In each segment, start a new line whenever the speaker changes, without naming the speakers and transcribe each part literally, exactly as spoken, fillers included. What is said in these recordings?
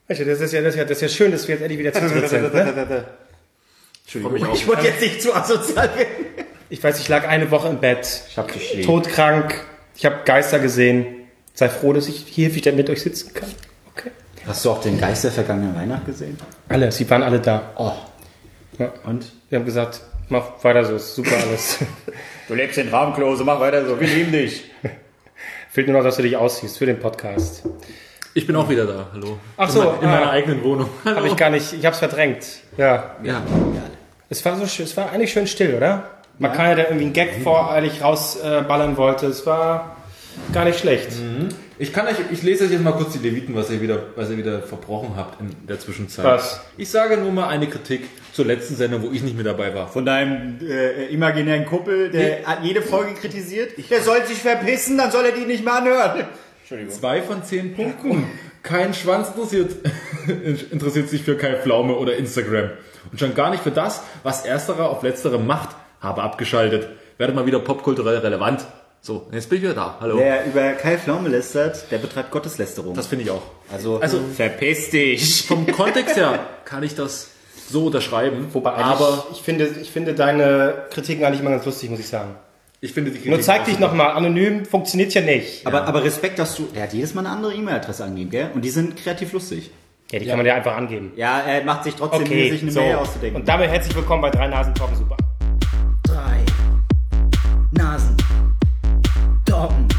Das ist ja, das ist ja, das ist ja schön, dass wir jetzt endlich wieder zu dritt sind. Ne?
Entschuldigung, ich wollte jetzt nicht zu asozial werden.
Ich weiß, ich lag eine Woche im Bett,
Ich hab dich lieb.
todkrank, ich habe Geister gesehen. Sei froh, dass ich hier wieder mit euch sitzen kann. Okay.
Hast du auch den Geist der vergangenen Weihnacht gesehen?
Alle, sie waren alle da.
Oh.
Ja.
Und?
Wir haben gesagt, mach weiter so, ist super alles.
Du lebst in Rahmenklose, mach weiter so, wir lieben dich.
Fehlt nur noch, dass du dich ausziehst für den Podcast.
Ich bin auch wieder da, hallo.
Ach so,
in, mein, in
ah.
meiner eigenen Wohnung. Hallo.
Habe ich gar nicht, ich habe es verdrängt. Ja.
Ja.
Es war so schön, es war eigentlich schön still, oder? Man kann ja da irgendwie einen Gag voreilig rausballern äh, wollte. Es war gar nicht schlecht.
Mhm. Ich kann euch, ich lese euch jetzt mal kurz die Leviten, was ihr wieder, was ihr wieder verbrochen habt in der Zwischenzeit.
Was?
Ich sage nur mal eine Kritik zur letzten Sendung, wo ich nicht mehr dabei war.
Von deinem äh, imaginären Kumpel, der hat jede Folge kritisiert. Der soll sich verpissen, dann soll er die nicht mehr anhören. Entschuldigung.
Zwei von zehn Punkten. Kein Schwanz interessiert, interessiert sich für Kai Pflaume oder Instagram. Und schon gar nicht für das, was ersterer auf letzterem macht, habe abgeschaltet. Werdet mal wieder popkulturell relevant. So, jetzt bin ich wieder da. Hallo.
Wer über Kai Pflaume lästert, der betreibt Gotteslästerung.
Das finde ich auch.
Also,
Also-
verpiss dich.
Vom Kontext her kann ich das so unterschreiben.
Wobei,
aber
ich, ich, finde, ich finde deine Kritiken eigentlich immer ganz lustig, muss ich sagen.
ich finde die Kritik
Nur zeig
auch
dich
super.
nochmal, anonym funktioniert ja nicht.
Aber, aber Respekt, dass du... Der hat jedes Mal eine andere E-Mail-Adresse angegeben, gell? Und die sind kreativ lustig.
Ja, die kann man ja einfach angeben.
Ja, er macht sich trotzdem Mühe,
Okay,
sich eine
so.
Mail auszudenken.
Und damit herzlich willkommen bei drei Nasen Talken Super.
drei Nasen. Doggen.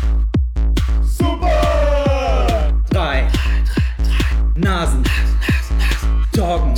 Super! Drei. Nasen. Doggen.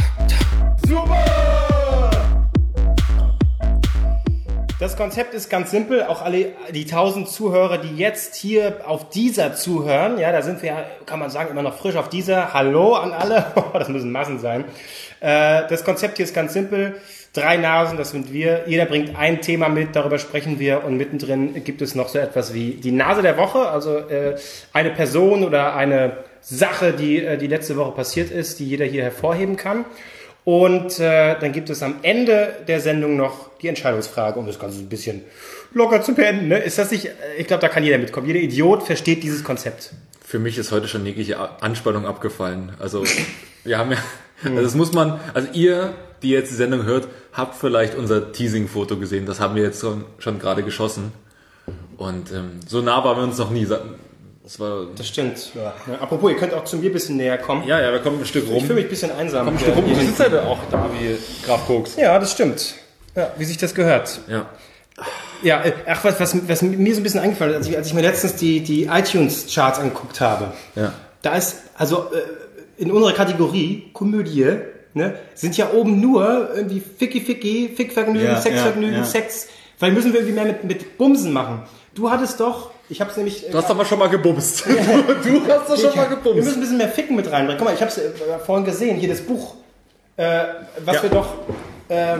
Das Konzept ist ganz simpel. Auch alle die tausend Zuhörer, die jetzt hier auf dieser zuhören, ja, da sind wir, kann man sagen, immer noch frisch auf dieser. Hallo an alle. Das müssen Massen sein. Äh, das Konzept hier ist ganz simpel. Drei Nasen, das sind wir. Jeder bringt ein Thema mit, darüber sprechen wir. Und mittendrin gibt es noch so etwas wie die Nase der Woche. Also äh, eine Person oder eine Sache, die äh, die letzte Woche passiert ist, die jeder hier hervorheben kann. Und äh, dann gibt es am Ende der Sendung noch die Entscheidungsfrage, um das Ganze ein bisschen locker zu beenden. Ne? Ist das nicht? Ich glaube, da kann jeder mitkommen. Jeder Idiot versteht dieses Konzept.
Für mich ist heute schon jegliche Anspannung abgefallen. Also wir haben ja, also das muss man, also ihr, die jetzt die Sendung hört, habt vielleicht unser Teasing-Foto gesehen. Das haben wir jetzt schon, schon gerade geschossen. Und ähm, so nah waren wir uns noch nie. Das war.
Das stimmt. Ja. Ja, apropos, ihr könnt auch zu mir ein bisschen näher kommen.
Ja, ja, wir kommen ein Stück rum.
Ich fühle mich ein bisschen einsam.
Komm ein Stück rum. Du sitzt halt auch da wie Graf Koks.
Ja, das stimmt. Ja, wie sich das gehört.
Ja.
Ja, äh, ach, was, was, was mir so ein bisschen eingefallen ist, als ich, als ich mir letztens die, die iTunes-Charts angeguckt habe.
Ja.
Da ist, also äh, in unserer Kategorie Komödie, ne, sind ja oben nur irgendwie Ficky Ficky, Fickvergnügen,
Ja,
Sexvergnügen,
ja, ja.
Sex. Weil müssen wir irgendwie mehr mit, mit Bumsen machen. Du hattest doch, ich hab's nämlich... Äh,
Du hast aber schon mal gebumst. Du, du hast doch schon mal
wir
gebumst.
müssen ein bisschen mehr Ficken mit reinbringen. Guck mal, ich hab's äh, vorhin gesehen, hier das Buch, äh, was
Ja.
wir doch ähm,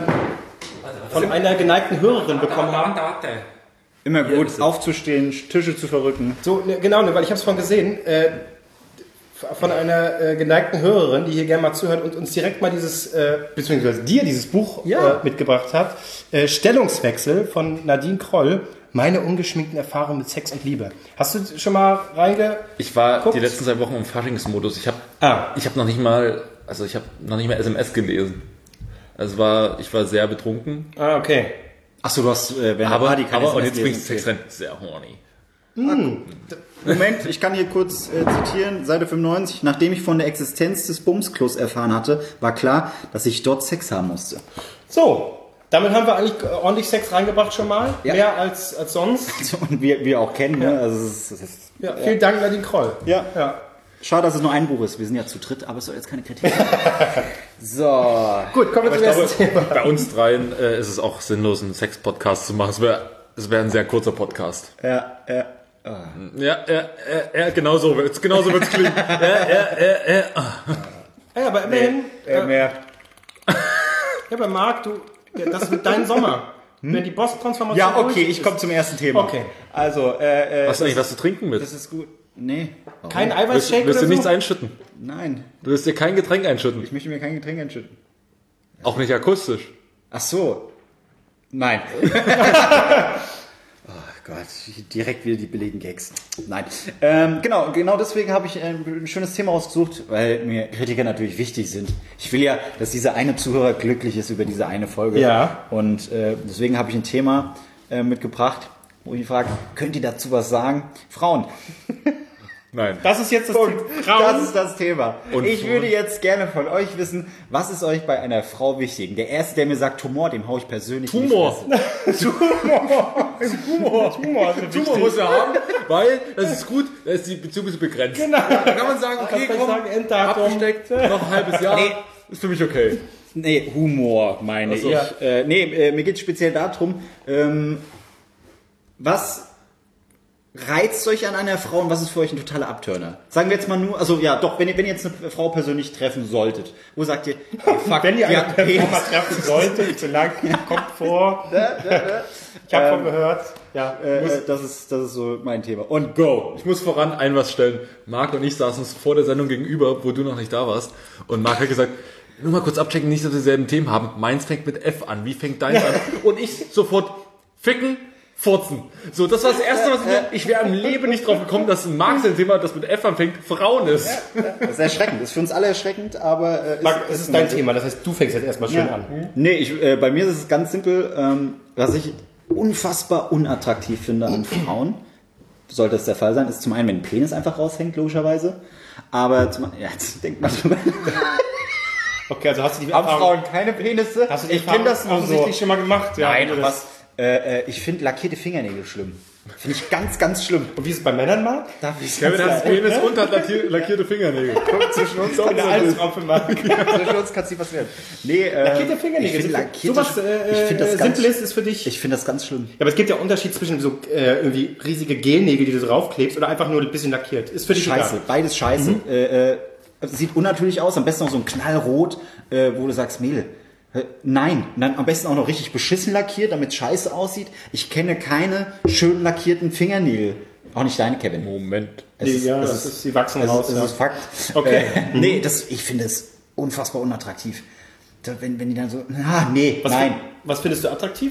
von einer geneigten Hörerin bekommen haben.
Immer
Ja,
gut,
das ist-
aufzustehen, Tische zu verrücken.
So, ne, genau, ne, weil ich habe es vorhin gesehen, äh, von einer äh, geneigten Hörerin, die hier gerne mal zuhört und uns direkt mal dieses, äh, beziehungsweise dir dieses Buch
Ja.
äh, mitgebracht hat. Äh, Stellungswechsel von Nadine Kroll. Meine ungeschminkten Erfahrungen mit Sex und Liebe. Hast du schon mal reinge...
Ich war
Guckt.
die letzten zwei Wochen im Faschingsmodus. Ich habe
Ah.
ich hab noch nicht mal, also ich habe noch nicht mal S M S gelesen. Also war, ich war sehr betrunken.
Ah, okay.
Achso, du hast äh, während
Aber,
der Party keine
aber und
S M S
jetzt bin ich
lesen.
Sex rein. Sehr horny.
Moment, ich kann hier kurz äh, zitieren, Seite fünfundneunzig. Nachdem ich von der Existenz des Bumsklos erfahren hatte, war klar, dass ich dort Sex haben musste.
So, damit haben wir eigentlich ordentlich Sex reingebracht schon mal.
Ja.
Mehr als, als sonst.
Und wir, wir auch kennen, ne? Also es ist, es ist,
Ja, vielen Dank, Nadine Kroll.
ja.
Ja.
Schade, dass es nur ein Buch ist. Wir sind ja zu dritt, aber es soll jetzt keine Kritik sein. So.
Gut, kommen wir zum
Ich glaube,
ersten Thema.
bei uns dreien äh, ist es auch sinnlos, einen Sex-Podcast zu machen. Es wäre es wär ein sehr kurzer Podcast.
Ja, ja.
Ja, ja, ja, ja genau so wird's, genau so wird's klingen. Ja, ja, ja, ja.
Ja, aber immerhin,
Äh, mehr.
ja, aber Marc, du, das wird dein Sommer. Wenn die Boss-Transformation
Ja, okay,
durch
ich
ist.
komme zum ersten Thema.
Okay.
Also, äh, äh,
Hast du eigentlich was zu trinken mit?
das ist gut. Nee. Warum?
Kein
Wirst,
Eiweißshake
wirst
oder
du
so?
nichts einschütten?
Nein,
Du wirst dir kein Getränk einschütten.
ich möchte mir kein Getränk einschütten.
Auch nicht akustisch.
Ach so. Nein. Gott, direkt wieder die billigen Gags. Nein. Ähm, genau, genau deswegen habe ich ein, ein schönes Thema ausgesucht, weil mir Kritiker natürlich wichtig sind. Ich will ja, dass dieser eine Zuhörer glücklich ist über diese eine Folge.
Ja.
Und äh, deswegen habe ich ein Thema äh, mitgebracht, wo ich frage, könnt ihr dazu was sagen? Frauen.
Nein.
Das ist jetzt das
Punkt.
Frauen.
Das ist das Thema.
Und
ich würde jetzt gerne von euch wissen, was ist euch bei einer Frau wichtig? Der Erste, der mir sagt Tumor, dem hau ich persönlich in die
Tumor.
Fresse.
Tumor. Tumor. Tumor.
Tumor muss er haben, weil das ist gut, da ist die Beziehung ist begrenzt.
Genau.
Da kann man sagen, okay,
Kannst du
komm,
sagen, Enddatum.
abgesteckt, noch ein halbes Jahr,
Nee.
ist für mich okay.
Nee, Humor meine
Ach so.
ich. Äh, nee, äh, mir geht es speziell darum, ähm, was reizt euch an einer Frau und was ist für euch ein totaler Abturner? Sagen wir jetzt mal nur, also ja, doch, wenn ihr, wenn ihr jetzt eine Frau persönlich treffen solltet, wo sagt ihr, hey, fuck,
Wenn ihr
die
eine
hat
Person
Penis.
mal treffen solltet, vielleicht kommt vor. Ich habe von gehört. Ja,
Äh,
muss-
äh, das ist, das ist so mein Thema. Und go!
Ich muss voran ein was stellen. Marc und ich saßen uns vor der Sendung gegenüber, wo du noch nicht da warst. Und Marc hat gesagt, nur mal kurz abchecken, nicht, dass wir dieselben Themen haben. Meins fängt mit F an. Wie fängt deins an? Und ich sofort ficken, furzen. So, das war das Erste, was ich mir... Ich wäre im Leben nicht drauf gekommen, dass ein Marc sein Thema, das mit F anfängt, Frauen ist.
Das ist erschreckend, das ist für uns alle erschreckend, aber... Äh,
Marc, es ist dein Thema, das heißt, du fängst jetzt erstmal schön
Ja.
an.
Nee, ich, äh, bei mir ist es ganz simpel, ähm, was ich unfassbar unattraktiv finde an Frauen, sollte es der Fall sein, ist zum einen, wenn ein Penis einfach raushängt, logischerweise, aber zum ja, jetzt denkt man drüber.
Okay, also hast du die
Haben
Erfahrung,
Frauen keine Penisse?
hast du die
Ich kenne das nur so.
offensichtlich schon mal gemacht? Ja,
Nein,
wenn du
was? Äh, äh, ich finde lackierte Fingernägel schlimm. Finde ich ganz, ganz schlimm.
Und wie ist es bei Männern, Marc?
Darf ich
Kevin hat
sagen?
Penis und hat lackier- lackierte Fingernägel.
Zwischen uns,
Eine Albtraum, Marc.
zwischen uns kann es nicht was werden. Nee, äh,
Lackierte Fingernägel.
Ich finde
so
lackierte,
was äh,
ich find das
äh,
ganz,
Simples ist für dich.
ich finde das ganz schlimm.
Ja, aber es gibt ja Unterschied zwischen so äh, irgendwie riesige Gelnägel, die du draufklebst, oder einfach nur ein bisschen lackiert. Ist für dich
Scheiße,
egal.
beides scheiße.
Mhm.
Äh, äh, sieht unnatürlich aus, am besten noch so ein Knallrot, äh, wo du sagst, Mädel, äh, nein. Und dann am besten auch noch richtig beschissen lackiert, damit es scheiße aussieht. Ich kenne keine schön lackierten Fingernägel. Auch nicht deine, Kevin.
Moment.
Es ist-
ja,
es
das
ist-
ist, die wachsen
Das
raus.
ist,
ja.
das ist Fakt.
Okay.
Äh, nee, das, ich finde es unfassbar unattraktiv. Da, wenn, wenn die dann so, ah, nee,
was,
nein.
was findest du attraktiv?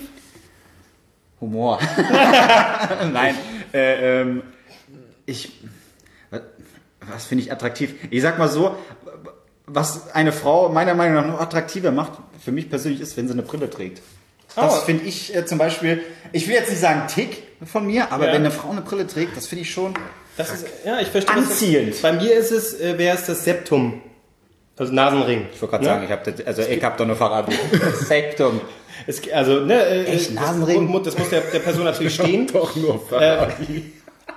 Humor. Nein. Äh, ähm, ich. Was, was finde ich attraktiv? Ich sag mal so, was eine Frau meiner Meinung nach noch attraktiver macht, für mich persönlich ist, wenn sie eine Brille trägt. Das
Oh.
finde ich äh, zum Beispiel, ich will jetzt nicht sagen Tick von mir, aber
Ja.
wenn eine Frau eine Brille trägt, das finde ich schon.
Das ist, ja, ich verstehe. was du-
Anziehend.
Bei mir ist es, äh, wäre es das Septum. Also Nasenring.
Ich wollte gerade
Ne?
sagen, ich habe also ich habe doch nur verraten. Sektum.
Es, also, ne, äh,
Echt,
das-
Nasenring?
Das, das muss der, der Person natürlich stehen.
Doch nur Ferrari.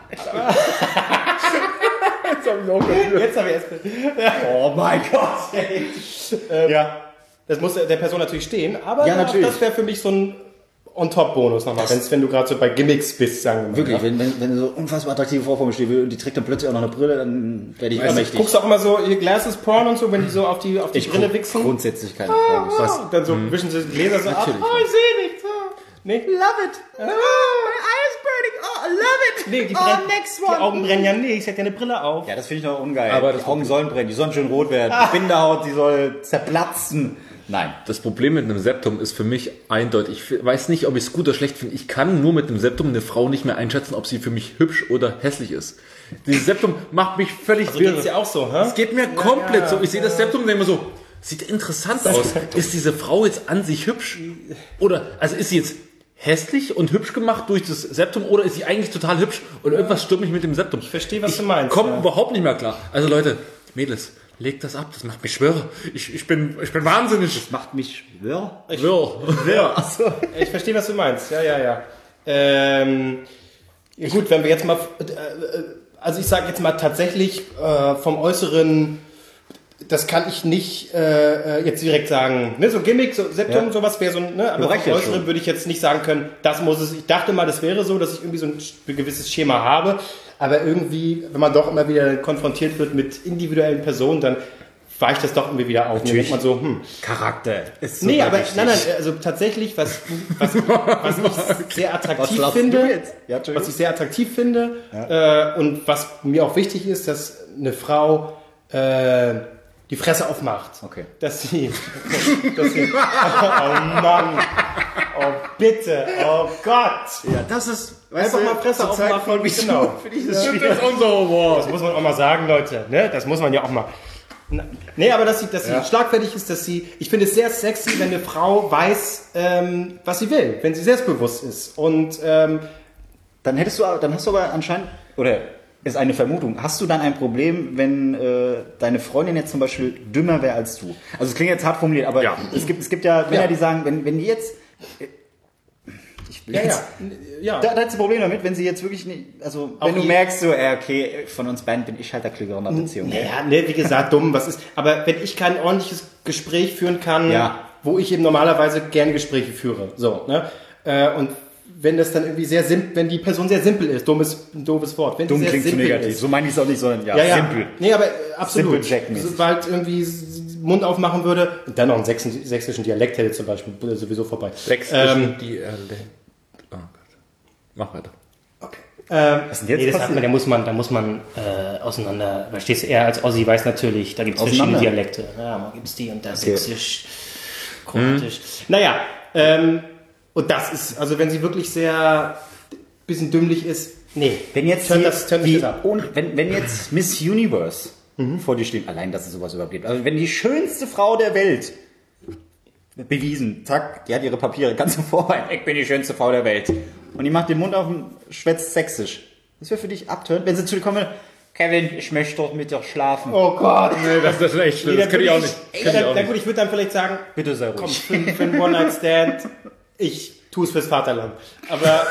Jetzt hab ich auch kapiert.
Jetzt habe ich erst.
Oh mein Gott.
Ähm, ja. Das muss der der Person natürlich stehen, aber
Ja, natürlich.
das wäre für mich so ein On-Top-Bonus nochmal, wenn's, wenn du gerade so bei Gimmicks bist, sagen wir mal.
Wirklich,
Ja.
wenn, wenn, wenn so unfassbar attraktive Frau vor mir steht und die trägt dann plötzlich auch noch eine Brille, dann werde ich
Also,
ohnmächtig.
guckst du auch immer so, ihr Glasses Porn und so, wenn die so auf die, auf die
Ich
Brille
guck
wichsen?
grundsätzlich keine Frage.
Was? Und dann so wischen sie die Gläser so
Natürlich.
ab. Oh, ich sehe nichts. Oh. Nee?
Love it. Oh, my eyes burning. Oh, I love it.
Nee, die,
oh,
brennen,
next
die
one.
Augen brennen ja nicht, sie hat ja eine Brille auf.
Ja, das finde ich doch ungeil.
Aber
die
das
Augen sollen brennen, die sollen schön rot werden. Die Bindehaut, die soll zerplatzen. Nein.
Das Problem mit einem Septum ist für mich eindeutig. Ich weiß nicht, ob ich es gut oder schlecht finde. Ich kann nur mit einem Septum eine Frau nicht mehr einschätzen, ob sie für mich hübsch oder hässlich ist. Dieses Septum macht mich völlig
So geht's dir auch so, hä?
Es geht mir komplett so. Ich sehe das Septum und denke mir so, sieht interessant aus. Ist diese Frau jetzt an sich hübsch? Oder, also ist sie jetzt hässlich und hübsch gemacht durch das Septum oder ist sie eigentlich total hübsch und irgendwas stimmt mich mit dem Septum? Ich
verstehe, was du meinst,
Kommt
ja.
überhaupt nicht mehr klar. Also Leute, Mädels, legt das ab, das macht mich schwöre. Ich, ich, bin, ich bin wahnsinnig.
Macht mich wirr.
Wirr.
Wirr. Achso.
Ich verstehe, was du meinst. Ja, ja, ja. Ähm, ja gut, wenn wir jetzt mal, äh, äh, also ich sage jetzt mal tatsächlich äh, vom Äußeren, das kann ich nicht äh, äh, jetzt direkt sagen. Ne, so Gimmick, so Septum,
Ja.
sowas wäre so, ne, aber
reicht
vom
ja
Äußeren
schon.
würde ich jetzt nicht sagen können, das muss es. Ich dachte mal, das wäre so, dass ich irgendwie so ein sch- gewisses Schema habe, aber irgendwie, wenn man doch immer wieder konfrontiert wird mit individuellen Personen, dann weicht das doch irgendwie wieder auf. Dann denkt man so, hm.
Charakter. Ist
Nee,
super
aber
wichtig.
nein, nein, also tatsächlich, was, was, was ich sehr
Was
attraktiv
lachst
finde,
du jetzt? Ja, Entschuldigung.
was ich sehr attraktiv finde äh, und was mir auch wichtig ist, dass eine Frau äh, die Fresse aufmacht.
Okay.
Dass sie, dass sie oh Mann, oh bitte. Oh Gott.
Ja, das ist, weißt
Einfach
du,
mal Fresse
zur Zeit
aufmachen,
von Michu,
genau.
finde ich das
Das
schwierig.
ist unser Humor.
Das muss man auch mal sagen, Leute. Ne? Das muss man ja auch mal. Na, nee, aber dass sie, dass sie
Ja.
schlagfertig ist, dass sie. Ich finde es sehr sexy, wenn eine Frau weiß, ähm, was sie will, wenn sie selbstbewusst ist. Und ähm,
Dann hättest du, dann hast du aber anscheinend, oder ist eine Vermutung, hast du dann ein Problem, wenn äh, deine Freundin jetzt zum Beispiel dümmer wäre als du? Also es klingt jetzt hart formuliert, aber
Ja.
es gibt, es gibt ja Männer,
Ja.
die sagen, wenn, wenn die jetzt, äh, ich will
ja,
jetzt,
ja, ja.
da, da hast du ein Problem damit, wenn sie jetzt wirklich nicht, also
Auch
wenn du
je-
merkst, so, äh, okay, von uns beiden bin ich halt der Klügere in der Beziehung. gell?
Ja, ne, wie gesagt, dumm, was ist. Aber wenn ich kein ordentliches Gespräch führen kann,
Ja.
wo ich eben normalerweise gerne Gespräche führe, so, ne? Äh, und wenn das dann irgendwie sehr simpel, wenn die Person sehr simpel ist, dummes, ein doofes Wort, wenn
Dumm
die sehr
klingt zu
simpel
negativ.
ist,
So meine ich es auch nicht, sondern ja,
ja, ja.
simpel.
Nee, aber äh, absolut.
Simple Jack-mäßig.
Sobald irgendwie s- Mund aufmachen würde und dann noch einen sächsischen, sächsischen Dialekt hätte zum Beispiel, wäre sowieso vorbei.
Sächsischen Dialekt. Oh Gott. Mach weiter.
Ähm,
Was ist denn jetzt
nee, das hat
passiert?
man, da muss man, da muss man äh, auseinander, verstehst du, er als Ossi weiß natürlich, da gibt es verschiedene
Auseinander?
Dialekte. Ja, mal gibt es die und da
Okay.
sächsisch, kroatisch. Naja, ähm, und das ist, also wenn sie wirklich sehr bisschen dümmlich ist, nee.
Wenn jetzt
turn
die,
das, turn
die,
das ab.
und wenn, wenn jetzt Miss Universe vor dir steht, allein, dass es sowas überhaupt gibt, also wenn die schönste Frau der Welt bewiesen, zack, die hat ihre Papiere ganz vorbei, ich bin die schönste Frau der Welt, und die macht den Mund auf und schwätzt sächsisch, das wäre für dich abtönt, wenn sie zu dir kommen, Kevin, ich möchte doch mit dir schlafen.
Oh Gott.
Nee, das, das ist echt schlimm.
Nee,
Das
dann
kann ich
würd
auch nicht.
Ey,
Kann ich
dann,
auch
dann
nicht.
gut, ich würde dann vielleicht sagen,
Bitte sei
komm,
ruhig.
für, für einen One-Night-Stand, ich tue es fürs Vaterland. Aber,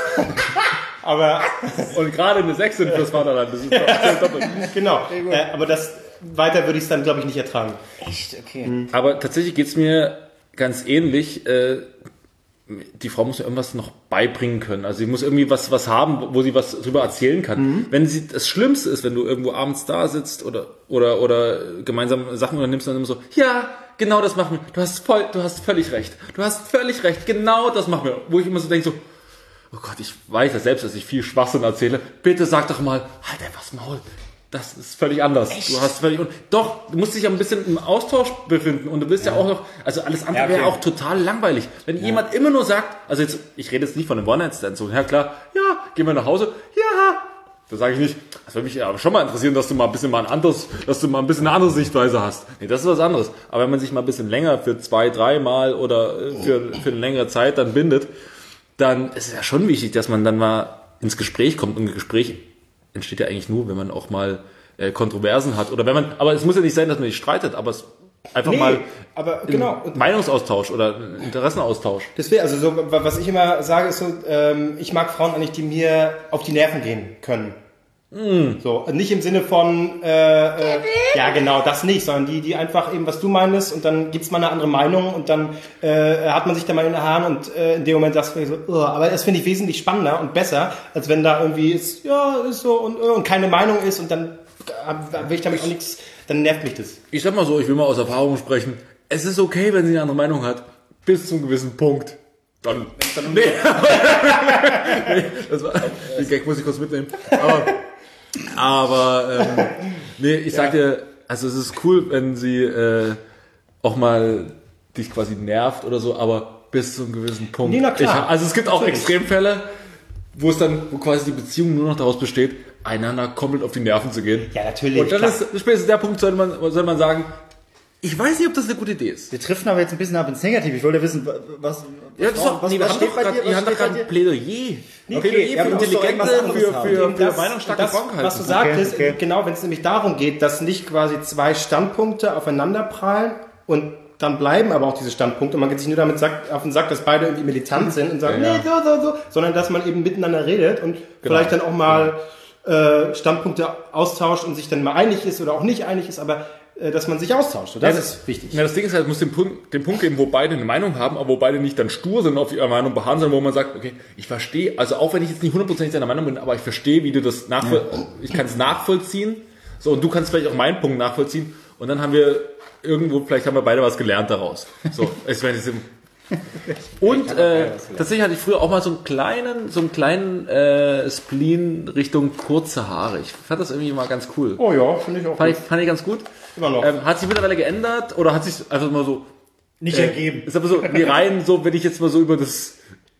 aber,
Und gerade eine Sächsin fürs Vaterland. Das ist doch doppelt.
genau. Äh, aber das, weiter würde ich es dann, glaube ich, nicht ertragen.
Echt? Okay.
Aber tatsächlich geht's mir ganz ähnlich. Äh, die Frau muss mir irgendwas noch beibringen können. Also sie muss irgendwie was, was haben, wo sie was drüber erzählen kann.
Mhm.
Wenn sie, das Schlimmste ist, wenn du irgendwo abends da sitzt oder, oder, oder gemeinsam Sachen unternimmst und dann immer so, ja, genau das machen wir. Du hast voll, du hast völlig recht. Du hast völlig recht. Genau das machen wir. Wo ich immer so denke so, oh Gott, ich weiß ja selbst, dass ich viel Schwachsinn erzähle. Bitte sag doch mal, halt einfach das Maul. Das ist völlig anders.
Echt?
Du hast völlig, und doch, du musst dich ja ein bisschen im Austausch befinden und du willst ja, ja auch noch, also alles andere
Ja, okay.
wäre auch total langweilig. Wenn ja. jemand immer nur sagt, also jetzt, ich rede jetzt nicht von einem One-Night-Stand, so, ja klar, ja, gehen wir nach Hause, ja, da sage ich nicht, das würde mich ja schon mal interessieren, dass du mal ein bisschen mal ein anderes, dass du mal ein bisschen eine andere Sichtweise hast. Nee, das ist was anderes. Aber wenn man sich mal ein bisschen länger für zwei, drei Mal oder für, für eine längere Zeit dann bindet, dann ist es ja schon wichtig, dass man dann mal ins Gespräch kommt. Und ein Gespräch entsteht ja eigentlich nur, wenn man auch mal äh, Kontroversen hat. Oder wenn man, aber es muss ja nicht sein, dass man sich streitet, aber es einfach
Nee,
mal
aber genau.
ein Meinungsaustausch oder ein Interessenaustausch.
Deswegen, also so, was ich immer sage, ist so, ähm, ich mag Frauen eigentlich, die mir auf die Nerven gehen können. Mm. So, nicht im Sinne von, äh, äh, ja genau, das nicht, sondern die, die einfach eben, was du meinst, und dann gibt's mal eine andere Meinung und dann äh, hat man sich da mal in den Haaren und äh, in dem Moment sagst du so, oh, aber das finde ich wesentlich spannender und besser, als wenn da irgendwie ist, ja, ist so und, und keine Meinung ist und dann will ich damit auch nichts, dann nervt mich das.
Ich sag mal so, ich will mal aus Erfahrung sprechen. Es ist okay, wenn sie eine andere Meinung hat, bis zu einem gewissen Punkt. Dann, dann nee. nee, das war, den Gag muss ich kurz mitnehmen. Aber, aber ähm, nee, ich sag dir, also es ist cool, wenn sie äh, auch mal dich quasi nervt oder so, aber bis zu einem gewissen Punkt.
Nee, na klar.
Ich, also es gibt auch
Natürlich.
Extremfälle, wo es dann, wo quasi die Beziehung nur noch daraus besteht, einander komplett auf die Nerven zu gehen.
Ja, natürlich,
Und dann
klar.
ist spätestens der Punkt, soll man, soll man sagen, ich weiß nicht, ob das eine gute Idee ist.
Wir driften aber jetzt ein bisschen ab ins Negative. Ich wollte wissen, was,
Ja, das ist doch,
was,
nee, wir
was
haben
steht
doch
bei
grad,
dir?
ihr
Was
habt doch
steht bei
gerade ein
dir?
Plädoyer.
Okay,
Plädoyer
ja,
für
aber du musst doch
intelligente,
irgendwas anderes
für,
haben.
für,
Eben
für
das,
meinungsstarke
das,
Frauen
was du
halten.
sagtest,
Okay, okay.
genau, wenn es nämlich darum geht, dass nicht quasi zwei Standpunkte aufeinander prallen und dann bleiben aber auch diese Standpunkte und man geht sich nur damit sagt, auf den Sack, dass beide irgendwie militant sind und sagen,
Ja, ja.
nee, so, so, so, sondern dass man eben miteinander redet und vielleicht dann auch mal äh, Standpunkte austauscht und sich dann mal einig ist oder auch nicht einig ist, aber äh, dass man sich austauscht. Und das
Ja,
ist wichtig.
Ja, das Ding ist halt, es muss den Punkt, den Punkt geben, wo beide eine Meinung haben, aber wo beide nicht dann stur sind, auf ihrer Meinung beharren, sondern wo man sagt, okay, ich verstehe, also auch wenn ich jetzt nicht hundertprozentig deiner Meinung bin, aber ich verstehe, wie du das nachvoll, ich kann es nachvollziehen, so, und du kannst vielleicht auch meinen Punkt nachvollziehen, und dann haben wir irgendwo, vielleicht haben wir beide was gelernt daraus. So, ich meine, es ist und äh, tatsächlich hatte ich früher auch mal so einen kleinen, so einen kleinen äh, Spleen Richtung kurze Haare. Ich fand das irgendwie mal ganz cool.
Oh ja, finde ich auch.
Fand ich, fand ich ganz gut.
Immer noch.
Ähm, hat sich mittlerweile geändert oder hat sich einfach mal so
Nicht
äh,
ergeben.
Ist aber so wie rein, so wenn ich jetzt mal so über das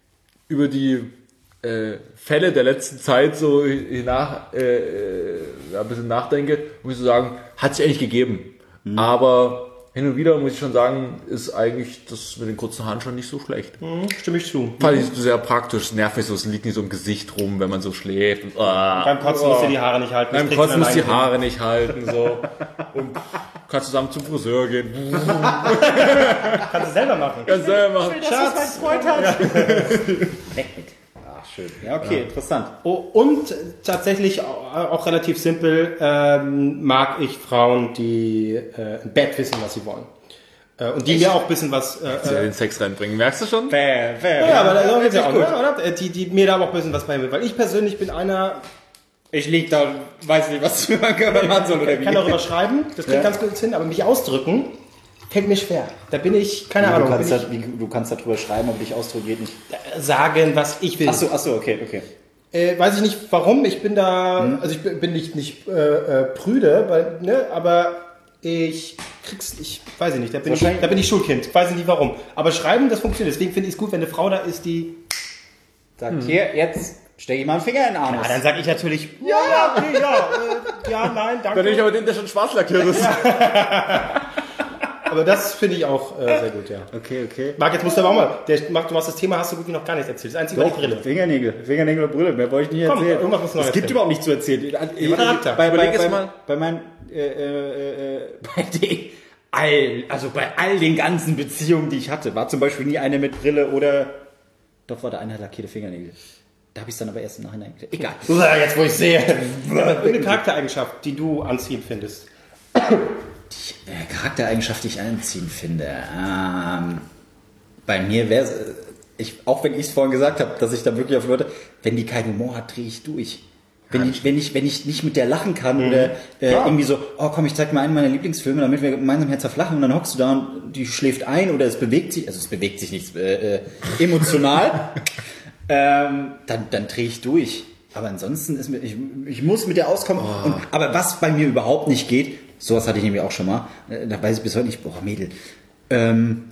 über die äh, Fälle der letzten Zeit so nach, äh, ja, ein bisschen nachdenke, muss ich so sagen, hat sich eigentlich gegeben. Mhm. Aber hin und wieder, muss ich schon sagen, ist eigentlich das mit den kurzen Haaren schon nicht so schlecht.
Mhm, stimme ich zu.
Fand ich sehr praktisch, nervig so, es liegt nicht so im Gesicht rum, wenn man so schläft. Und, ah,
beim Kotzen
oh.
musst du die Haare nicht halten.
Beim Kotzen musst du die Haare nicht halten. So. Und kannst zusammen zum Friseur gehen.
Kannst du selber machen.
Kannst du selber machen.
Schatz, Freund hat.
Weg mit. Ach, schön. Ja, okay, ja. Interessant.
Oh, und tatsächlich auch relativ simpel, ähm, mag ich Frauen, die äh, im Bett wissen, was sie wollen. Äh, und die Echt? mir auch ein bisschen was... Äh,
Sie den Sex reinbringen, merkst du schon?
Bäh, bäh,
ja, aber da geht's ja auch, oder? oder? Die, die mir da auch ein bisschen was beibringen. Weil ich persönlich bin einer...
Ich lieg da und weiß nicht, was ich machen soll oder wie.
Ich kann darüber schreiben, das kriegt ja. ganz gut hin, aber mich ausdrücken fällt mir schwer. Da bin ich, keine
ja,
Ahnung.
Du kannst, da, wie, du kannst darüber schreiben, aber dich ausdrücken geht nicht.
Sagen, was ich will.
Achso, achso, okay, okay.
Äh, weiß ich nicht warum, ich bin da, hm. also ich bin, bin nicht, nicht äh, äh, prüde, weil, ne, aber ich krieg's, ich weiß ich nicht, da bin ich, da bin ich Schulkind, weiß ich nicht warum. Aber schreiben, das funktioniert, deswegen finde ich es gut, wenn eine Frau da ist, die
sagt, hm. hier, jetzt steck ich mal einen Finger in den Arm.
Ja, dann sag ich natürlich, ja, ja, okay, ja, äh, ja, nein, danke.
Dann nehme ich aber den, der schon schwarz lackiert ist.
Aber das finde ich auch äh, sehr gut, ja.
Okay, okay.
Marc, jetzt musst du aber auch mal, der, Marc, du hast das Thema, hast du gut wie noch gar nicht erzählt. Das Einzige war die Brille.
Fingernägel, Fingernägel und Brille, mehr wollte ich nicht
Komm,
erzählen.
irgendwas muss noch
Es gibt
erzählen.
überhaupt nichts zu erzählen. Ich,
Charakter.
Bei, bei, bei,
mal.
bei meinen, äh, äh, äh, bei den, all, also bei all den ganzen Beziehungen, die ich hatte, war zum Beispiel nie eine mit Brille oder, doch war da eine lackierte Fingernägel. Da habe ich es dann aber erst im Nachhinein gesagt. Egal.
Jetzt, wo ich sehe. Eine Charaktereigenschaft, die du anziehend findest.
Die äh, Charaktereigenschaft, die ich anziehend finde. Ähm, bei mir wäre es, auch wenn ich es vorhin gesagt habe, dass ich da wirklich auf Leute, wenn die keinen Humor hat, drehe ich durch. Wenn ich, wenn, ich, wenn ich nicht mit der lachen kann mhm. oder äh, ja. irgendwie so, oh komm, ich zeig mal einen meiner Lieblingsfilme, damit wir gemeinsam herzhaft lachen und dann hockst du da und die schläft ein oder es bewegt sich, also es bewegt sich nichts äh, äh, emotional, ähm, dann, dann drehe ich durch. Aber ansonsten ist mir, ich, ich muss mit der auskommen. Oh. Und, aber was bei mir überhaupt nicht geht, sowas hatte ich nämlich auch schon mal, da weiß ich bis heute nicht, boah Mädel, ähm,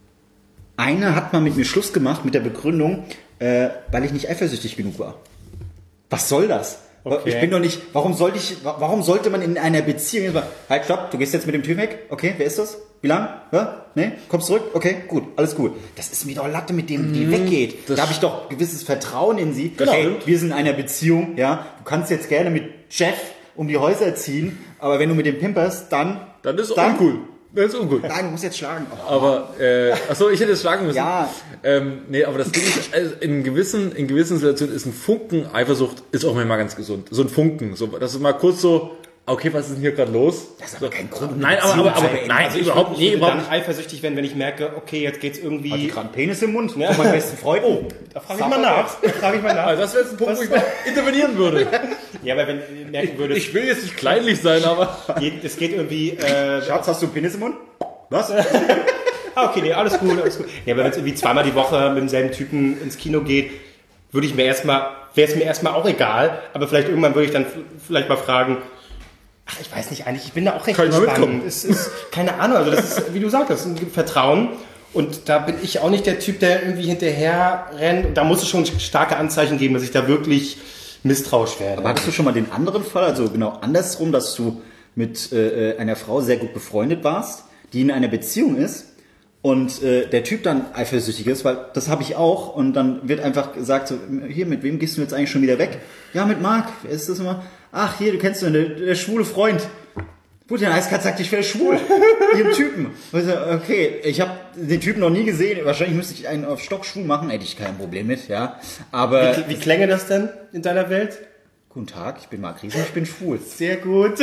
einer hat mal mit mir Schluss gemacht mit der Begründung, äh, weil ich nicht eifersüchtig genug war. Was soll das? Okay. Ich bin doch nicht, warum sollte ich, warum sollte man in einer Beziehung jetzt mal, halt, stopp, du gehst jetzt mit dem Typ weg, okay, wer ist das? Wie lang? Ja? Nee? Kommst zurück? Okay, gut, alles gut. Das ist mir doch Latte, mit dem die weggeht. Das da habe ich doch gewisses Vertrauen in sie.
Genau.
Hey, wir sind in einer Beziehung, ja, du kannst jetzt gerne mit Jeff um die Häuser ziehen, aber wenn du mit dem pimperst, dann...
Dann ist es uncool. Das ist uncool.
Nein, du musst jetzt schlagen. Oh.
Aber, äh, achso, ich hätte es schlagen müssen.
Ja.
Ähm, nee, aber das Ding ist, also in gewissen, in gewissen Situationen ist ein Funken Eifersucht, ist auch manchmal ganz gesund. So ein Funken. So, das ist mal kurz so, okay, was ist denn hier gerade los?
Das ist aber kein Grund.
Nein, aber, aber, aber nein,
also ich
überhaupt
nicht. Ich
überhaupt
würde dann eifersüchtig werden, wenn ich merke, okay, jetzt geht's irgendwie...
Hat die gerade einen Penis im Mund? Ja. Von meinem besten Freund?
Oh, da frage ich mal nach. Da frage ich mal nach.
Also das wäre jetzt ein Punkt, was? Wo ich mal intervenieren würde.
Ja, aber wenn du merken würdest...
Ich will jetzt nicht kleinlich sein, aber...
Es geht irgendwie... Äh,
Schatz, hast du einen Penis im Mund? Was?
Ah, okay, nee, alles gut, alles gut. Ja, aber wenn es irgendwie zweimal die Woche mit demselben Typen ins Kino geht, würde ich mir erstmal, wäre es mir erstmal auch egal, aber vielleicht irgendwann würde ich dann vielleicht mal fragen, ach, ich weiß nicht, eigentlich, ich bin da auch recht
Kann
entspannt. Es ist, keine Ahnung, also das ist, wie du sagst, das ist ein Vertrauen. Und da bin ich auch nicht der Typ, der irgendwie hinterher rennt. Und da muss es schon starke Anzeichen geben, dass ich da wirklich misstrauisch werde.
Aber hattest du schon mal den anderen Fall, also genau andersrum, dass du mit äh, einer Frau sehr gut befreundet warst, die in einer Beziehung ist und äh, der Typ dann eifersüchtig ist, weil das habe ich auch und dann wird einfach gesagt, so, hier, mit wem gehst du jetzt eigentlich schon wieder weg? Ja, mit Marc. Wer ist das immer? Ach, hier, du kennst ihn, der, der schwule Freund. Gut, der Eiskalt sagt, ich wäre schwul. Ihren Typen. Also, okay, ich habe den Typen noch nie gesehen. Wahrscheinlich müsste ich einen auf Stock schwul machen. Hätte ich kein Problem mit, ja. Aber
wie, wie klänge das denn in deiner Welt?
Guten Tag, ich bin Marc Riesen, ich bin schwul.
Sehr gut.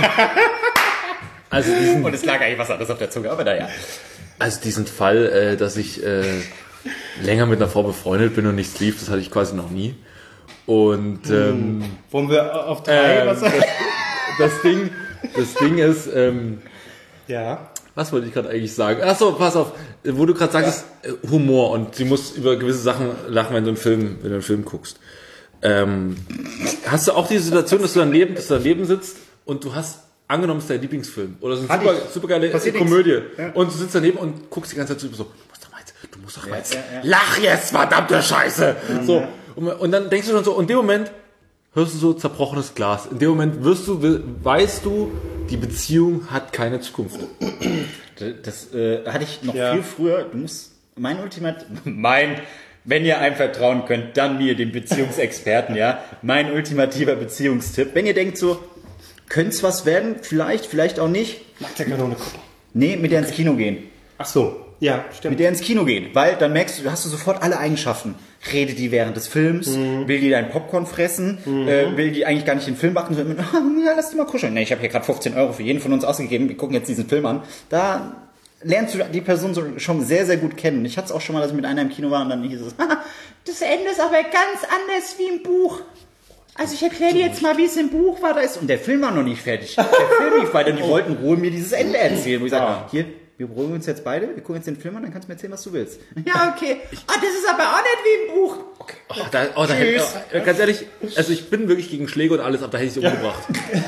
Also diesen,
und es lag eigentlich was anderes auf der Zunge, aber naja.
Also diesen Fall, äh, dass ich äh, länger mit einer Frau befreundet bin und nichts lief, das hatte ich quasi noch nie. Und ähm,
wollen wir auf drei
ähm,
was
das, das Ding, das Ding ist, ähm,
ja.
Was wollte ich gerade eigentlich sagen? Achso, pass auf, wo du gerade sagst, ja. Humor und sie muss über gewisse Sachen lachen, wenn du einen Film, wenn du einen Film guckst. Ähm, hast du auch die Situation, dass du daneben, dass du daneben sitzt und du hast angenommen, es ist dein Lieblingsfilm oder so eine super, super geile Komödie ja. Und du sitzt daneben und guckst die ganze Zeit so, du musst doch mal jetzt, du musst doch jetzt, ja, ja, ja. lach jetzt, verdammte Scheiße. Ja, so, ja. Und, und dann denkst du schon so, in dem Moment hörst du so zerbrochenes Glas. In dem Moment wirst du, weißt du, die Beziehung hat keine Zukunft.
Das äh, hatte ich noch ja. viel früher. Du musst, mein Ultimat, mein, wenn ihr einem vertrauen könnt, dann mir, dem Beziehungsexperten, ja. Mein ultimativer Beziehungstipp. Wenn ihr denkt so, könnte es was werden? Vielleicht, vielleicht auch nicht.
Nach der Kanone gucken.
Nee, mit der ins Kino gehen.
Ach so, ja, stimmt.
Mit der ins Kino gehen, weil dann merkst du, du hast du sofort alle Eigenschaften. Redet die während des Films, mhm. will die dein Popcorn fressen, mhm. äh, will die eigentlich gar nicht den Film machen, sondern oh, ja, lass die mal kuscheln. Nee, ich habe hier gerade fünfzehn Euro für jeden von uns ausgegeben, wir gucken jetzt diesen Film an. Da lernst du die Person so schon sehr, sehr gut kennen. Ich hatte es auch schon mal, dass ich mit einer im Kino war und dann hieß es, das Ende ist aber ganz anders wie im Buch. Also ich erkläre dir jetzt mal, wie es im Buch war. Da ist und der Film war noch nicht fertig. Der Film lief weiter und die wollten in Ruhe mir dieses Ende erzählen. Wo ich sage, hier, wir beruhigen uns jetzt beide, wir gucken jetzt den Film an, dann kannst du mir erzählen, was du willst. Ja, okay. Ah, das ist aber auch nicht wie im Buch. Okay.
Oh, da, oh, da hätte, oh, ganz ehrlich, also ich bin wirklich gegen Schläge und alles, aber da hätte ich sie umgebracht.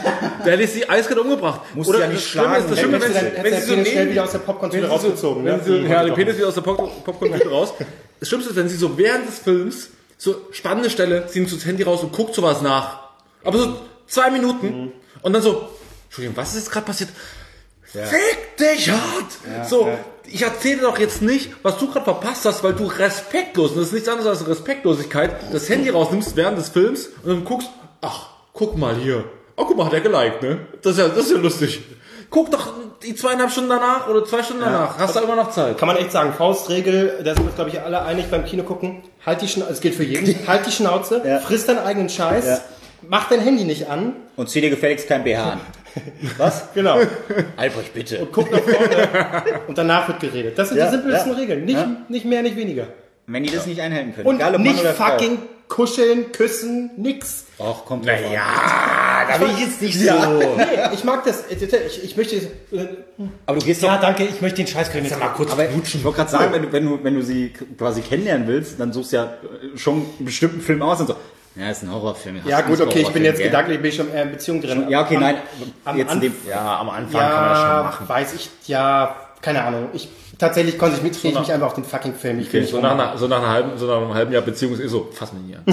Da hätte ich sie eiskalt umgebracht.
Musst du ja nicht schlagen.
Das Schlimme ist, das Schlimme, wenn, wenn, wenn sie so schnell wieder aus der Popcorn-Tüte rausgezogen.
Wenn sie, ja, der Penis wieder aus der Popcorn-Tüte raus. Das Schlimmste ist, wenn sie so während des Films, so spannende Stelle, sie nimmt so das Handy raus und guckt sowas nach. Aber so zwei Minuten mhm. und dann so, Entschuldigung, was ist jetzt gerade passiert? Ja. Fick dich hart! Ja, so, ja. Ich erzähle doch jetzt nicht, was du gerade verpasst hast, weil du respektlos, und das ist nichts anderes als Respektlosigkeit, das Handy rausnimmst während des Films und dann guckst, ach, guck mal hier. Oh, guck mal, hat er geliked, ne? Das ist ja, das ist ja lustig. Guck doch die zweieinhalb Stunden danach oder zwei Stunden ja. danach. Hast du immer noch Zeit.
Kann man echt sagen, Faustregel, da sind wir uns, glaube ich, alle einig beim Kino gucken. Halt die Schnauze, es gilt für jeden. Halt die Schnauze, ja. friss deinen eigenen Scheiß. Ja. Mach dein Handy nicht an.
Und zieh dir gefälligst kein B H an.
Was? Genau.
Albrecht, bitte.
Und guck nach vorne. Und danach wird geredet. Das sind ja, die simpelsten ja. Regeln. Nicht, ja. nicht mehr, nicht weniger.
Wenn die das nicht einhalten können.
Und egal, ob nicht Mann oder fucking Frau. Kuscheln, küssen, nix.
Och, kommt
drauf an. Naja, da bin ich jetzt nicht ja. so. Nee, ich mag das. Ich, ich möchte...
Aber du gehst
ja,
doch...
danke, ich möchte den Scheiß können. Jetzt mal kurz
aber knutschen. Ich wollte gerade sagen, wenn du, wenn, du, wenn du sie quasi kennenlernen willst, dann suchst du ja schon einen bestimmten Film aus und so. Ja, ist ein Horrorfilm. Hast
ja gut, okay, ich bin jetzt gell? gedanklich bin ich schon in Beziehung drin.
Ja, okay,
am,
nein.
Am,
jetzt
am,
dem,
ja, am Anfang ja, kann man das schon machen. Weiß ich, ja, keine Ahnung. Ich tatsächlich konzentriere ich so mich einfach auf den fucking Film. Ich
okay, so, nach einer, so, nach einer halben, so nach einem halben Jahr Beziehung ist so, fass mich nicht an.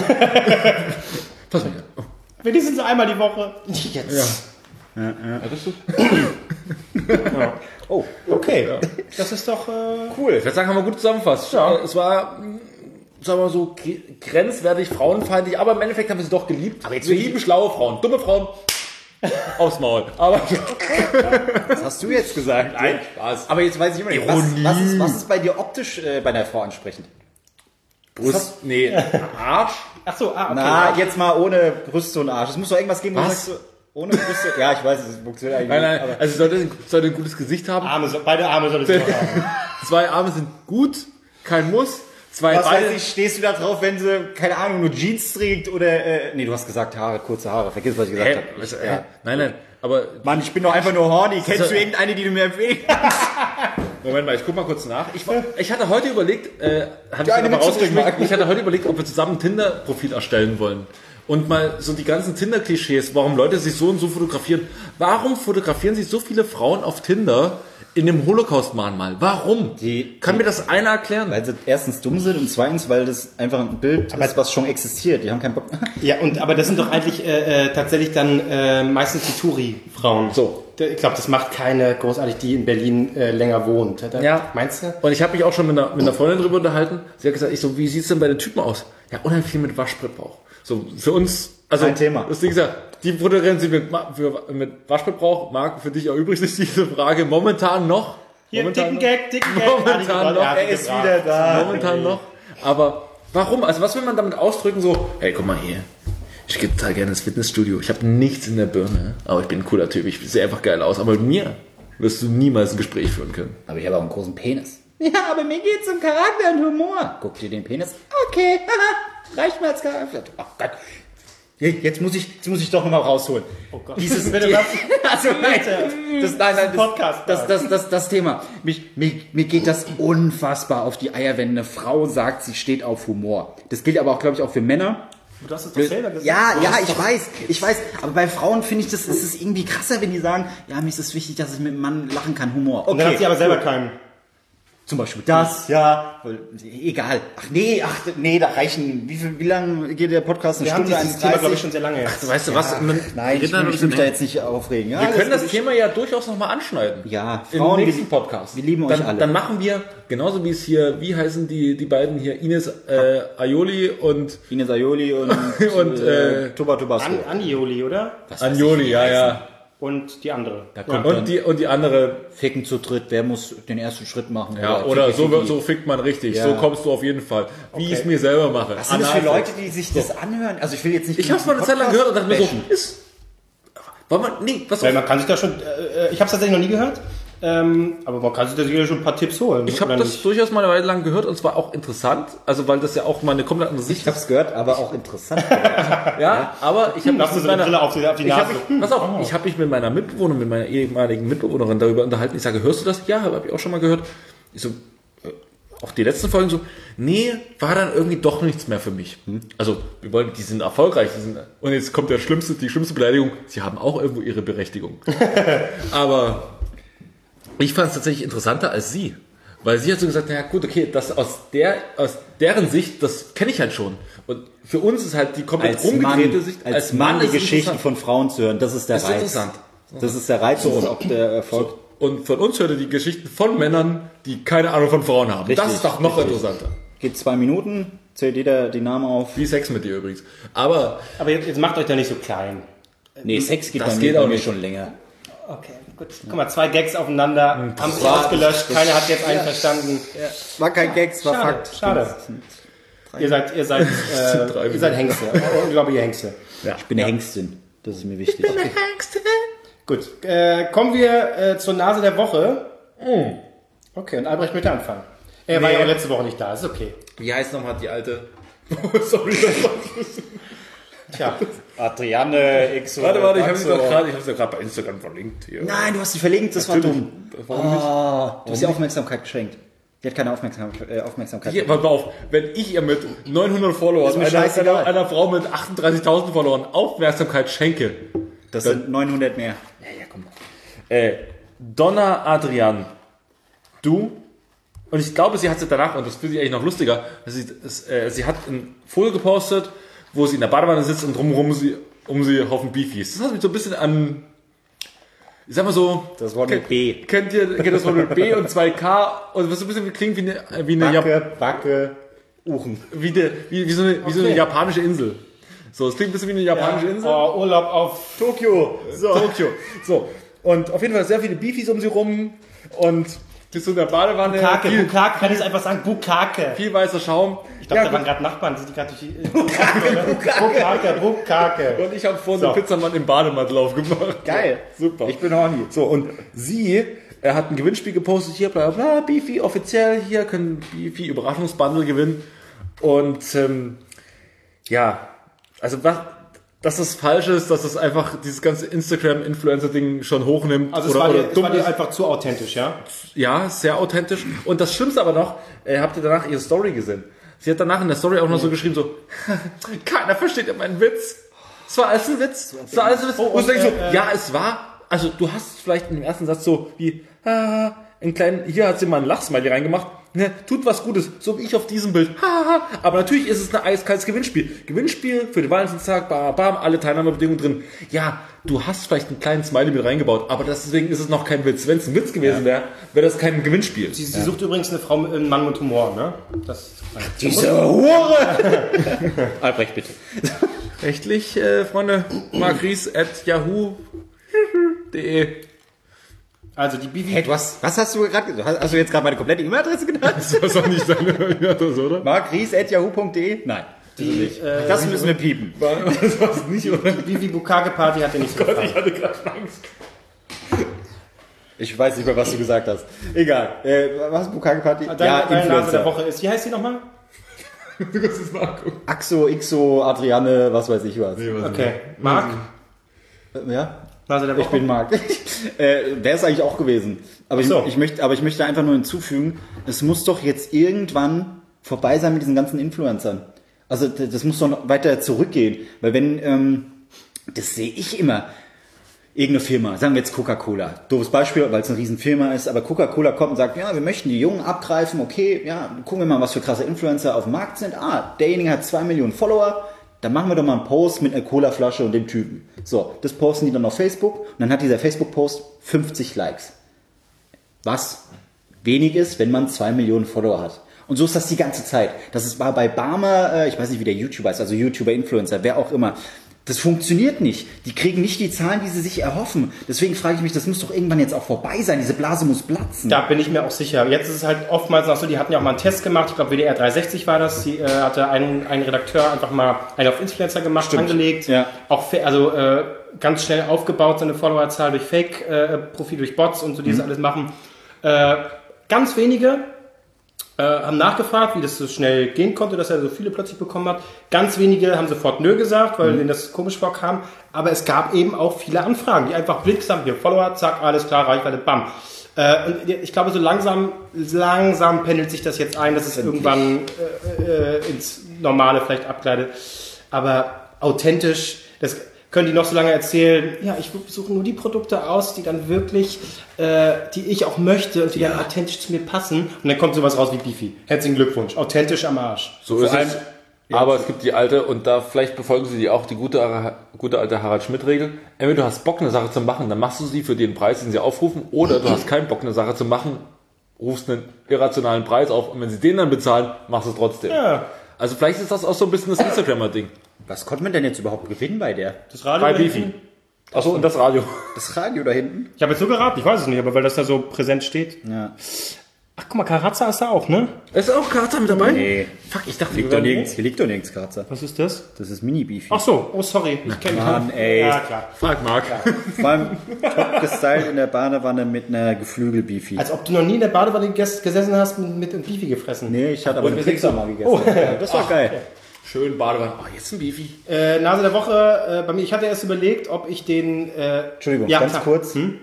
Fass mich an. Oh.
Wenigstens einmal die Woche. Jetzt.
Ja. Ja, ja. ja.
Oh, okay. Ja. Das ist doch äh,
cool. Ich würde sagen, haben wir gut zusammengefasst. Ja. Es war... sagen wir so, grenzwertig, frauenfeindlich, aber im Endeffekt haben wir sie doch geliebt. Aber jetzt wir lieben schlaue Frauen, dumme Frauen, aufs Maul. Aber
was hast du jetzt gesagt?
Nein, Spaß.
Aber jetzt weiß ich immer nicht, was, was, ist, was ist bei dir optisch äh, bei einer Frau ansprechend?
Brust? Nee, Arsch?
Ach so, ah, okay.
Na, jetzt mal ohne Brüste und Arsch. Es muss doch irgendwas geben, wo du sagst, ohne Brüste. Ja, ich weiß, es funktioniert eigentlich.
Nein, nein, aber also sollte, sollte ein gutes Gesicht haben.
Arme, beide Arme sollte es haben.
Zwei Arme sind gut, kein Muss. Zwei
Was weiß ich, stehst du da drauf, wenn sie, keine Ahnung, nur Jeans trägt oder, äh, nee, du hast gesagt Haare, kurze Haare, vergiss, was ich gesagt
Hä?
habe.
Was, äh, ja. Nein, nein, aber...
Mann, ich bin doch einfach nur horny. Kennst so, du irgendeine, die du mir empfehlen kannst?
Moment mal, ich guck mal kurz nach. Ich, ich hatte heute überlegt, äh, hatte ich, mal rausgeschmeckt, ich hatte heute überlegt, ob wir zusammen ein Tinder-Profil erstellen wollen. Und mal so die ganzen Tinder-Klischees, warum Leute sich so und so fotografieren. Warum fotografieren sich so viele Frauen auf Tinder in dem Holocaust-Mahnmal? Warum? Die, Kann die, mir das einer erklären?
Weil sie erstens dumm sind und zweitens, weil das einfach ein Bild aber ist, was schon existiert. Die haben keinen Bock.
Ja, und aber das sind doch eigentlich äh, tatsächlich dann äh, meistens die Touri-Frauen. So. Ich glaube, das macht keine großartig, die in Berlin äh, länger wohnt. Da,
ja.
Meinst du?
Und ich habe mich auch schon mit einer, mit einer Freundin drüber unterhalten. Sie hat gesagt, ich so, wie sieht's denn bei den Typen aus? Ja, unheimlich viel mit Waschbrettbauch. So, für uns, also,
kein Thema.
Das Ding ist ja, die fotografieren sich mit, für, mit Waschbrettbauch. Marc, für dich erübrigt sich diese Frage momentan noch.
Hier,
momentan
dicken Gag, dicken Gag.
Momentan noch.
Er ist wieder da.
Momentan noch. Aber warum? Also was will man damit ausdrücken? So, hey, guck mal hier. Ich gehe total gerne ins Fitnessstudio. Ich habe nichts in der Birne, aber ich bin ein cooler Typ. Ich sehe einfach geil aus. Aber mit mir wirst du niemals ein Gespräch führen können.
Aber ich habe auch einen großen Penis. Ja, aber mir geht's um Charakter und Humor. Guck dir den Penis. Okay, reicht mir als Charakter. Oh Gott. Jetzt muss ich, jetzt muss ich doch nochmal rausholen.
Oh Gott.
Dieses, bitte was? Also, nein, das, nein, nein, das,
Podcast,
das, das, das, das Thema. Mich, mir, mir geht das unfassbar auf die Eier, wenn eine Frau sagt, sie steht auf Humor. Das gilt aber auch, glaube ich, auch für Männer.
Du hast es doch selber gesagt.
Ja, ja, ich weiß, ich weiß. Aber bei Frauen finde ich, das ist es irgendwie krasser, wenn die sagen, ja, mir ist es wichtig, dass ich mit einem Mann lachen kann, Humor.
Okay. Und dann hat sie aber selber keinen.
zum Beispiel das, ja, egal. Ach nee, ach nee, da reichen, wie viel, wie lange geht der Podcast? Eine
Wir
Stunde,
haben dieses Thema, glaube ich, schon sehr lange jetzt.
Also, weißt du was? Man,
Nein, ich will mich da jetzt nicht aufregen. Ja,
wir können
das
das Thema ja durchaus nochmal anschneiden.
Ja,
Frauen im
wir-
nächsten Podcast.
wir lieben euch
dann,
alle.
Dann machen wir, genauso wie es hier, wie heißen die, die beiden hier, Ines äh, Aioli und,
Ines Aioli und,
Und, äh,
Toba Tobasco.
An, Anioli, oder?
Anjoli, ja, ja.
Und die andere.
Da kommt
Und
dann
die, und die andere,
Ficken zu dritt, wer muss den ersten Schritt machen?
ja, oder so,
Ficky-Ficky.
so fickt man richtig.
Ja.
So kommst du auf jeden Fall. Wie ich es mir selber mache.
Was sind das für
Analsex.
Leute, die sich das anhören? Also ich will jetzt nicht...
Ich hab's mal eine Zeit lang gehört und dachte mir so, ist, wollen wir, nee, was
Weil
auf.
man kann sich da schon, äh, ich habe es tatsächlich noch nie gehört, ähm, aber man kann sich da sicher schon ein paar Tipps holen.
Ich habe
oder
das
nicht?
durchaus mal eine Weile lang gehört und zwar auch interessant, also weil das ja auch mal eine komplett andere Sicht
Ich hab's gehört, aber auch interessant.
Ja, aber ich habe
Machst du so eine Brille auf die, auf die
ich hab
Nase?
mich, pass auf, ich habe mich mit meiner Mitbewohnerin, mit meiner ehemaligen Mitbewohnerin darüber unterhalten. Ich sage, hörst du das? Ja, habe ich auch schon mal gehört. Ich so, äh, auch die letzten Folgen so, nee, war dann irgendwie doch nichts mehr für mich. Also, wir wollen, die sind erfolgreich, die sind, und jetzt kommt der schlimmste, die schlimmste Beleidigung, sie haben auch irgendwo ihre Berechtigung. Aber ich fand es tatsächlich interessanter als sie. Weil sie hat so gesagt, naja gut, okay, das aus der, aus deren Sicht, das kenne ich halt schon. Und für uns ist halt die komplett
Als
rumgedrehte
Mann,
Sicht,
als Mann die
ist es
Geschichten
interessant.
von Frauen zu hören, das ist der
Das ist
Reiz.
interessant.
Das ist der Reiz und auch der Erfolg.
Und von uns hört ihr die Geschichten von Männern, die keine Ahnung von Frauen haben.
Richtig,
das ist doch noch
richtig.
interessanter.
Geht zwei Minuten, zählt jeder die Namen auf.
Wie Sex mit dir übrigens. Aber
Aber jetzt, jetzt macht euch da nicht so klein.
Nee, Sex geht
Das
bei mir,
geht
bei
auch
mir
nicht.
schon länger.
Okay, gut. Guck mal, zwei Gags aufeinander, haben sich ausgelöscht, keiner hat jetzt einen verstanden.
War kein Gags, war
Schade,
Fakt.
schade. Ihr seid, ihr seid,
sind drei
äh, ihr seid Hengste. Ich glaube, ihr Hengste.
Ich bin eine Hengstin. Das ist mir wichtig.
Gut, äh, kommen wir äh, zur Nase der Woche. Okay, und Albrecht möchte anfangen. Er war
Nee.
ja auch letzte Woche nicht da, ist okay.
wie heißt nochmal die alte? Sorry, das war
Tja,
Adriane, X.
Warte, warte, ich habe sie doch gerade, ich habe sie doch gerade bei Instagram verlinkt hier.
Nein, du hast sie verlinkt, das war dumm.
Warum nicht?
Ah, du hast ihr Aufmerksamkeit geschenkt. Die hat keine Aufmerksam äh, Aufmerksamkeit.
Hier, pass mal auf, wenn ich ihr mit neunhundert Followern,
Ist mir
einer,
scheißegal.
einer, einer Frau mit achtunddreißigtausend Followern Aufmerksamkeit schenke.
Das sind neunhundert mehr.
Ja, ja, komm. Äh, Donna Adrian, du, und ich glaube, sie hat sie danach, und das finde ich eigentlich noch lustiger, sie, es, äh, sie hat ein Foto gepostet, wo sie in der Badewanne sitzt und drumherum sie, um sie Haufen Beefies. Das hat mich so ein bisschen an, ich sag mal so,
Das Wort mit B.
kennt ihr, kennt das Wort mit B und zwei K, und was so ein bisschen klingt wie eine, wie eine, Jap
Backe, Backe, Uchen.
wie, eine, wie, wie, so eine, wie so eine
Okay.
japanische Insel. So, es klingt ein bisschen wie eine japanische Insel.
oh, Urlaub auf
Tokio. So.
Tokio. So. Und auf jeden Fall sehr viele Beefies um sie rum und die so in der Badewanne.
Bukake,
viel,
Bukake, kann ich einfach sagen, Bukake.
viel weißer Schaum.
Ich glaube,
Ja,
da waren
gut.
gerade Nachbarn, die sind gerade durch die... Bukake, Bukake, Bukake.
Und ich habe vorhin
So.
den Pizzamann im Bademantel aufgemacht.
Geil.
Super.
Ich bin horny.
So, und sie, er hat ein Gewinnspiel gepostet, hier, bla bla bla, Beefy offiziell, hier können Beefy Überraschungsbundle gewinnen. Und ähm, ja, also was, dass das falsch ist, dass das einfach dieses ganze Instagram-Influencer-Ding schon hochnimmt.
Also es
oder,
war,
oder
dir, es
dumm
war dir
ist.
einfach zu authentisch, ja?
Ja, sehr authentisch. Und das Schlimmste aber noch, äh, habt ihr danach ihre Story gesehen? Sie hat danach in der Story auch noch so geschrieben, so, keiner versteht ja meinen Witz. Es war alles ein Witz. Es war alles ein Witz.
Oh,
und
und,
ich denke so,
äh,
ja, es war, also du hast vielleicht in dem ersten Satz so wie, ah, einen kleinen, hier hat sie mal ein Lachsmiley reingemacht, ne, tut was Gutes, so wie ich auf diesem Bild, haha. Aber natürlich ist es ein eiskaltes Gewinnspiel. Gewinnspiel für den Valentinstag, bam, bam, alle Teilnahmebedingungen drin. Ja, du hast vielleicht einen kleinen Smiley mit reingebaut, aber deswegen ist es noch kein Witz. Wenn es ein Witz gewesen wäre, wäre das kein Gewinnspiel.
Sie, sie sucht übrigens eine Frau, mit, einen Mann mit Humor, ne? Das
Diese Hure! Albrecht, bitte.
Rechtlich, äh, Freunde, markries at yahoo punkt de.
Also die Bibi...
Hey, du hast, was hast du gerade gesagt? Hast, hast du jetzt gerade meine komplette E-Mail-Adresse genannt?
Das war doch nicht deine Adresse, oder?
mark ries at yahoo punkt de? Nein.
Die, äh,
Das müssen wir piepen.
Das war es nicht, oder?
die Bibi Bukake Party hat dir nicht so
Gott,
gefallen.
ich hatte gerade Angst.
Ich weiß nicht mehr, was du gesagt hast. Egal. Äh, was? Bukake Party?
Deine,
ja,
deine Nase der
Influencer.
Woche ist... Wie heißt sie nochmal?
Du kannst es nachgucken.
Axo, Ixo, Adriane, was weiß ich was.
Okay. Marc?
Äh, Ja?
Nase der
Ich
Woche?
bin Marc. äh, Wäre es eigentlich auch gewesen. Aber ich,
Ach so.
ich möchte, aber ich möchte einfach nur hinzufügen, es muss doch jetzt irgendwann vorbei sein mit diesen ganzen Influencern. Also d- das muss doch noch weiter zurückgehen. Weil wenn, ähm, das sehe ich immer, irgendeine Firma, sagen wir jetzt Coca-Cola, doofes Beispiel, weil es eine Riesenfirma ist, aber Coca-Cola kommt und sagt, ja, wir möchten die Jungen abgreifen, okay, ja, gucken wir mal, was für krasse Influencer auf dem Markt sind. Ah, derjenige hat zwei Millionen Follower, dann machen wir doch mal einen Post mit einer Cola-Flasche und dem Typen. So, das posten die dann auf Facebook und dann hat dieser Facebook-Post fünfzig Likes. Was wenig ist, wenn man zwei Millionen Follower hat. Und so ist das die ganze Zeit. Das ist, war bei Barmer, äh, ich weiß nicht, wie der YouTuber ist, also YouTuber, Influencer, wer auch immer. Das funktioniert nicht. Die kriegen nicht die Zahlen, die sie sich erhoffen. Deswegen frage ich mich, das muss doch irgendwann jetzt auch vorbei sein. Diese Blase muss platzen.
Da bin ich mir auch sicher. Jetzt ist es halt oftmals noch so, die hatten ja auch mal einen Test gemacht. Ich glaube, W D R dreihundertsechzig war das. Die äh, hatte ein, ein Redakteur einfach mal einen auf Influencer gemacht,
Stimmt.
angelegt.
Ja.
Auch also äh, ganz schnell aufgebaut, seine Followerzahl durch Fake-Profil, äh, durch Bots und so, die das alles machen. Äh, ganz wenige Äh, haben nachgefragt, wie das so schnell gehen konnte, dass er so viele plötzlich bekommen hat. Ganz wenige haben sofort nö gesagt, weil mhm. denen das komisch vorkam. Aber es gab eben auch viele Anfragen, die einfach blicksam, hier Follower, zack, alles klar, Reichweite, bam. Äh, und ich glaube, so langsam, langsam pendelt sich das jetzt ein, dass es Endlich. irgendwann äh, äh, ins Normale vielleicht abgleitet. Aber authentisch, das können die noch so lange erzählen, ja, ich suche nur die Produkte aus, die dann wirklich, äh, die ich auch möchte und die ja. dann authentisch zu mir passen. Und dann kommt sowas raus wie Beefy. Herzlichen Glückwunsch. Authentisch am Arsch.
So ist es. Ja. Aber es gibt die alte, und da vielleicht befolgen sie die auch, die gute, gute alte Harald Schmidt-Regel. Entweder du hast Bock, eine Sache zu machen, dann machst du sie für den Preis, den sie aufrufen, oder du hast keinen Bock, eine Sache zu machen, rufst einen irrationalen Preis auf, und wenn sie den dann bezahlen, machst du es trotzdem.
Ja.
Also vielleicht ist das auch so ein bisschen das Instagrammer-Ding.
Was konnte man denn jetzt überhaupt gewinnen bei der?
Das Radio
bei Beefy. Achso, und das Radio.
Das Radio da hinten?
Ich habe jetzt so geraten, ich weiß es nicht, aber weil das da so präsent steht.
Ja.
Ach, guck mal, Karazza ist da auch, ne?
Ist auch Karazza mit dabei?
Nee.
Fuck, ich dachte,
liegt doch nirgends. Hier liegt doch nirgends Karazza.
Was ist das?
Das ist Mini-Beefy.
Ach so, oh sorry. Ich kenne
Mann, ey.
Ja, klar.
Frag Marc.
Ja. Vor allem top gestylt in der Badewanne mit einer Geflügel-Beefy.
Als ob du noch nie in der Badewanne ges- gesessen hast und mit einem Beefy gefressen.
Nee, ich hatte aber einen Pixar mal gegessen.
Oh.
Das war Ach, geil.
Okay.
Schön Badewanne. Oh, jetzt ein Beefy.
Äh, Nase der Woche, äh, bei mir, ich hatte erst überlegt, ob ich den... Äh,
Entschuldigung,
ja,
ganz
klar.
kurz. Hm?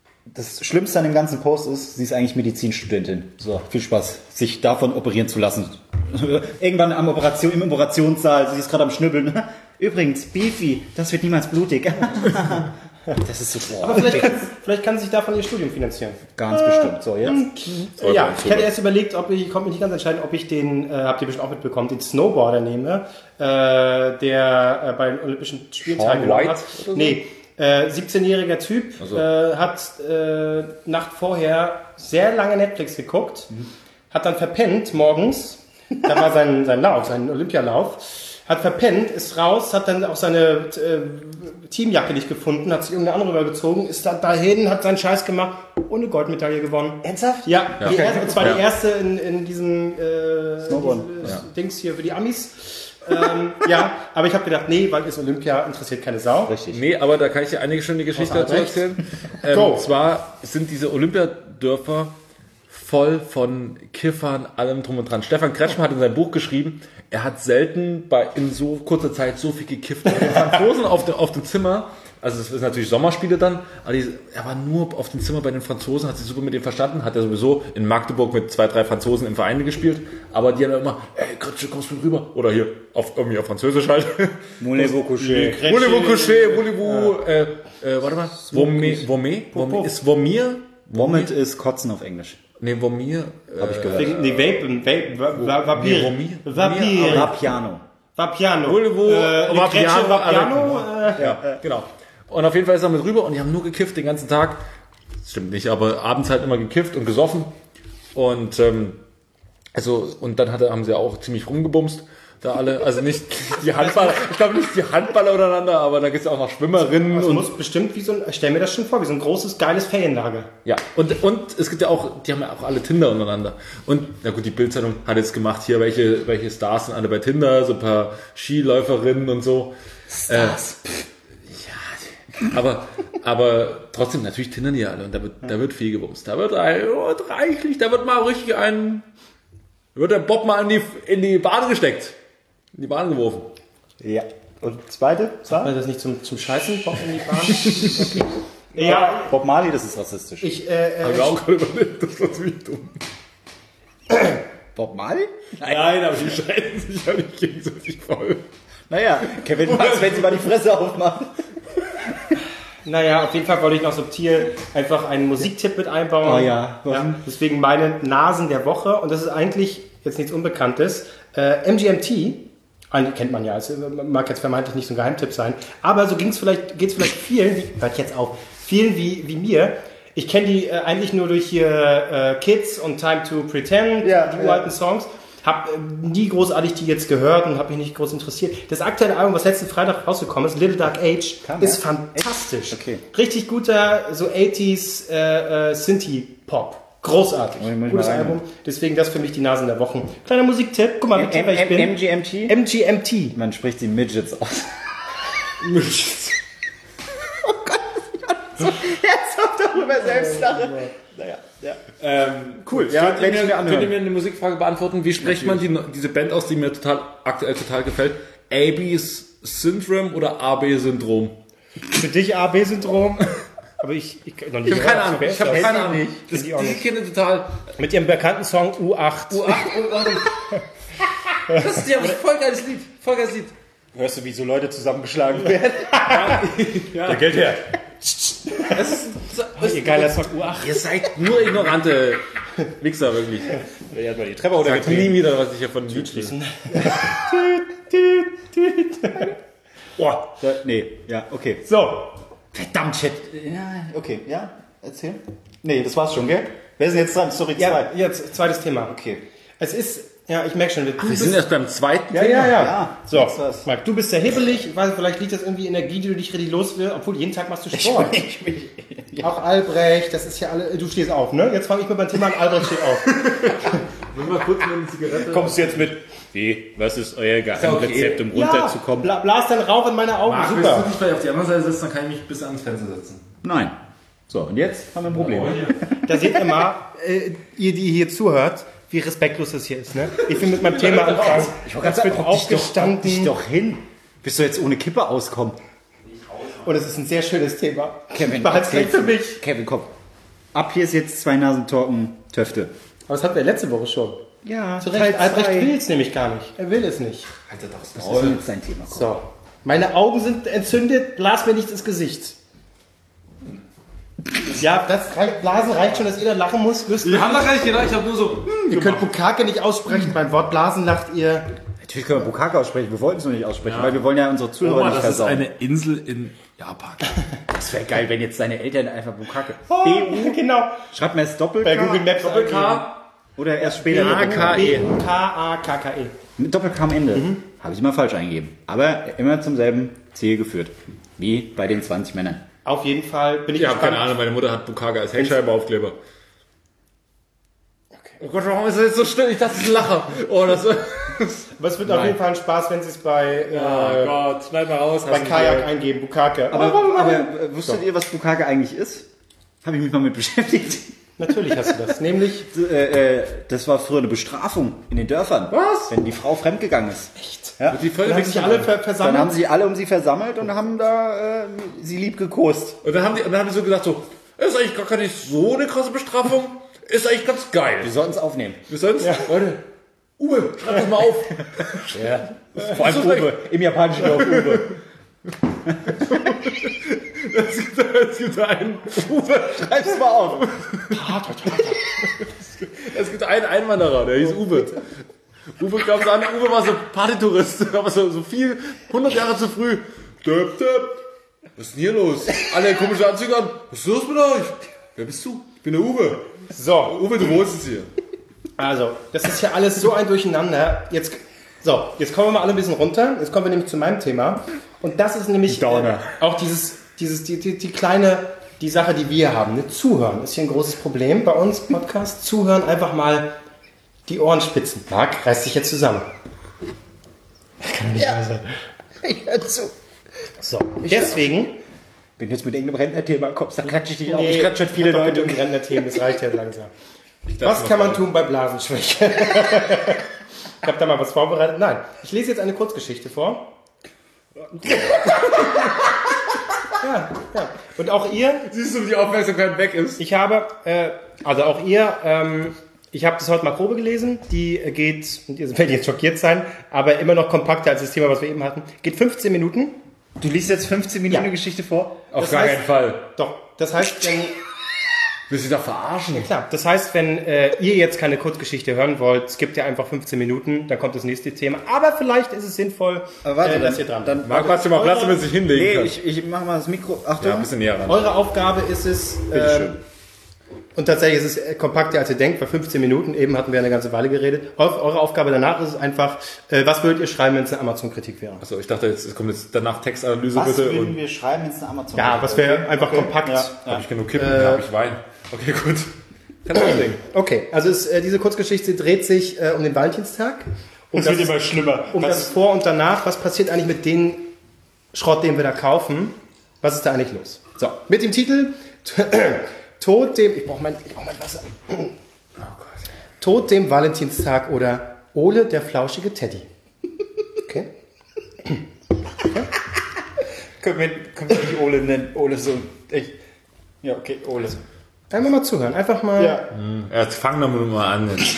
Das Schlimmste an dem ganzen Post ist, sie ist eigentlich Medizinstudentin. So, viel Spaß, sich davon operieren zu lassen. Irgendwann am Operation, im Operationssaal, sie ist gerade am Schnübbeln. Übrigens, Beefy, das wird niemals blutig. Das ist so, boah.
Aber vielleicht kann, vielleicht kann sie sich davon ihr Studium finanzieren.
Ganz äh, bestimmt. So, jetzt.
Äh, ja, ich hatte erst überlegt, ob ich, konnte mich nicht ganz entscheiden, ob ich den, äh, habt ihr bestimmt auch mitbekommen, den Snowboarder nehme, äh, der äh, bei den Olympischen Spielen teilgenommen hat. So? Nee. Äh, siebzehnjähriger Typ, so. äh, hat äh, Nacht vorher sehr lange Netflix geguckt, mhm. hat dann verpennt morgens, da war sein, sein Lauf, sein Olympialauf, hat verpennt, ist raus, hat dann auch seine äh, Teamjacke nicht gefunden, hat sich irgendeine andere übergezogen, ist dann dahin, hat seinen Scheiß gemacht und eine Goldmedaille gewonnen.
Ernsthaft?
Ja,
ja.
Die erste, und zwar
ja.
die erste in, in diesem äh, diese, ja. Dings hier für die Amis. ähm, ja, aber ich habe gedacht, nee, weil ist Olympia, interessiert keine Sau.
Richtig. Nee, aber da kann ich dir einige schöne Geschichten dazu erzählen. Ähm, und zwar sind diese Olympiadörfer voll von Kiffern, allem drum und dran. Stefan Kretschmer hat in seinem Buch geschrieben, er hat selten bei, in so kurzer Zeit so viel gekifft. Bei den Franzosen auf, de, auf dem Zimmer, also es ist natürlich Sommerspiele dann, aber die, er war nur auf dem Zimmer bei den Franzosen, hat sich super mit denen verstanden, hat er sowieso in Magdeburg mit zwei, drei Franzosen im Verein gespielt, aber die haben immer, ey, Kretsche, kommst du mit rüber? Oder hier, auf, irgendwie auf Französisch halt.
Voulez-vous coucher?
Voulez-vous coucher? Voulez-vous, äh, äh, warte mal, Vomir? Vomir? Ist Vomir?
Vomit ist Kotzen auf Englisch.
Nee, Vomir.
Äh, Habe ich gehört.
Wegen, nee, Vapen, Vapen, Vapir.
Vomir?
Vapir.
Vapiano.
Vapiano.
Voulez-vous,
äh,
Vapiano.
Vapiano. Äh,
ja, genau. Und auf jeden Fall ist er mit rüber und die haben nur gekifft den ganzen Tag. Das stimmt nicht, aber abends halt immer gekifft und gesoffen. Und, ähm, also, und dann hat er, haben sie auch ziemlich rumgebumst. Da alle, also nicht die Handballer, ich glaube nicht die Handballer untereinander, aber da gibt es auch noch Schwimmerinnen.
Das
und
muss bestimmt wie so ein, ich stell mir das schon vor, wie so ein großes, geiles Ferienlager.
Ja, und, und es gibt ja auch, die haben ja auch alle Tinder untereinander. Und, na gut, die Bildzeitung hat jetzt gemacht, hier, welche, welche Stars sind alle bei Tinder, so ein paar Skiläuferinnen und so.
Stars.
Äh, ja, aber, aber trotzdem, natürlich tindern die alle und da wird, da wird viel gebumst. Da wird, ein, oh, reichlich, da wird mal richtig ein, wird der Bob mal in die, in die Bahn gesteckt. In die Bahn geworfen.
Ja. Und zweite?
Sagt man das nicht zum, zum Scheißen? Bob in die Bahn? Okay.
Ja. Bob Marley, das ist rassistisch.
Ich, äh,
Hab ich auch gerade überlegt, das war ziemlich dumm.
Bob Marley?
Nein, Nein aber die scheiden sich ja nicht gegenseitig voll.
Naja, Kevin Max, wenn sie mal die Fresse aufmachen.
Naja, auf jeden Fall wollte ich noch subtil einfach einen Musiktipp mit einbauen.
Oh ja.
ja. Deswegen meine Nasen der Woche. Und das ist eigentlich jetzt nichts Unbekanntes. Äh, M G M T, einen kennt man ja, also mag jetzt vermeintlich nicht so ein Geheimtipp sein. Aber so ging es vielleicht, geht's vielleicht vielen, wie, hört jetzt auf, vielen wie, wie mir. Ich kenne die äh, eigentlich nur durch hier äh, Kids und Time to Pretend,
ja,
die
ja.
uralten Songs. Hab äh, nie großartig die jetzt gehört und habe mich nicht groß interessiert. Das aktuelle Album, was letzten Freitag rausgekommen ist, Little Dark Age,
Kam,
ist
ja?
fantastisch.
Okay.
Richtig guter, so achtziger äh, äh, Synthie-Pop. Großartig.
Muss ich mal
Gutes
rein.
Album. Deswegen das für mich die Nasen der Wochen. Kleiner Musiktipp. Guck mal, wie tief ich bin.
M G M T?
M G M T.
Man spricht die Midgets aus. Oh Gott, das ist so herzhaft darüber selbst lache. Naja, ja.
Ähm,
Cool,
Könnt,
ja,
ihr
wenn ich
mir,
mir
könnt ihr
anhören.
mir eine Musikfrage beantworten? Wie spricht man die, diese Band aus, die mir total aktuell total gefällt? A B Syndrome oder A B-Syndrom?
Für dich A B-Syndrom. Aber ich, ich, noch nicht
Ich habe keine Ahnung. Ich habe keine Ahnung. Das,
Die auch
diese
nicht.
Kinder total.
Mit ihrem bekannten Song U acht.
U acht, U acht. Das ist ja voll geiles Lied. Voll geiles Lied.
Hörst du, wie so Leute zusammengeschlagen werden?
Ja.
Der Geld her.
Das ist, das
Ihr geiler Song U acht.
Ihr seid nur ignorante Wichser, wirklich.
Wer hat mal die Treppe
Sagt nie
runtergetrieben?
wieder, was ich hier von Lied schließe.
Boah, da, nee, ja, okay.
So.
Verdammt, shit. Ja, okay, ja, erzähl. Nee, das war's schon, gell? Wer ist denn jetzt dran? Sorry,
Ja,
zwei.
jetzt zweites Thema.
Okay.
Es ist, ja, ich merke schon, du
Wir
bist,
sind erst beim zweiten
ja,
Thema.
ja, ja,
Ja,
So,
jetzt was.
Marc, du bist sehr hibbelig. Ich weiß, vielleicht liegt das irgendwie Energie, die du dich richtig los willst, obwohl jeden Tag machst du Sport.
Ich bin, ja.
Auch Albrecht, das ist ja alle. Du stehst auf, ne? Jetzt fange ich mit meinem Thema an. Albrecht steht auf.
Nimm mal kurz eine Zigarette.
Kommst du jetzt mit? Wie? Was ist euer
Geheimrezept,
um runterzukommen? Bla, blas dann rauf in meine Augen.
Marc, willst du
Super.
dich vielleicht auf die andere Seite setzen, dann kann ich mich bis ans Fenster setzen.
Nein. So, und jetzt haben wir ein Problem.
Da seht ihr mal, äh, ihr, die hier zuhört, wie respektlos das hier ist, ne? Ich will mit meinem Thema anfangen. Jetzt wird aufgestanden.
Dich doch hin. Bist du jetzt ohne Kippe auskommen?
Und es ist ein sehr schönes Thema.
Kevin,
Ich behalte es gleich für mich.
Kevin, komm. Ab hier ist jetzt zwei Nasentorken Töfte.
Aber das hatten wir letzte Woche schon.
Ja,
Zu Recht, Albrecht will es nämlich gar nicht. Er will es nicht.
Alter, doch, das
Das ist jetzt dein Thema. Komm.
So. Meine Augen sind entzündet, blas mir nicht ins Gesicht. Ja, das reicht, Blasen reicht schon, dass ihr da lachen muss. Wisst ihr?
Wir haben da gar nicht gedacht, ich habe nur so. Hm,
Ihr könnt Bukake nicht aussprechen, beim Wort Blasen lacht ihr.
Natürlich können wir Bukake aussprechen. Wir wollten es noch nicht aussprechen, weil wir wollen ja unsere Zuhörer nicht
das ist
versauen.
eine Insel in Japan.
Das wäre geil, wenn jetzt deine Eltern einfach Bukake.
Oh, genau.
Schreibt mir das Doppel
Bei Google Maps
Doppel
eingeben.
K.
oder erst später
A
Doppel
K E.
B U K A K K E.
Mit Doppel K am Ende. Habe ich immer falsch eingegeben. Aber immer zum selben Ziel geführt. Wie bei den zwanzig Männern.
Auf jeden Fall bin ich
Ich habe
gespannt.
keine Ahnung, meine Mutter hat Bukake als Heckscheibeaufkleber. Oh Gott, warum ist das jetzt so still? Ich dachte, das ist ein Lacher. Oh, das
Aber es wird auf jeden Fall ein Spaß, wenn Sie es bei,
Oh
äh,
Gott, schneid mal raus.
bei Kajak eingeben, Bukake.
Aber, aber äh, wusstet ihr, was Bukake eigentlich ist? Habe ich mich mal mit beschäftigt.
Natürlich hast du das. Nämlich,
Äh, äh, das war früher eine Bestrafung in den Dörfern.
Was?
Wenn die Frau fremdgegangen ist.
echt?
Ja.
Die
Dann haben sich alle ver
Dann
versammelt.
haben sie alle um sie versammelt und haben da äh, sie lieb gekost.
Und dann haben die, und dann haben die so gesagt so, ist eigentlich gar nicht so eine krasse Bestrafung, ist eigentlich ganz geil.
Wir sollten es aufnehmen.
Wie sonst? Leute, Uwe, schreib das mal auf.
Ja. Vor allem Uwe. Im Japanischen auch Uwe.
Es gibt, es gibt einen, Uwe,
Schreib's mal auf.
es gibt einen Einwanderer, der hieß Uwe. Uwe kam an, Uwe war so Partytourist, aber so, so viel, hundert Jahre zu früh. Döp, döp. Was ist denn hier los? Alle komische Anzüge an. Was ist los mit euch? Wer bist du? Ich bin der Uwe.
So,
Uwe, du wohnst jetzt hier.
also, das ist ja alles so ein Durcheinander. Jetzt, so, jetzt kommen wir mal alle ein bisschen runter. Jetzt kommen wir nämlich zu meinem Thema. Und das ist nämlich
Downer.
äh, auch dieses, dieses, die, die, die kleine, die Sache, die wir haben. Ne? Zuhören ist hier ein großes Problem bei uns, Podcast. Zuhören, einfach mal die Ohren spitzen. Marc, reiß dich jetzt zusammen. Das kann doch nicht wahr sein.
Ich hör zu.
So, deswegen.
Wenn du jetzt mit irgendeinem Rentnerthema kommst, dann klatsche ich dich auf.
Nee,
Ich klatsche schon viele
einfach mit
Leute.
dem Rentnerthemen, das reicht ja langsam.
dachte
Was
noch
kann man
mal-
tun bei Blasenschwäche? Ich habe da mal was vorbereitet. Nein, ich lese jetzt eine Kurzgeschichte vor. Ja, ja. Und auch ihr,
Siehst du, wie die Aufmerksamkeit weg ist?
ich habe, äh, also auch ihr, ähm, ich habe das heute mal Probe gelesen. Die äh, geht, und ihr werdet jetzt schockiert sein, aber immer noch kompakter als das Thema, was wir eben hatten. Geht fünfzehn Minuten.
Du liest jetzt fünfzehn Minuten
Ja.
Geschichte vor?
Auf
Das
gar
heißt-
keinen Fall.
Doch, das heißt, wenn...
Willst du dich da verarschen?
Klar, das heißt, wenn äh, ihr jetzt keine Kurzgeschichte hören wollt, skippt ihr einfach fünfzehn Minuten, dann kommt das nächste Thema. Aber vielleicht ist es sinnvoll,
Aber warte,
äh, dass
dann-
ihr dran
dann-
seid.
Marc, machst du mal Platz, damit er sich hinlegen
Nee,
kann.
ich, ich mach mal das Mikro. Achtung.
Ja, ein bisschen näher ran.
Eure Aufgabe ist es,
Bitteschön.
ähm, und tatsächlich ist es äh, kompakter als ihr denkt, bei fünfzehn Minuten, eben hatten wir eine ganze Weile geredet. Eu- Eure Aufgabe danach ist es einfach, äh, was würdet ihr schreiben, wenn es eine Amazon-Kritik wäre?
Achso, ich dachte, jetzt es kommt jetzt danach Textanalyse
Was
bitte
würden
und
wir schreiben, wenn es eine Amazon
Ja, was wäre einfach kompakt.
Ja,
habe
ja.
ich genug Kippen,
Äh,
ja, habe ich Wein. Okay, gut. Kannst du loslegen.
Okay, also es, äh, diese Kurzgeschichte dreht sich äh, um den Valentinstag. Um das,
schlimmer.
um das Vor und Danach. Was passiert eigentlich mit dem Schrott, den wir da kaufen? Was ist da eigentlich los? So, mit dem Titel Tod dem... Ich brauche mein, ich brauch mein Wasser. Tod dem Valentinstag oder Ole, der flauschige Teddy. Okay?
Können wir, können wir nicht Ole nennen? Ole so echt. Ja, okay, Ole.
Einfach mal zuhören. Einfach mal...
Ja.
Jetzt fang doch mal an. Jetzt.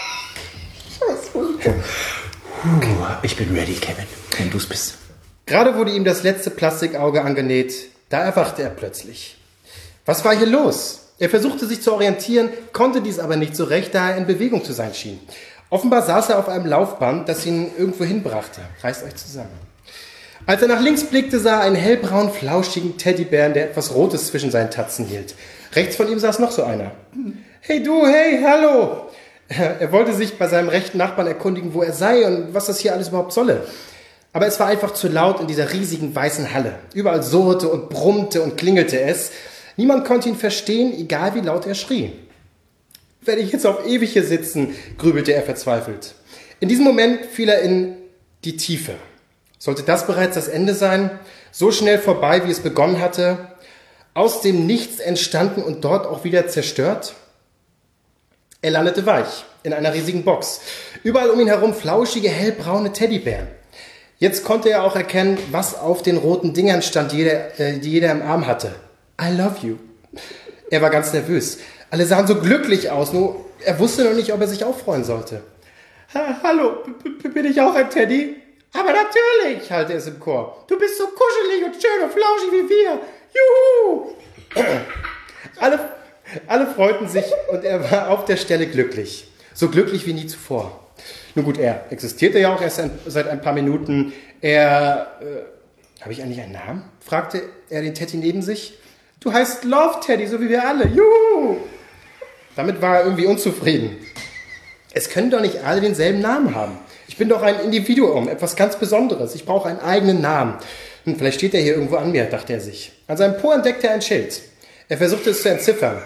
Ich bin ready, Kevin. Wenn du es bist.
Gerade wurde ihm das letzte Plastikauge angenäht, da erwachte er plötzlich. Was war hier los? Er versuchte sich zu orientieren, konnte dies aber nicht so recht, da er in Bewegung zu sein schien. Offenbar saß er auf einem Laufband, das ihn irgendwo hinbrachte. Reißt euch zusammen. Als er nach links blickte, sah er einen hellbraunen, flauschigen Teddybären, der etwas Rotes zwischen seinen Tatzen hielt. Rechts von ihm saß noch so einer. Hey du, hey, hallo! Er wollte sich bei seinem rechten Nachbarn erkundigen, wo er sei und was das hier alles überhaupt solle. Aber es war einfach zu laut in dieser riesigen weißen Halle. Überall surrte und brummte und klingelte es. Niemand konnte ihn verstehen, egal wie laut er schrie. Werde ich jetzt auf ewig hier sitzen, grübelte er verzweifelt. In diesem Moment fiel er in die Tiefe. Sollte das bereits das Ende sein? So schnell vorbei, wie es begonnen hatte? Aus dem Nichts entstanden und dort auch wieder zerstört? Er landete weich in einer riesigen Box. Überall um ihn herum flauschige, hellbraune Teddybären. Jetzt konnte er auch erkennen, was auf den roten Dingern stand, die jeder, äh, die jeder im Arm hatte. I love you. Er war ganz nervös. Alle sahen so glücklich aus, nur er wusste noch nicht, ob er sich auch freuen sollte. Ha, hallo, b- b- bin ich auch ein Teddy? Aber natürlich, hallte es im Chor. Du bist so kuschelig und schön und flauschig wie wir. Juhu! Alle, alle freuten sich und er war auf der Stelle glücklich. So glücklich wie nie zuvor. Nun gut, er existierte ja auch erst ein, seit ein paar Minuten. Er, äh, habe ich eigentlich einen Namen? Fragte er den Teddy neben sich. Du heißt Love Teddy, so wie wir alle. Juhu! Damit war er irgendwie unzufrieden. Es können doch nicht alle denselben Namen haben. Ich bin doch ein Individuum, etwas ganz Besonderes. Ich brauche einen eigenen Namen. Hm, vielleicht steht er hier irgendwo an mir, dachte er sich. An seinem Po entdeckte er ein Schild. Er versuchte es zu entziffern.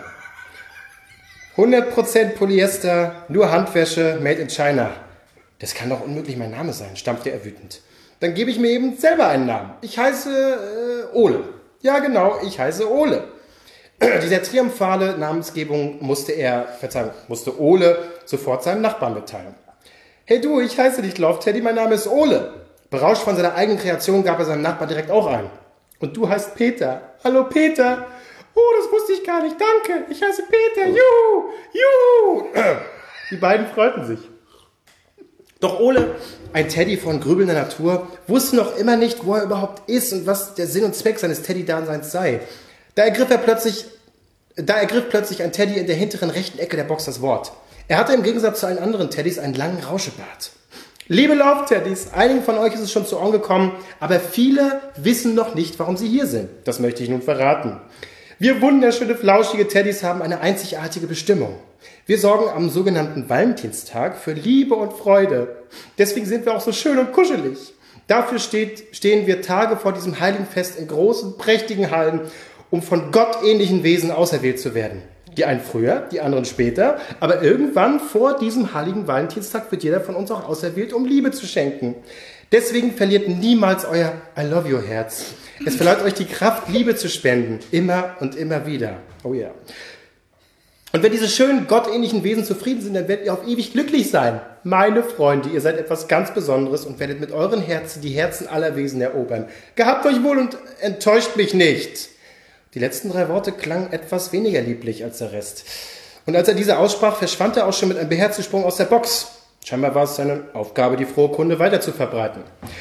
hundert Prozent Polyester, nur Handwäsche, made in China. Das kann doch unmöglich mein Name sein, stampfte er wütend. Dann gebe ich mir eben selber einen Namen. Ich heiße äh, Ole. Ja genau, ich heiße Ole. Dieser triumphale Namensgebung musste er, Verzeihung, musste Ole sofort seinem Nachbarn mitteilen. Hey du, ich heiße dich Love Teddy, mein Name ist Ole. Berauscht von seiner eigenen Kreation gab er seinem Nachbarn direkt auch ein. Und du heißt Peter. Hallo Peter. Oh, das wusste ich gar nicht. Danke. Ich heiße Peter. Juhu. Juhu. Die beiden freuten sich. Doch Ole, ein Teddy von grübelnder Natur, wusste noch immer nicht, wo er überhaupt ist und was der Sinn und Zweck seines Teddy-Daseins sei. Da ergriff er plötzlich, da ergriff plötzlich ein Teddy in der hinteren rechten Ecke der Box das Wort. Er hatte im Gegensatz zu allen anderen Teddys einen langen Rauschebart. Liebe Love-Teddys, einigen von euch ist es schon zu Ohren gekommen, aber viele wissen noch nicht, warum sie hier sind. Das möchte ich nun verraten. Wir wunderschöne, flauschige Teddys haben eine einzigartige Bestimmung. Wir sorgen am sogenannten Valentinstag für Liebe und Freude. Deswegen sind wir auch so schön und kuschelig. Dafür steht, stehen wir Tage vor diesem heiligen Fest in großen, prächtigen Hallen, um von gottähnlichen Wesen auserwählt zu werden. Die einen früher, die anderen später, aber irgendwann vor diesem heiligen Valentinstag wird jeder von uns auch auserwählt, um Liebe zu schenken. Deswegen verliert niemals euer I love you Herz. Es verleiht euch die Kraft, Liebe zu spenden, immer und immer wieder. Oh ja. Yeah. Und wenn diese schönen, gottähnlichen Wesen zufrieden sind, dann werdet ihr auf ewig glücklich sein. Meine Freunde, ihr seid etwas ganz Besonderes und werdet mit euren Herzen die Herzen aller Wesen erobern. Gehabt euch wohl und enttäuscht mich nicht. Die letzten drei Worte klangen etwas weniger lieblich als der Rest. Und als er diese aussprach, verschwand er auch schon mit einem beherzten Sprung aus der Box. Scheinbar war es seine Aufgabe, die frohe Kunde weiter zu verbreiten.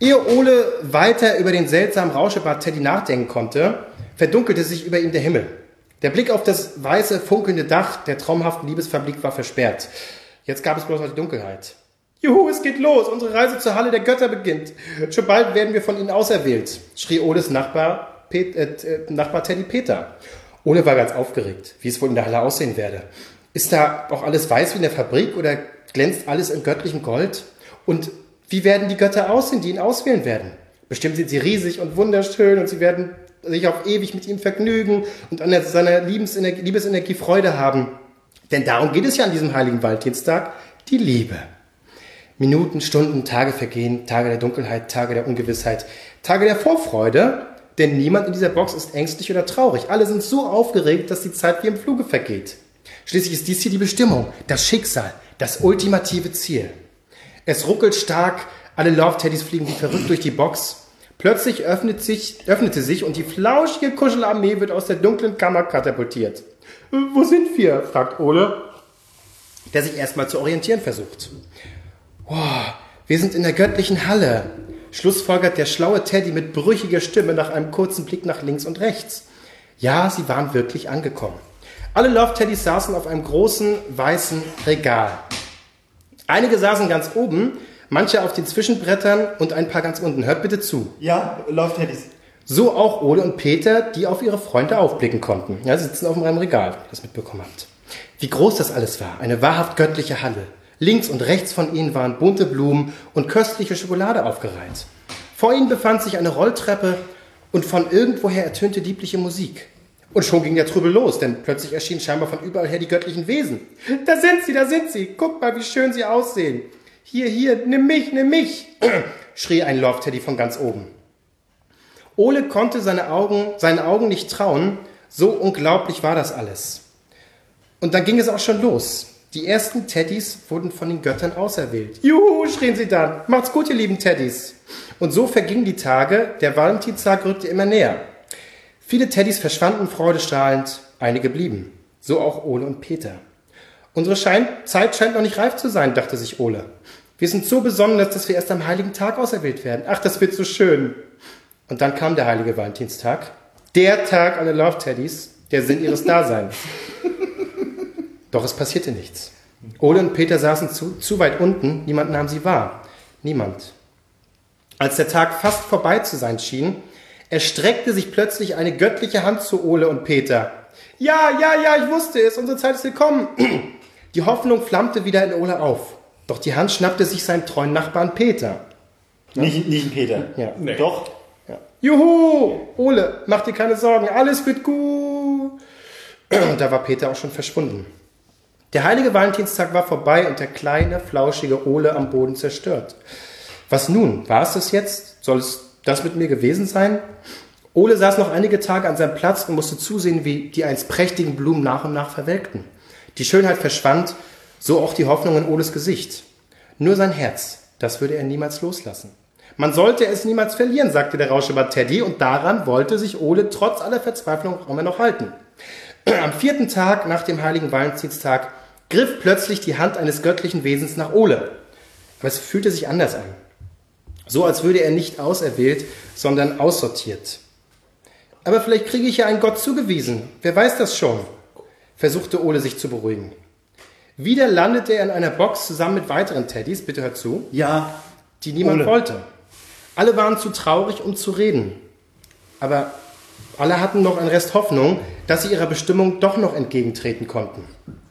Ehe Ole weiter über den seltsamen Rauschebart-Teddy nachdenken konnte, verdunkelte sich über ihm der Himmel. Der Blick auf das weiße, funkelnde Dach der traumhaften Liebesfabrik war versperrt. Jetzt gab es bloß noch die Dunkelheit. Juhu, es geht los, unsere Reise zur Halle der Götter beginnt. Schon bald werden wir von ihnen auserwählt, schrie Oles Nachbar, Pet, äh, Nachbar Teddy Peter. Ole war ganz aufgeregt, wie es wohl in der Halle aussehen werde. Ist da auch alles weiß wie in der Fabrik oder glänzt alles in göttlichem Gold? Und wie werden die Götter aussehen, die ihn auswählen werden? Bestimmt sind sie riesig und wunderschön und sie werden sich auf ewig mit ihm vergnügen und an seiner Liebesenergie, Liebesenergie Freude haben. Denn darum geht es ja an diesem heiligen Valentinstag, die Liebe. Minuten, Stunden, Tage vergehen, Tage der Dunkelheit, Tage der Ungewissheit, Tage der Vorfreude, denn niemand in dieser Box ist ängstlich oder traurig. Alle sind so aufgeregt, dass die Zeit wie im Fluge vergeht. Schließlich ist dies hier die Bestimmung, das Schicksal, das ultimative Ziel. Es ruckelt stark, alle Love-Teddys fliegen wie verrückt durch die Box. Plötzlich öffnet sich, öffnete sich und die flauschige Kuschelarmee wird aus der dunklen Kammer katapultiert. Wo sind wir? Fragt Ole, der sich erstmal zu orientieren versucht. Oh, wir sind in der göttlichen Halle, schlussfolgert der schlaue Teddy mit brüchiger Stimme nach einem kurzen Blick nach links und rechts. Ja, sie waren wirklich angekommen. Alle Love-Teddys saßen auf einem großen, weißen Regal. Einige saßen ganz oben, manche auf den Zwischenbrettern und ein paar ganz unten. Hört bitte zu.
Ja, Love-Teddys.
So auch Ole und Peter, die auf ihre Freunde aufblicken konnten. Ja, sie sitzen auf einem Regal, wenn ihr das mitbekommen habt. Wie groß das alles war. Eine wahrhaft göttliche Halle. Links und rechts von ihnen waren bunte Blumen und köstliche Schokolade aufgereiht. Vor ihnen befand sich eine Rolltreppe und von irgendwoher ertönte liebliche Musik. Und schon ging der Trubel los, denn plötzlich erschienen scheinbar von überall her die göttlichen Wesen. Da sind sie, da sind sie, guck mal, wie schön sie aussehen. Hier, hier, nimm mich, nimm mich, schrie ein Love-Teddy von ganz oben. Ole konnte seine Augen, seinen Augen nicht trauen, so unglaublich war das alles. Und dann ging es auch schon los. Die ersten Teddys wurden von den Göttern auserwählt. Juhu, schrien sie dann, macht's gut, ihr lieben Teddys. Und so vergingen die Tage, der Valentinstag rückte immer näher. Viele Teddys verschwanden freudestrahlend, einige blieben. So auch Ole und Peter. Unsere Schein- Zeit scheint noch nicht reif zu sein, dachte sich Ole. Wir sind so besonders, dass wir erst am heiligen Tag auserwählt werden. Ach, das wird so schön. Und dann kam der heilige Valentinstag. Der Tag aller Love-Teddys, der Sinn ihres Daseins. Doch es passierte nichts. Ole und Peter saßen zu, zu weit unten, niemand nahm sie wahr. Niemand. Als der Tag fast vorbei zu sein schien, erstreckte sich plötzlich eine göttliche Hand zu Ole und Peter. Ja, ja, ja, ich wusste es, unsere Zeit ist gekommen. Die Hoffnung flammte wieder in Ole auf. Doch die Hand schnappte sich seinen treuen Nachbarn Peter.
Ja? Nicht, nicht Peter.
Ja.
Nee. Doch.
Ja. Juhu, Ole, mach dir keine Sorgen, alles wird gut. Und da war Peter auch schon verschwunden. Der heilige Valentinstag war vorbei und der kleine, flauschige Ole am Boden zerstört. Was nun? War es das jetzt? Soll es das mit mir gewesen sein? Ole saß noch einige Tage an seinem Platz und musste zusehen, wie die einst prächtigen Blumen nach und nach verwelkten. Die Schönheit verschwand, so auch die Hoffnung in Oles Gesicht. Nur sein Herz, das würde er niemals loslassen. Man sollte es niemals verlieren, sagte der Rauschebart Teddy, und daran wollte sich Ole trotz aller Verzweiflung auch immer noch halten. Am vierten Tag nach dem heiligen Valentinstag griff plötzlich die Hand eines göttlichen Wesens nach Ole. Aber es fühlte sich anders an. So als würde er nicht auserwählt, sondern aussortiert. Aber vielleicht kriege ich ja einen Gott zugewiesen. Wer weiß das schon? Versuchte Ole sich zu beruhigen. Wieder landete er in einer Box zusammen mit weiteren Teddys, bitte hört zu,
Ja,
die niemand
Ole.
wollte. Alle waren zu traurig, um zu reden. Aber alle hatten noch einen Rest Hoffnung, dass sie ihrer Bestimmung doch noch entgegentreten konnten.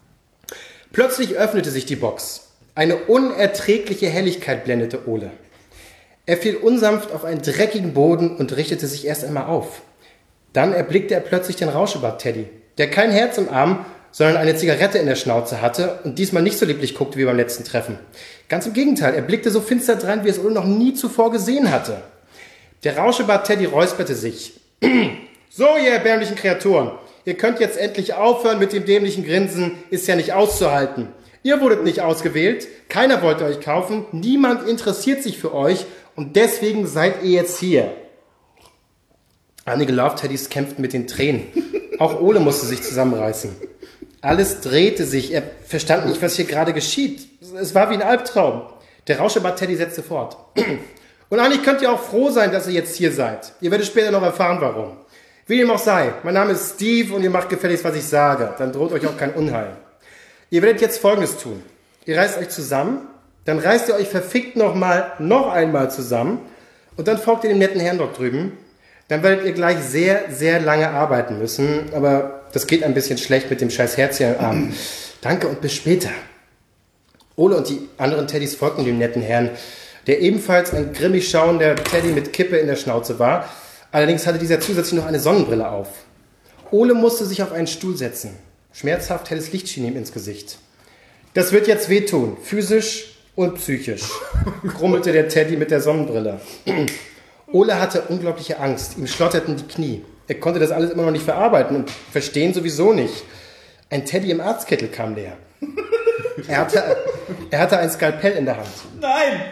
Plötzlich öffnete sich die Box. Eine unerträgliche Helligkeit blendete Ole. Er fiel unsanft auf einen dreckigen Boden und richtete sich erst einmal auf. Dann erblickte er plötzlich den Rauschebart-Teddy, der kein Herz im Arm, sondern eine Zigarette in der Schnauze hatte und diesmal nicht so lieblich guckte wie beim letzten Treffen. Ganz im Gegenteil, er blickte so finster drein, wie es Ole noch nie zuvor gesehen hatte. Der Rauschebart-Teddy räusperte sich. So, ihr erbärmlichen Kreaturen, ihr könnt jetzt endlich aufhören mit dem dämlichen Grinsen, ist ja nicht auszuhalten. Ihr wurdet nicht ausgewählt, keiner wollte euch kaufen, niemand interessiert sich für euch und deswegen seid ihr jetzt hier. Einige Love-Teddys kämpften mit den Tränen. Auch Ole musste sich zusammenreißen. Alles drehte sich, er verstand nicht, was hier gerade geschieht. Es war wie ein Albtraum. Der Rauschebart-Teddy setzte fort. Und eigentlich könnt ihr auch froh sein, dass ihr jetzt hier seid. Ihr werdet später noch erfahren, warum. Wie dem auch sei, mein Name ist Steve und ihr macht gefälligst, was ich sage. Dann droht euch auch kein Unheil. Ihr werdet jetzt Folgendes tun. Ihr reißt euch zusammen, dann reißt ihr euch verfickt nochmal, noch einmal zusammen und dann folgt ihr dem netten Herrn dort drüben. Dann werdet ihr gleich sehr, sehr lange arbeiten müssen, aber das geht ein bisschen schlecht mit dem scheiß Herzchen am Arm. Danke und bis später. Ole und die anderen Teddys folgten dem netten Herrn, der ebenfalls ein grimmig schauender Teddy mit Kippe in der Schnauze war. Allerdings hatte dieser zusätzlich noch eine Sonnenbrille auf. Ole musste sich auf einen Stuhl setzen. Schmerzhaft helles Licht schien ihm ins Gesicht. Das wird jetzt wehtun, physisch und psychisch, grummelte der Teddy mit der Sonnenbrille. Ole hatte unglaubliche Angst, ihm schlotterten die Knie. Er konnte das alles immer noch nicht verarbeiten und verstehen sowieso nicht. Ein Teddy im Arztkittel kam näher. Er hatte, er hatte ein Skalpell in der Hand.
Nein!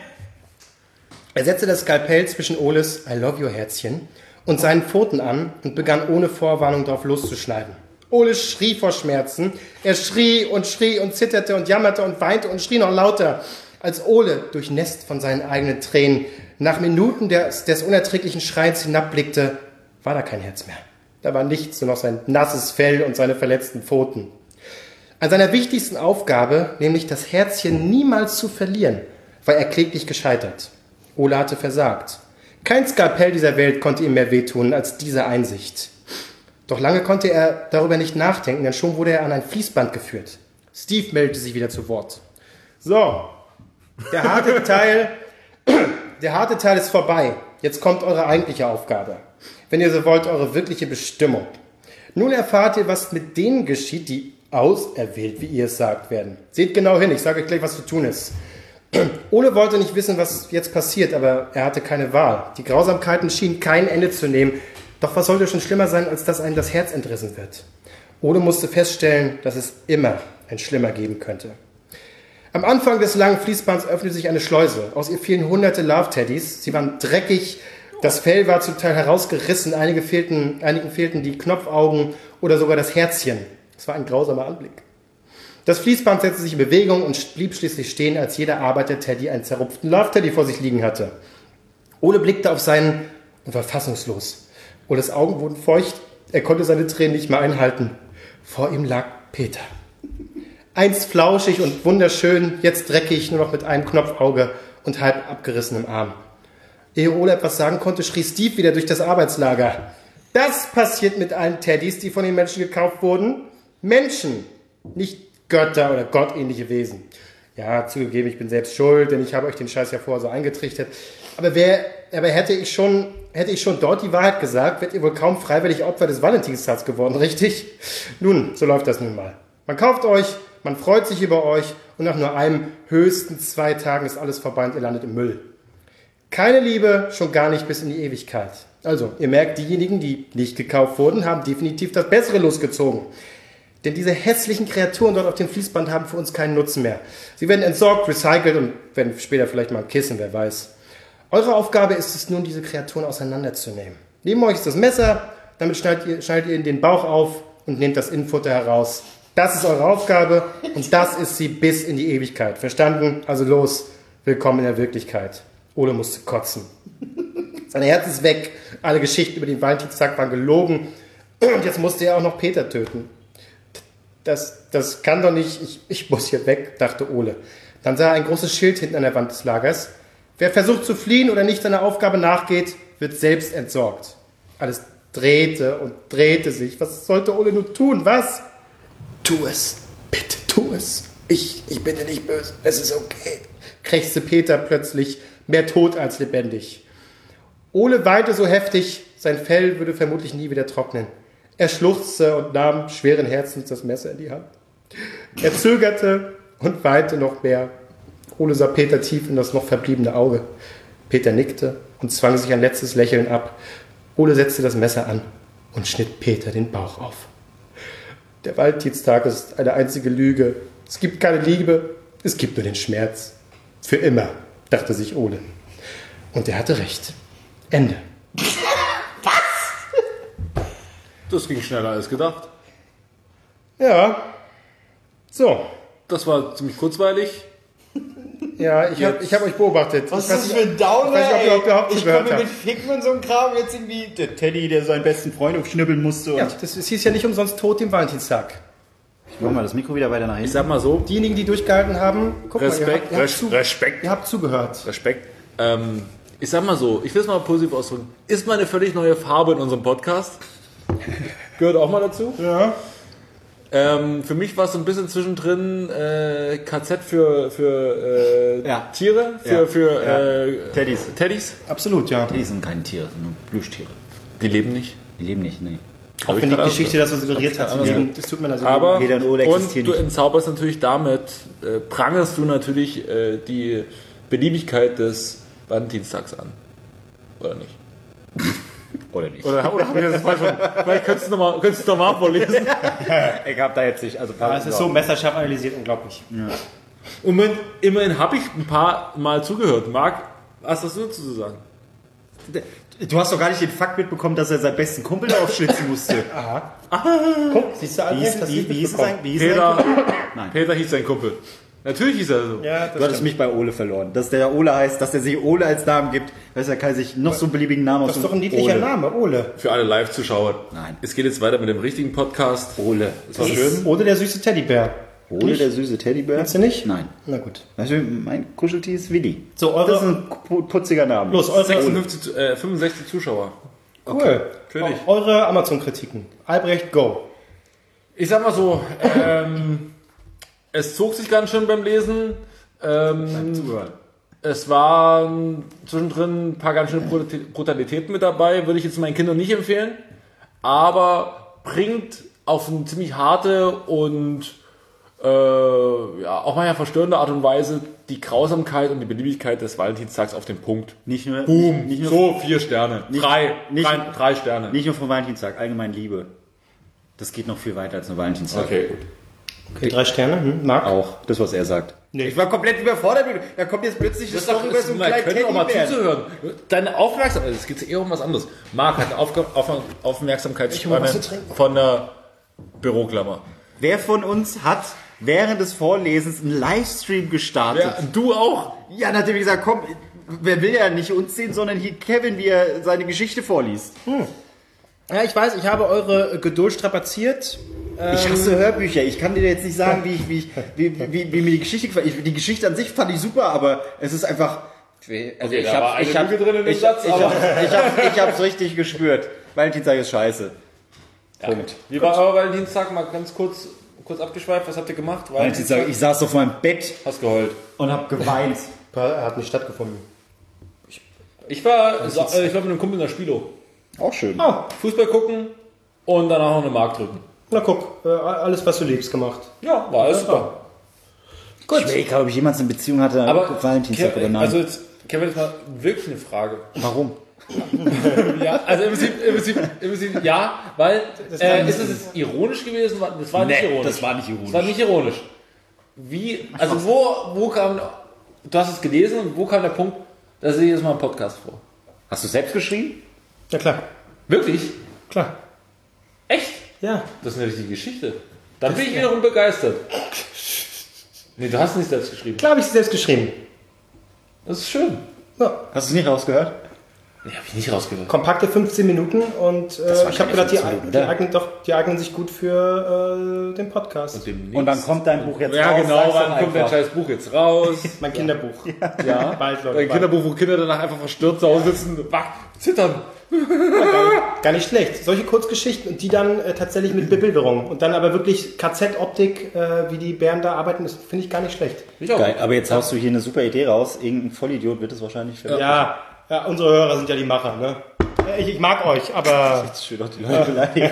Er setzte das Skalpell zwischen Oles I love you Herzchen und seinen Pfoten an und begann ohne Vorwarnung drauf loszuschneiden. Ole schrie vor Schmerzen. Er schrie und schrie und zitterte und jammerte und weinte und schrie noch lauter. Als Ole, durchnässt von seinen eigenen Tränen, nach Minuten des, des unerträglichen Schreins hinabblickte, war da kein Herz mehr. Da war nichts, nur noch sein nasses Fell und seine verletzten Pfoten. An seiner wichtigsten Aufgabe, nämlich das Herzchen niemals zu verlieren, war er kläglich gescheitert. Ole hatte versagt. Kein Skalpell dieser Welt konnte ihm mehr wehtun als diese Einsicht. Doch lange konnte er darüber nicht nachdenken, denn schon wurde er an ein Fließband geführt. Steve meldete sich wieder zu Wort. So, der harte Teil, der harte Teil ist vorbei. Jetzt kommt eure eigentliche Aufgabe. Wenn ihr so wollt, eure wirkliche Bestimmung. Nun erfahrt ihr, was mit denen geschieht, die auserwählt, wie ihr es sagt, werden. Seht genau hin, ich sage euch gleich, was zu tun ist. Ole wollte nicht wissen, was jetzt passiert, aber er hatte keine Wahl. Die Grausamkeiten schienen kein Ende zu nehmen. Doch was sollte schon schlimmer sein, als dass einem das Herz entrissen wird? Ole musste feststellen, dass es immer ein Schlimmer geben könnte. Am Anfang des langen Fließbands öffnete sich eine Schleuse. Aus ihr fielen hunderte Love-Teddys. Sie waren dreckig, das Fell war zum Teil herausgerissen, einige fehlten, einigen fehlten die Knopfaugen oder sogar das Herzchen. Es war ein grausamer Anblick. Das Fließband setzte sich in Bewegung und blieb schließlich stehen, als jeder Arbeiter-Teddy einen zerrupften Love-Teddy vor sich liegen hatte. Ole blickte auf seinen und war fassungslos. Oles Augen wurden feucht, er konnte seine Tränen nicht mehr einhalten. Vor ihm lag Peter. Einst flauschig und wunderschön, jetzt dreckig, nur noch mit einem Knopfauge und halb abgerissenem Arm. Ehe Ole etwas sagen konnte, schrie Steve wieder durch das Arbeitslager. Das passiert mit allen Teddys, die von den Menschen gekauft wurden. Menschen, nicht Götter oder gottähnliche Wesen. Ja, zugegeben, ich bin selbst schuld, denn ich habe euch den Scheiß ja vorher so eingetrichtert. Aber, wer, aber hätte, ich schon, hätte ich schon dort die Wahrheit gesagt, wärt ihr wohl kaum freiwillig Opfer des Valentinstags geworden, richtig? Nun, so läuft das nun mal. Man kauft euch, man freut sich über euch und nach nur einem, höchstens zwei Tagen ist alles vorbei und ihr landet im Müll. Keine Liebe, schon gar nicht bis in die Ewigkeit. Also, ihr merkt, diejenigen, die nicht gekauft wurden, haben definitiv das Bessere losgezogen. Denn diese hässlichen Kreaturen dort auf dem Fließband haben für uns keinen Nutzen mehr. Sie werden entsorgt, recycelt und werden später vielleicht mal ein Kissen, wer weiß. Eure Aufgabe ist es nun, diese Kreaturen auseinanderzunehmen. Neben euch ist das Messer, damit schneidet ihr, schneidet ihr in den Bauch auf und nehmt das Innenfutter heraus. Das ist eure Aufgabe und das ist sie bis in die Ewigkeit. Verstanden? Also los, willkommen in der Wirklichkeit. Ole musste kotzen. Sein Herz ist weg. Alle Geschichten über den Valentinstag waren gelogen. Und jetzt musste er auch noch Peter töten. Das, das kann doch nicht, ich, ich muss hier weg, dachte Ole. Dann sah er ein großes Schild hinten an der Wand des Lagers. Wer versucht zu fliehen oder nicht seiner Aufgabe nachgeht, wird selbst entsorgt. Alles drehte und drehte sich. Was sollte Ole nun tun? Was? Tu es, bitte tu es. Ich, ich bin dir nicht böse, es ist okay, krächzte Peter plötzlich, mehr tot als lebendig. Ole weinte so heftig, sein Fell würde vermutlich nie wieder trocknen. Er schluchzte und nahm schweren Herzens das Messer in die Hand. Er zögerte und weinte noch mehr. Ole sah Peter tief in das noch verbliebene Auge. Peter nickte und zwang sich ein letztes Lächeln ab. Ole setzte das Messer an und schnitt Peter den Bauch auf. Der Valentinstag ist eine einzige Lüge. Es gibt keine Liebe, es gibt nur den Schmerz. Für immer, dachte sich Ole. Und er hatte recht. Ende.
Das ging schneller als gedacht.
Ja. So.
Das war ziemlich kurzweilig.
Ja, ich habe ich hab euch beobachtet.
Was
ich weiß
ist das
nicht,
für ein Downer,
ich weiß nicht, ob ihr
ey?
überhaupt
Ich
zugehört
komme
habt.
mit Ficken und so einem Kram jetzt irgendwie der Teddy, der seinen besten Freund aufschnibbeln musste.
Ja,
Und
das, es hieß ja nicht umsonst tot dem Valentinstag.
ich mach mal das Mikro wieder weiter nach
Ich
hinten.
sag mal so,
Diejenigen, die durchgehalten haben, guck
Respekt,
mal, ihr habt, ihr, habt
Res-
zu,
Respekt.
ihr habt zugehört.
Respekt. Ähm, ich sag mal so, ich will es mal positiv ausdrücken. Ist mal eine völlig neue Farbe in unserem Podcast. Gehört auch mal dazu.
Ja.
Ähm, für mich war es so ein bisschen zwischendrin äh, K Z für, für äh,
Ja.
Tiere, für,
Ja.
für
Ja.
Äh,
Teddys.
Teddys.
Absolut, ja.
Die sind keine Tiere, sind nur Plüschtiere.
Die leben nicht.
Die leben nicht, nee.
Auch wenn die
gerade
Geschichte das so suggeriert hat.
anders
Deswegen, das tut mir also
Aber
Peter und Ole
und
existieren
du
nicht.
entzauberst natürlich damit, äh, prangerst du natürlich äh, die Beliebigkeit des Valentinstags an. Oder nicht?
Oder nicht?
Oder, oder habe ich das falsch verstanden? Vielleicht könntest du nochmal noch mal vorlesen.
Ich hab da jetzt nicht, also
Ja, es ist so messerscharf analysiert, unglaublich.
Und immerhin, immerhin habe ich ein paar Mal zugehört. Marc, was hast du dazu zu sagen?
Du hast doch gar nicht den Fakt mitbekommen, dass er seinen besten Kumpel aufschlitzen musste.
Aha. Guck, siehst du,
Wie
Albrecht,
hieß,
das
wie,
nicht
wie hieß es
mitbekommen.
eigentlich? Wie hieß es
Peter,
Nein.
Peter hieß sein Kumpel. Natürlich hieß er so.
Ja,
Du
das
hattest
stimmt.
mich bei Ole verloren. Dass der Ole heißt, dass er sich Ole als Namen gibt. Weißt du, er kann sich noch so einen beliebigen Namen
Das ist doch ein niedlicher
Ole.
Name, Ole.
Für alle Live-Zuschauer.
Nein.
Es geht jetzt weiter mit dem richtigen Podcast.
Ole.
Das war schön.
Ole der süße Teddybär.
Ole, der süße Teddybär.
Kennst du nicht?
Nein.
Na gut.
Weißt du, mein Kuscheltier ist Willi.
So, eure-
Das ist ein pu- putziger Name.
Los, eure,
sechsundfünfzig, zu- äh, fünfundsechzig Zuschauer.
cool.
natürlich.
Eure Amazon-Kritiken. Albrecht, go.
Ich sag mal so, ähm, es zog sich ganz schön beim Lesen. Ähm,
Zuhören.
es waren zwischendrin ein paar ganz schöne Brut- Brutalitäten mit dabei. Würde ich jetzt meinen Kindern nicht empfehlen. Aber bringt auf eine ziemlich harte und äh, ja, auch manchmal verstörende Art und Weise die Grausamkeit und die Beliebigkeit des Valentinstags auf den Punkt.
Nicht nur,
Boom,
nicht, nur,
so vier Sterne.
Nicht-
drei,
nicht-
drei, drei Sterne.
nicht nur vom Valentinstag, allgemein Liebe. Das geht noch viel weiter als nur Valentinstag.
Okay, gut.
Okay, drei Sterne. Hm, Marc?
Auch, das, was er sagt.
Nee.
Ich war komplett überfordert. Da kommt jetzt plötzlich das Story über so einen
man
kleinen
könnte auch mal
Teddybären.
zuzuhören. Deine Aufmerksamkeit, es geht eher um was anderes. Marc hat eine Aufga- Auf Aufmerksamkeitsspanne
was zu trinken.
von der Büroklammer.
Wer von uns hat während des Vorlesens einen Livestream gestartet?
Ja, du auch.
Ja, dann hat er gesagt, komm, wer will ja nicht uns sehen, sondern hier Kevin, wie er seine Geschichte vorliest.
Ja, ich weiß, ich habe eure Geduld strapaziert.
Ich hasse Hörbücher. Ich kann dir jetzt nicht sagen, wie, ich, wie, ich, wie, wie, wie mir die Geschichte gefällt. Ich, die Geschichte an sich fand ich super, aber es ist einfach... Also ich
da war
hab,
eine
ich hab,
Lüge drin in dem
ich,
Satz,
ich,
aber-
hab, ich, hab, ich hab's richtig gespürt. Valentinstag ist scheiße. Punkt.
Wie war euer Valentinstag? Mal ganz kurz, kurz abgeschweift. Was habt ihr gemacht?
Valentinstag, ich saß auf meinem Bett
Hast geheult.
und hab geweint.
Er hat nicht stattgefunden.
Ich war, äh, ich war mit einem Kumpel in der Spielo.
Auch schön.
Oh,
Fußball gucken und danach noch eine Mark drücken.
na guck, äh, alles, was du liebst, gemacht.
Ja, war alles super.
Gut. Ich glaube, ob ich jemals eine Beziehung hatte,
Aber
Valentinstag oder
Kevin,
nein.
also jetzt, Kevin, jetzt mal wirklich eine Frage.
Warum?
Ja, also im Prinzip, im Prinzip, im Prinzip ja, weil äh, ist es jetzt ironisch gewesen? Das war nicht
Nee,
ironisch.
das war nicht ironisch.
Das war nicht ironisch. Wie, also wo, wo kam, du hast es gelesen und wo kam der Punkt, dass ich jetzt mal einen Podcast vor?
Hast du selbst geschrieben?
Ja klar,
Wirklich?
klar.
Echt?
Ja.
Das ist eine richtige Geschichte. Dann bin ich wiederum begeistert. Nee, du hast nicht selbst geschrieben.
Klar habe ich sie selbst geschrieben.
Das ist schön.
Ja.
Hast du es nicht rausgehört?
Nee, hab ich nicht rausgehört.
Kompakte fünfzehn Minuten und äh,
war
ich habe
keine
gedacht, die,
fünfzehn Minuten,
die,
oder?
eignen doch, die eignen sich gut für äh, den Podcast.
Und dann kommt dein Buch jetzt
Ja,
raus.
genau,
sag's doch
wann kommt dein
einfach.
scheiß Buch jetzt raus?
Mein Kinderbuch.
Ja,
Bald, Leute,
Ein
bald.
Kinderbuch, wo Kinder danach einfach verstört zu Hause sitzen, wach, zittern.
Gar nicht schlecht. Solche Kurzgeschichten und die dann äh, tatsächlich mit Bebilderung und dann aber wirklich K Z-Optik, äh, wie die Bären da arbeiten, das finde ich gar nicht schlecht.
Ich auch.
Geil, aber jetzt haust du hier eine super Idee raus. Irgendein Vollidiot wird es wahrscheinlich für.
Ja, ja, unsere Hörer sind ja die Macher, ne? Äh, Ich, ich mag euch, aber
Jetzt schön doch die Leute beleidigen.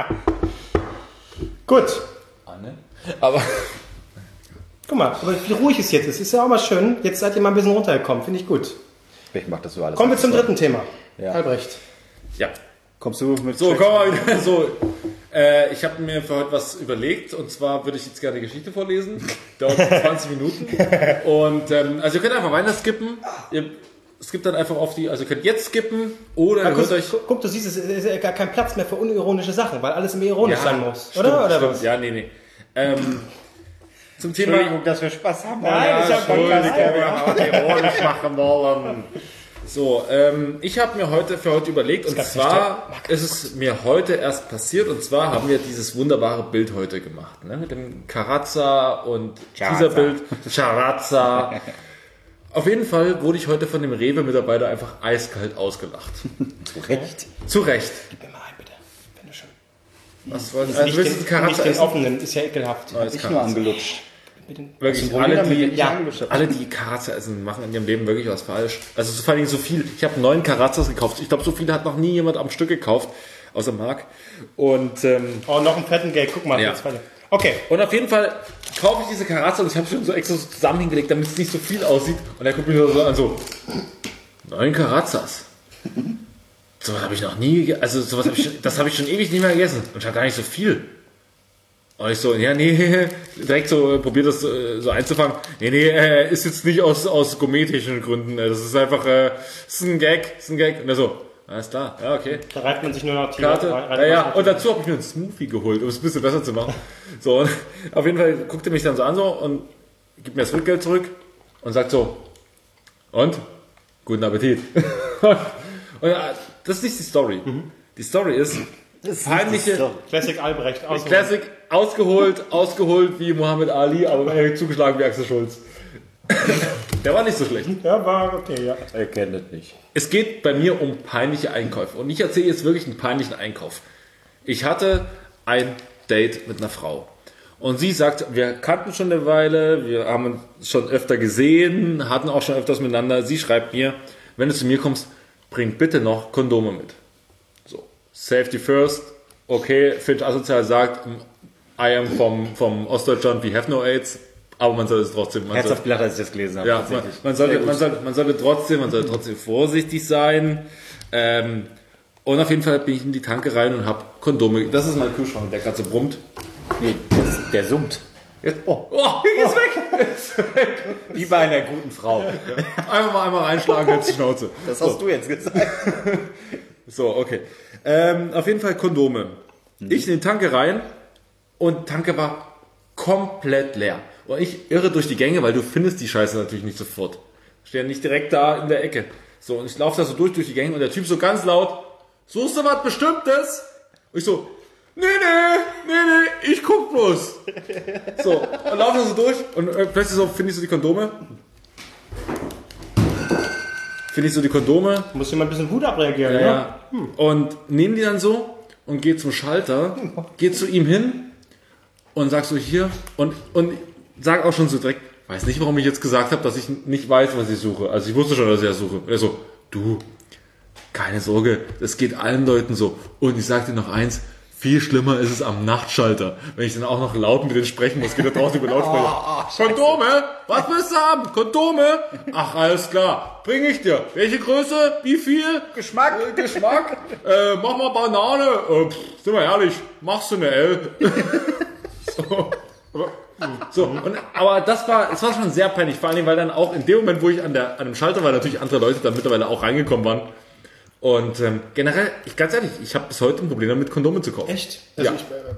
gut.
Aber
Guck mal, aber wie ruhig es jetzt ist, ist ja auch mal schön. Jetzt seid ihr mal ein bisschen runtergekommen, finde ich gut.
Ich mach das so alles.
Kommen wir zum dritten Thema.
Ja.
Albrecht.
ja.
Kommst du mit
So, komm mal wieder. So, äh, ich habe mir für heute was überlegt und zwar würde ich jetzt gerne eine Geschichte vorlesen. Dauert zwanzig Minuten. Und ähm, also ihr könnt einfach weiter skippen. Ihr skippt dann einfach auf die, also ihr könnt jetzt skippen oder
Ja,
ihr
guck,
hört euch.
guck, guck, du siehst, es ist ja gar kein Platz mehr für unironische Sachen, weil alles immer ironisch sein muss.
stimmt,
Oder? Oder
stimmt.
was?
Ja, nee, nee. Ähm, zum Thema...
Entschuldigung, dass wir Spaß haben.
Nein, ist ja Podcast.
ironisch machen wollen. So, ähm, ich habe mir heute für heute überlegt, und
gab's
zwar ist es mir heute erst passiert, und zwar haben wir dieses wunderbare Bild heute gemacht, ne, mit dem Karazza und
Charazza.
Teaserbild, Charazza. Auf jeden Fall wurde ich heute von dem Rewe-Mitarbeiter einfach eiskalt ausgelacht.
Zu Recht.
Zu Recht.
Gib mir mal ein, bitte. Wenn du schon.
Was wollen
Nicht,
also, willst du
den,
Karazza
nicht den
essen?
offenen, ist ja ekelhaft.
Oh, jetzt
Ich
Karazza.
nur angelutscht.
Wirklich,
Problem
alle
damit,
die,
wenn ich
ja,
angelutscht habe?
alle, die Karazza essen, machen in ihrem Leben wirklich was falsch. Also so vor allem so viel. Ich habe neun Karazzas gekauft. Ich glaube, so viele hat noch nie jemand am Stück gekauft, außer Marc. Und, ähm,
Oh, noch ein fetten Geld. Guck mal.
Ja.
Jetzt weiter. Okay.
und auf jeden Fall kaufe ich diese Karazza und ich habe schon so extra so zusammen hingelegt, damit es nicht so viel aussieht. Und er guckt mich so an, so, neun Karazzas. Sowas habe ich noch nie, ge- also sowas habe ich, schon- das habe ich schon ewig nicht mehr gegessen. Und schon gar nicht so viel. Und ich so, ja, nee, direkt so äh, probiert das äh, so einzufangen. Nee, nee, äh, ist jetzt nicht aus, aus gourmettechnischen Gründen. äh, Das ist einfach, äh, ist ein Gag, ist ein Gag. Und er so, alles klar, ja, okay.
Da reibt man sich nur noch die
Karte.
rein- rein-
Ja, ja.
rein-
Und dazu habe ich mir einen Smoothie geholt, um es ein bisschen besser zu machen. So, und auf jeden Fall guckt er mich dann so an so und gibt mir das Rückgeld zurück und sagt so, und? Guten Appetit. Und äh, das ist nicht die Story. Die Story ist, peinliche,
Classic Albrecht. Aus
Classic, ausgeholt, ausgeholt wie Muhammad Ali, aber im Endeffekt zugeschlagen wie Axel Schulz. Der war nicht so schlecht.
Ja, war okay, ja.
Er kennt es nicht.
Es geht bei mir um peinliche Einkäufe. Und ich erzähle jetzt wirklich einen peinlichen Einkauf. Ich hatte ein Date mit einer Frau. Und sie sagt, wir kannten schon eine Weile, wir haben uns schon öfter gesehen, hatten auch schon öfters miteinander. Sie schreibt mir, wenn du zu mir kommst, bring bitte noch Kondome mit. So, Safety first. Okay, Finch Asozial sagt, I am vom, vom Ostdeutschland, we have no AIDS. Aber man soll es trotzdem... Man soll,
Herzhaft gelacht, als ich das gelesen habe.
ja, man, man, sollte, man, sollte, man sollte trotzdem, man sollte trotzdem vorsichtig sein. Ähm, und auf jeden Fall bin ich in die Tanke rein und habe Kondome. Das ist mein Kühlschrank, der gerade so brummt.
Nee, der, der summt.
Jetzt, oh, oh, hier geht's weg. Ist weg.
Wie bei einer guten Frau.
Einfach mal einmal reinschlagen, jetzt die Schnauze.
Das hast du jetzt gesagt.
So, okay. Ähm, auf jeden Fall Kondome. Ich in die Tanke rein und die Tanke war komplett leer. Und ich irre durch die Gänge, weil du findest die Scheiße natürlich nicht sofort. Stehen nicht direkt da in der Ecke. So, und ich laufe da so durch, durch die Gänge und der Typ so ganz laut, suchst du was Bestimmtes? Und ich so, nee, nee, nee, nee, ich guck bloß. So, und laufe da so durch und äh, plötzlich so, finde ich so die Kondome. Finde ich so die Kondome.
Muss jemand ein bisschen Wut abreagieren,
Ja,
ja?
ja. Und nehmen die dann so und geht zum Schalter, geht zu ihm hin und sagt so hier und, und sag auch schon so direkt, weiß nicht, warum ich jetzt gesagt habe, dass ich nicht weiß, was ich suche. Also ich wusste schon, dass ich das suche. Und er so, du, keine Sorge, das geht allen Leuten so. Und ich sag dir noch eins, viel schlimmer ist es am Nachtschalter. Wenn ich dann auch noch laut mit denen sprechen muss, geht er draußen über Lautsprecher. Kondome? Was willst du haben? Kondome? Ach, alles klar. Bring ich dir. Welche Größe? Wie viel?
Geschmack.
Äh, Geschmack? äh, mach mal Banane. Äh, pff, sind wir ehrlich, machst du eine L? so. So, und, aber das war, es war schon sehr peinlich, vor allem, weil dann auch in dem Moment, wo ich an, der, an dem Schalter war, natürlich andere Leute dann mittlerweile auch reingekommen waren. Und ähm, generell, ich ganz ehrlich, ich habe bis heute ein Problem damit, Kondome zu kaufen.
Echt?
Ja.
Ich, äh,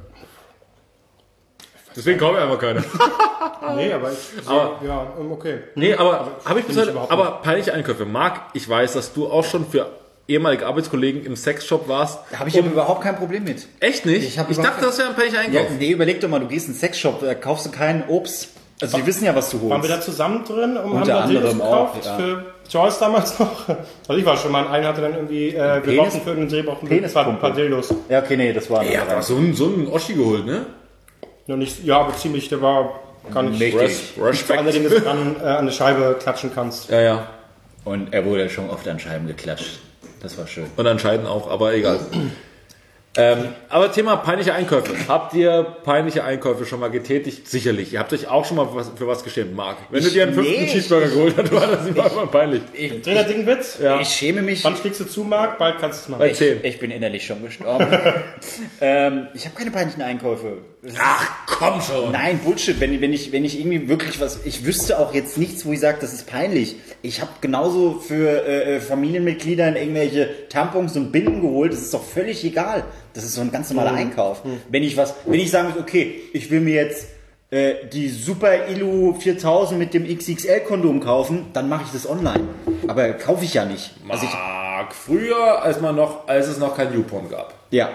Deswegen kaufe ich einfach keine.
nee, aber ich sehe,
Aber-
ja, ähm, okay.
Nee, aber habe ich bis
ich
heute,
überhaupt
aber peinliche Einkäufe. Marc, ich weiß, dass du auch schon für ehemalige Arbeitskollegen im Sexshop warst.
Da habe ich aber überhaupt kein Problem mit.
Echt nicht?
Ich hab
ich
überhaupt
dachte, das wäre ein peinlicher
Ja,
Einkauf.
nee, überleg doch mal, du gehst in einen Sexshop, da kaufst du kein Obst. Also die wissen ja, was du
Waren wir
holst.
da zusammen drin und
Unter
haben da Dildos
anderem auch,
gekauft
ja.
für Joyce damals noch? Also ich war schon mal, ein hatte dann irgendwie, äh, wir
Penis-
brauchten für irgendeinen Dreh brauchten wir
Penispumpe.
ein paar Dildos.
Ja, okay, nee, das war
Ja, aber so ein, so ein Oschi geholt, ne?
Nur nicht, ja, aber ziemlich, der war gar nicht
Mächtig.
vor allem, dass du an, äh, an eine Scheibe klatschen kannst.
Ja, ja.
Und er wurde schon oft an Scheiben geklatscht. Das war schön.
Und anscheinend auch, aber egal. ähm, aber Thema peinliche Einkäufe. Habt ihr peinliche Einkäufe schon mal getätigt? Sicherlich. Ihr habt euch auch schon mal was, für was geschämt, Marc. Wenn du dir einen fünften
nee.
Cheeseburger geholt hast, war das immer mal peinlich.
Ich,
Trainer dicken Witz?
Ja.
ich schäme mich.
Wann schlägst du zu, Marc? Bald kannst du es machen.
Bei zehn.
Ich bin innerlich schon gestorben. ähm, ich habe keine peinlichen Einkäufe. Das ist-
Ach, komm schon.
Nein, Bullshit. Wenn, wenn, ich, wenn ich irgendwie wirklich was... Ich wüsste auch jetzt nichts, wo ich sage, das ist peinlich. Ich habe genauso für äh, Familienmitgliedern irgendwelche Tampons und Binden geholt. Das ist doch völlig egal. Das ist so ein ganz normaler Einkauf. Wenn ich was... Wenn ich sagen muss, okay, ich will mir jetzt äh, die Super Illu viertausend mit dem X X L-Kondom kaufen, dann mache ich das online. Aber kaufe ich ja nicht. Also ich,
Marc, früher, als man noch, als es noch kein YouPorn gab.
ja.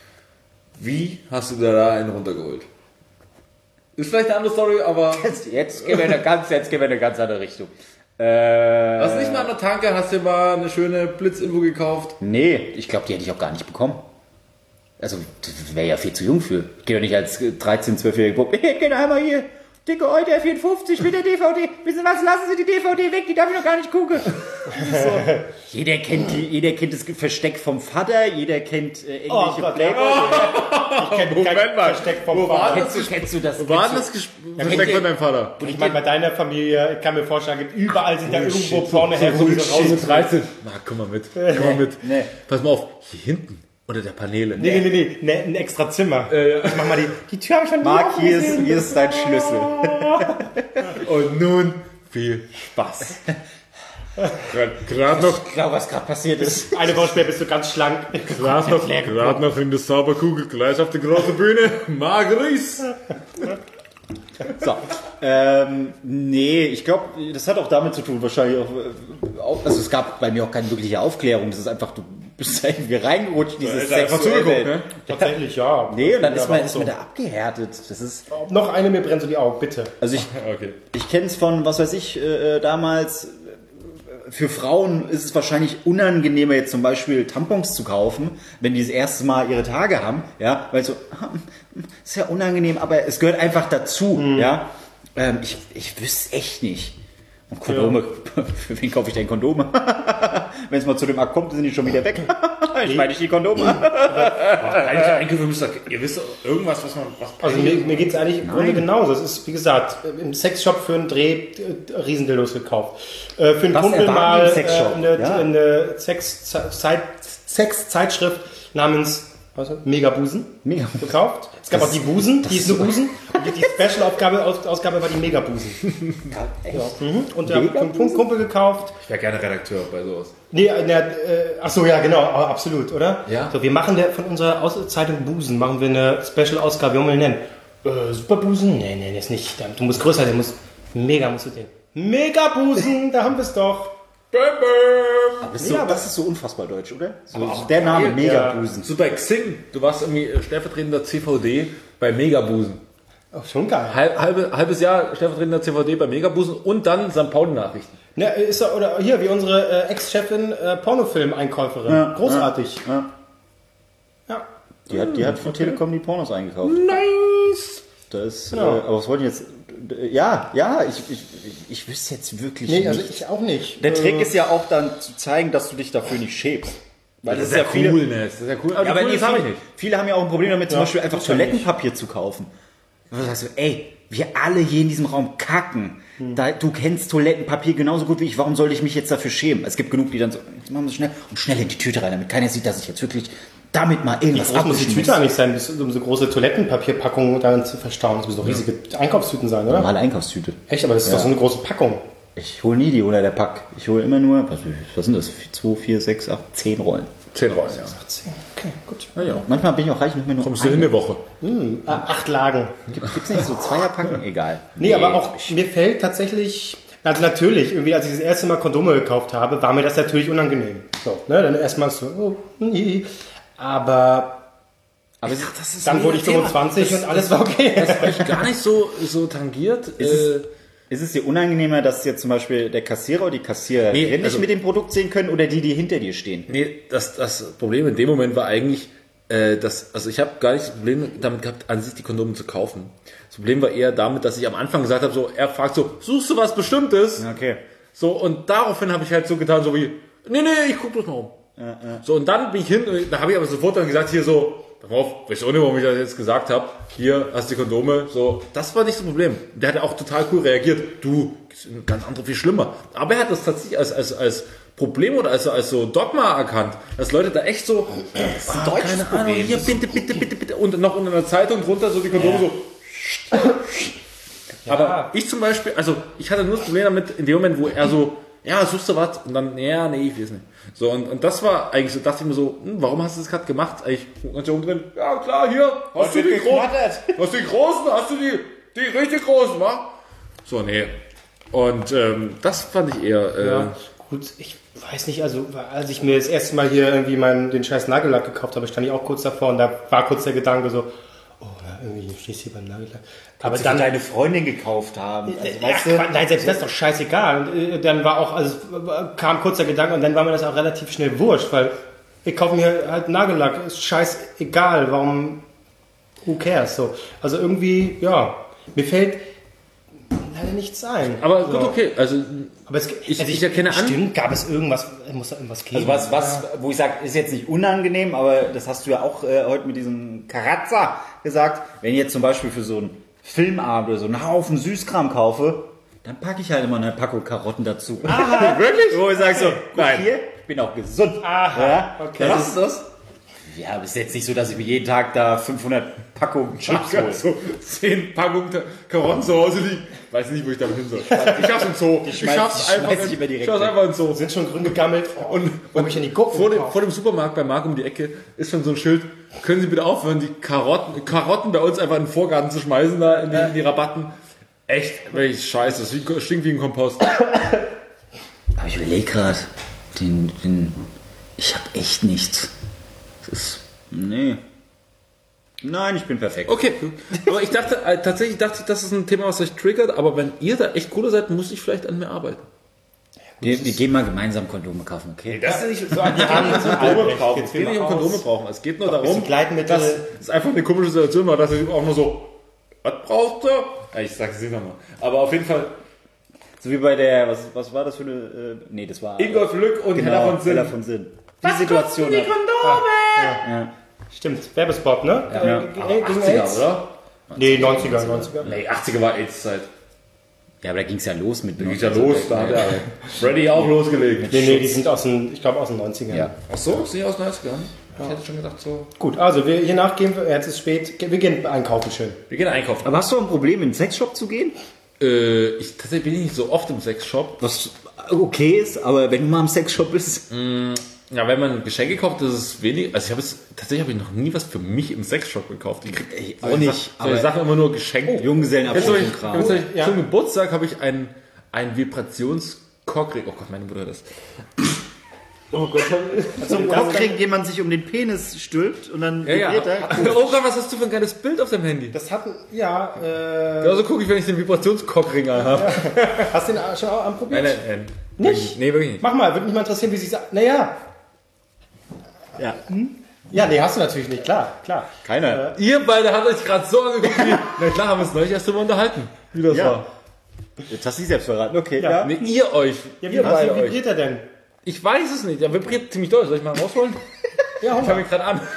Wie hast du dir da einen runtergeholt? Ist vielleicht eine andere Story, aber...
Jetzt, jetzt gehen wir in eine ganz, jetzt gehen wir in eine ganz andere Richtung. Äh,
Hast du nicht mal an der Tanke, hast dir mal eine schöne Blitzinfo gekauft?
Nee, ich glaube, die hätte ich auch gar nicht bekommen. Also, das wäre ja viel zu jung für. Ich gehe doch nicht als dreizehn-, zwölfjähriger Bub. Hey, geh doch einmal hier. Dicke Euter vierundfünfzig mit der D V D. Wissen Sie was? Lassen Sie die D V D weg, die darf ich noch gar nicht gucken. So. Jeder kennt die, jeder kennt das Versteck vom Vater, jeder kennt äh,
Oh
irgendwelche
Gott,
Playboy.
Ich kenne
Moment
kein
mal.
Versteck vom
Wo war
Vater.
Kennst du, kennst du das?
Wo war denn
kennst
das
du-
Ges- Versteck von deinem Vater?
Ich meine, bei deiner Familie, ich kann mir vorstellen, gibt überall sind da irgendwo braune
So
Hälfte raus.
mit dreizehn. Na, komm mal mit. Komm mal mit.
Nee.
Pass mal auf. Hier hinten. Unter der Paneele.
Nee, nee, nee, nee, ein extra Zimmer. Ich mach mal die, die Tür habe ich schon nie
Marc,
offen
hier ist,
gesehen.
hier ist dein Schlüssel.
Und nun viel Spaß. Gerade noch,
Ich glaube, was gerade passiert ist.
Eine Woche später bist du ganz schlank.
gerade noch, gerade noch in der Sauberkugel gleich auf der großen Bühne. Marc Ries.
So, ähm, nee, ich glaube, das hat auch damit zu tun, wahrscheinlich auch, äh, auch, also es gab bei mir auch keine wirkliche Aufklärung, das ist einfach, du bist da irgendwie reingerutscht, dieses
ist einfach
sexuelle-
zugeguckt, ne?
Tatsächlich, ja.
Nee, und dann ist
Aber
man,
auch
ist
so.
man da abgehärtet, das ist,
Noch eine, mir brennt so die Augen, bitte.
also ich,
Okay.
ich kenne es von, was weiß ich, äh, damals, für Frauen ist es wahrscheinlich unangenehmer, jetzt zum Beispiel Tampons zu kaufen, wenn die das erste Mal ihre Tage haben, ja, weil so, ist ja unangenehm, aber es gehört einfach dazu, ja. Ähm, ich, ich wüsste echt nicht. Und Kondome, für wen kaufe ich denn Kondome? Wenn es mal zu dem Akt kommt, sind die schon wieder weg. ich meine nicht die Kondome.
Eigentlich Einkäufe, ihr wisst doch irgendwas, was man, was
Also mir, mir geht es eigentlich im Grunde genauso. Es ist, wie gesagt, im Sexshop für einen Dreh äh, Riesendildos gekauft. Äh, für einen
Was
Kumpel
erwarten
mal
im Sexshop?
äh, eine,
Ja.
eine Sex-Zeit- Sex-Zeitschrift namens was ist das? Megabusen
Mega.
gekauft. Es gab
Das-
auch die Busen,
das
die ist nur
ist-
Busen. Und die, die Special-Ausgabe Aus, Ausgabe war die Megabusen. Mhm. Und der hat einen Kumpel- Kumpel gekauft.
Ich wäre gerne Redakteur bei sowas.
Nee, äh, der, äh, ach so, ja, genau, ah, absolut, oder?
Ja.
So, wir machen der, von unserer Aus Zeitung Busen, machen wir eine Special-Ausgabe, wie wollen wir den nennen? Äh, Superbusen? Nee, nee, das ist nicht. Du musst größer, der muss, mega musst du den. Megabusen, da haben wir es doch.
Bam, bam.
Das ist, so,
Ja, aber-
das ist so unfassbar deutsch, oder? So,
Aber
so
auch
der Name,
geil,
Megabusen.
So bei Xing, du warst irgendwie äh, stellvertretender C V D bei Megabusen.
Oh, schon geil.
Halb, halbe, halbes Jahr stellvertretender C V D bei Megabusen und dann Sankt Pauli-Nachrichten.
Ne, ist er, oder hier, wie unsere äh, Ex-Chefin, äh, Pornofilm-Einkäuferin.
Ja,
Großartig.
Ja.
Ja.
Die hat, die hat von Telekom die Pornos eingekauft.
Nice!
Das,
Genau.
äh, aber was wollte ich jetzt? Ja, ja, ich, ich, ich, ich wüsste jetzt wirklich
Nee, also
nicht.
ich auch nicht.
Der Trick
Äh,
ist ja auch dann zu zeigen, dass du dich dafür nicht schämst. Weil
Das ist ja
viele,
cool, ne? Das ist ja cool. Aber,
Ja, aber
cool,
nee,
das habe ich
viele,
nicht.
viele haben ja auch ein Problem damit, zum
Ja,
Beispiel einfach
das ja
Toilettenpapier zu kaufen. Und du sagst so, ey, wir alle hier in diesem Raum kacken.
Hm.
Da, du kennst Toilettenpapier genauso gut wie ich. Warum soll ich mich jetzt dafür schämen? Es gibt genug, die dann so, jetzt machen wir es schnell und schnell in die Tüte rein, damit keiner sieht, dass ich jetzt wirklich damit mal
Wie
irgendwas
groß muss die
abwischen
Tüte eigentlich sein, bis- um so große Toilettenpapierpackungen darin zu verstauen? Das müssen doch riesige Einkaufstüten sein, oder?
Normale Einkaufstüte.
Echt, aber das ist doch so eine große Packung.
Ich hole nie die unter der Pack. Ich hole immer nur, was, was sind das? zwei, vier, sechs, acht, zehn Rollen.
Zehn Rollen, ja.
Okay, gut.
Na ja.
Manchmal bin ich auch reich und mir nur
Kommst du in eine Woche.
Ah, acht Lagen.
Gibt es nicht so Zweierpacken? Egal.
Nee, aber auch mir fällt tatsächlich, also natürlich, irgendwie als ich das erste Mal Kondome gekauft habe, war mir das natürlich unangenehm. So, ne, dann erstmal so, oh, nee. Aber
Aber es,
Das ist
dann
nie
wurde ich
ein Thema.
fünfundzwanzig und alles war okay.
Das habe ich gar nicht so, so tangiert.
Ist
äh,
es- ist es dir unangenehmer, dass jetzt zum Beispiel der Kassierer oder die Kassiererin
Nee,
nicht
also-
mit dem Produkt sehen können oder die, die hinter dir stehen?
Nee, das, das Problem in dem Moment war eigentlich, äh, dass, also ich habe gar nicht das Problem damit gehabt, an sich die Kondome zu kaufen. Das Problem war eher damit, dass ich am Anfang gesagt habe, so, er fragt so, suchst du was Bestimmtes?
Okay.
So, und daraufhin habe ich halt so getan, so wie, nee, nee, ich guck bloß mal um. So, und dann bin ich hin, und da habe ich aber sofort dann gesagt, hier so, darauf, weiß auch nicht, warum ich das jetzt gesagt habe, hier hast du die Kondome, so, das war nicht das Problem. Der hat auch total cool reagiert, du, das ist ein ganz andere, viel schlimmer. Aber er hat das tatsächlich als, als, als Problem oder als, als so Dogma erkannt, dass Leute da echt so, ah,
deutsches
keine Ahnung,
Problem.
hier, bitte, bitte, bitte, bitte, und noch unter einer Zeitung drunter so die Kondome so, aber ich zum Beispiel, also ich hatte nur das Problem damit, in dem Moment, wo er so, ja, suchst du was? Und dann, ja, nee, ich weiß nicht. So, und, und das war eigentlich so, dachte ich mir so, hm, warum hast du das gerade gemacht? Eigentlich, ganz hier oben drin, ja klar, hier, hast du die großen, hast du die großen, hast du die, die richtig großen, wa? So, nee. Und ähm, das fand ich eher... Äh,
Ja, gut, ich weiß nicht, also als ich mir das erste Mal hier irgendwie meinen, den scheiß Nagellack gekauft habe, stand ich auch kurz davor und da war kurz der Gedanke so, oh, na, irgendwie stehst du hier beim Nagellack. Aber
Aber
dann...
dann deine Freundin gekauft haben. Also,
Ja,
weißt du,
nein, selbst das ist doch scheißegal. Und, äh, dann war auch, also es kam kurz der Gedanke und dann war mir das auch relativ schnell wurscht, weil ich kaufe mir halt Nagellack, ist scheißegal, warum, who cares, so. Also irgendwie, ja, mir fällt leider nichts ein.
aber gut,
so.
okay. Also,
Aber es,
Ich-
also
ich erkenne an-
Stimmt, gab es irgendwas, muss da irgendwas geben.
also was, was, wo ich sage, ist jetzt nicht unangenehm, aber das hast du ja auch äh, heute mit diesem Karazza gesagt. Wenn ich jetzt zum Beispiel für so einen Filmabend oder so einen Haufen Süßkram kaufe, dann packe ich halt immer eine Packung Karotten dazu.
Aha,
wirklich?
Wo ich sage so, guck
Nein.
hier, ich bin auch gesund.
Aha,
ja?
okay.
Das ist das. Ja, aber es ist jetzt nicht so, dass ich mir jeden Tag da fünfhundert Packungen Chips hole.
so zehn Packungen Karotten zu Hause liegen. Weiß nicht, wo ich damit hin soll. Ich schaff's im Zoo. Ich
schmeiß-
schaff's
die
einfach,
schmeiß
in,
ich immer direkt
ich schaff's
weg.
einfach im Zoo.
sind schon grün gegammelt und wo ich in die Gurken
Vor dem,
gekauft.
vor dem Supermarkt bei Marc um die Ecke ist schon so ein Schild. Können Sie bitte aufhören, die Karotten, Karotten bei uns einfach in den Vorgarten zu schmeißen, da in die, in die Rabatten. Echt, welch Scheiße. Das wie- stinkt wie ein Kompost.
Aber ich überlege gerade, den, den, ich habe echt nichts. Das ist, nee. Nein, ich bin perfekt.
Okay, aber ich dachte, äh, tatsächlich dachte ich, das ist ein Thema, was euch triggert, aber wenn ihr da echt cooler seid, muss ich vielleicht an mir arbeiten.
Wir, wir gehen mal gemeinsam Kondome kaufen, okay?
Das ist nicht
So an die Hand, so
Kondome
Albrecht,
brauchen.
jetzt
Es geht
will
nicht um
mal
Kondome
aus.
brauchen. Es geht nur
bisschen
darum,
Gleitmittel.
dass es einfach eine komische Situation war, dass ich auch nur so, was brauchst du? Ja, ich sag's nicht nochmal. Aber auf jeden Fall,
So wie bei der, was, was war das für eine, äh, nee, das war...
Ingolf Lück und
genau,
Hella von Sinn.
Hella von Sinn. Die Situation hat- ja.
Stimmt, Werbespot, ne?
Ja.
Äh, gegen
achtziger,
AIDS?
oder?
Nee, neunziger, neunziger.
Nee, achtziger war AIDS-Zeit.
Ja, aber da ging es ja los mit...
Da ging's ja los, da hat der Freddy auch losgelegt.
Nee, nee, die sind aus den, ich glaube aus den neunzigern.
Ja.
Ach so, ist nicht aus den neunzigern? Ich hätte schon gedacht so.
Gut, also wir, hier nachgehen, wir- jetzt ist spät, wir gehen einkaufen schön.
Wir gehen einkaufen.
Aber hast du ein Problem, in den Sexshop zu gehen?
Äh, ich tatsächlich bin ich nicht so oft im Sexshop.
Was okay ist, aber wenn du mal im Sexshop bist...
Ja, wenn man Geschenke kauft, ist es wenig. Also ich habe es tatsächlich habe ich noch nie was für mich im Sexshop gekauft. Ich krieg
Ey, auch
solche
nicht,
Sachen-
aber-
solche Sachen immer nur geschenkt.
Oh, Junggesellenabschied
Jetzt habe
und
ich,
Kram.
jetzt habe ich
Ja.
zum Geburtstag habe ich ein ein Vibrationskockring. Oh Gott, meine Mutter das.
Oh Gott,
So ein Kopfring, den man sich um den Penis stülpt und dann
Ja, ja.
vibriert er.
Oh Gott, was hast du für ein geiles Bild auf deinem Handy?
das hatten, ja, äh,
Ja, so gucke ich, wenn ich den Vibrationskockring anhabe.
hast du den schon auch anprobiert?
Nein, nein, nein.
Nicht?
Wirklich- Nee, wirklich nicht.
Mach mal, würde mich mal interessieren, wie sie sagt. Naja,
Ja.
ja, nee, hast du natürlich nicht, klar, klar.
Keiner.
Ihr beide habt euch gerade so angeguckt wie... Na klar, haben wir uns neulich erst drüber unterhalten, wie das
Ja.
war.
Jetzt hast du dich selbst verraten. Okay,
Ja.
ja.
Nee, ihr euch.
Ja, wie,
ihr beide
wie
euch.
vibriert er denn?
Ich weiß es nicht. Er vibriert ziemlich doll. Soll ich mal rausholen?
Ja,
Ich fange gerade an.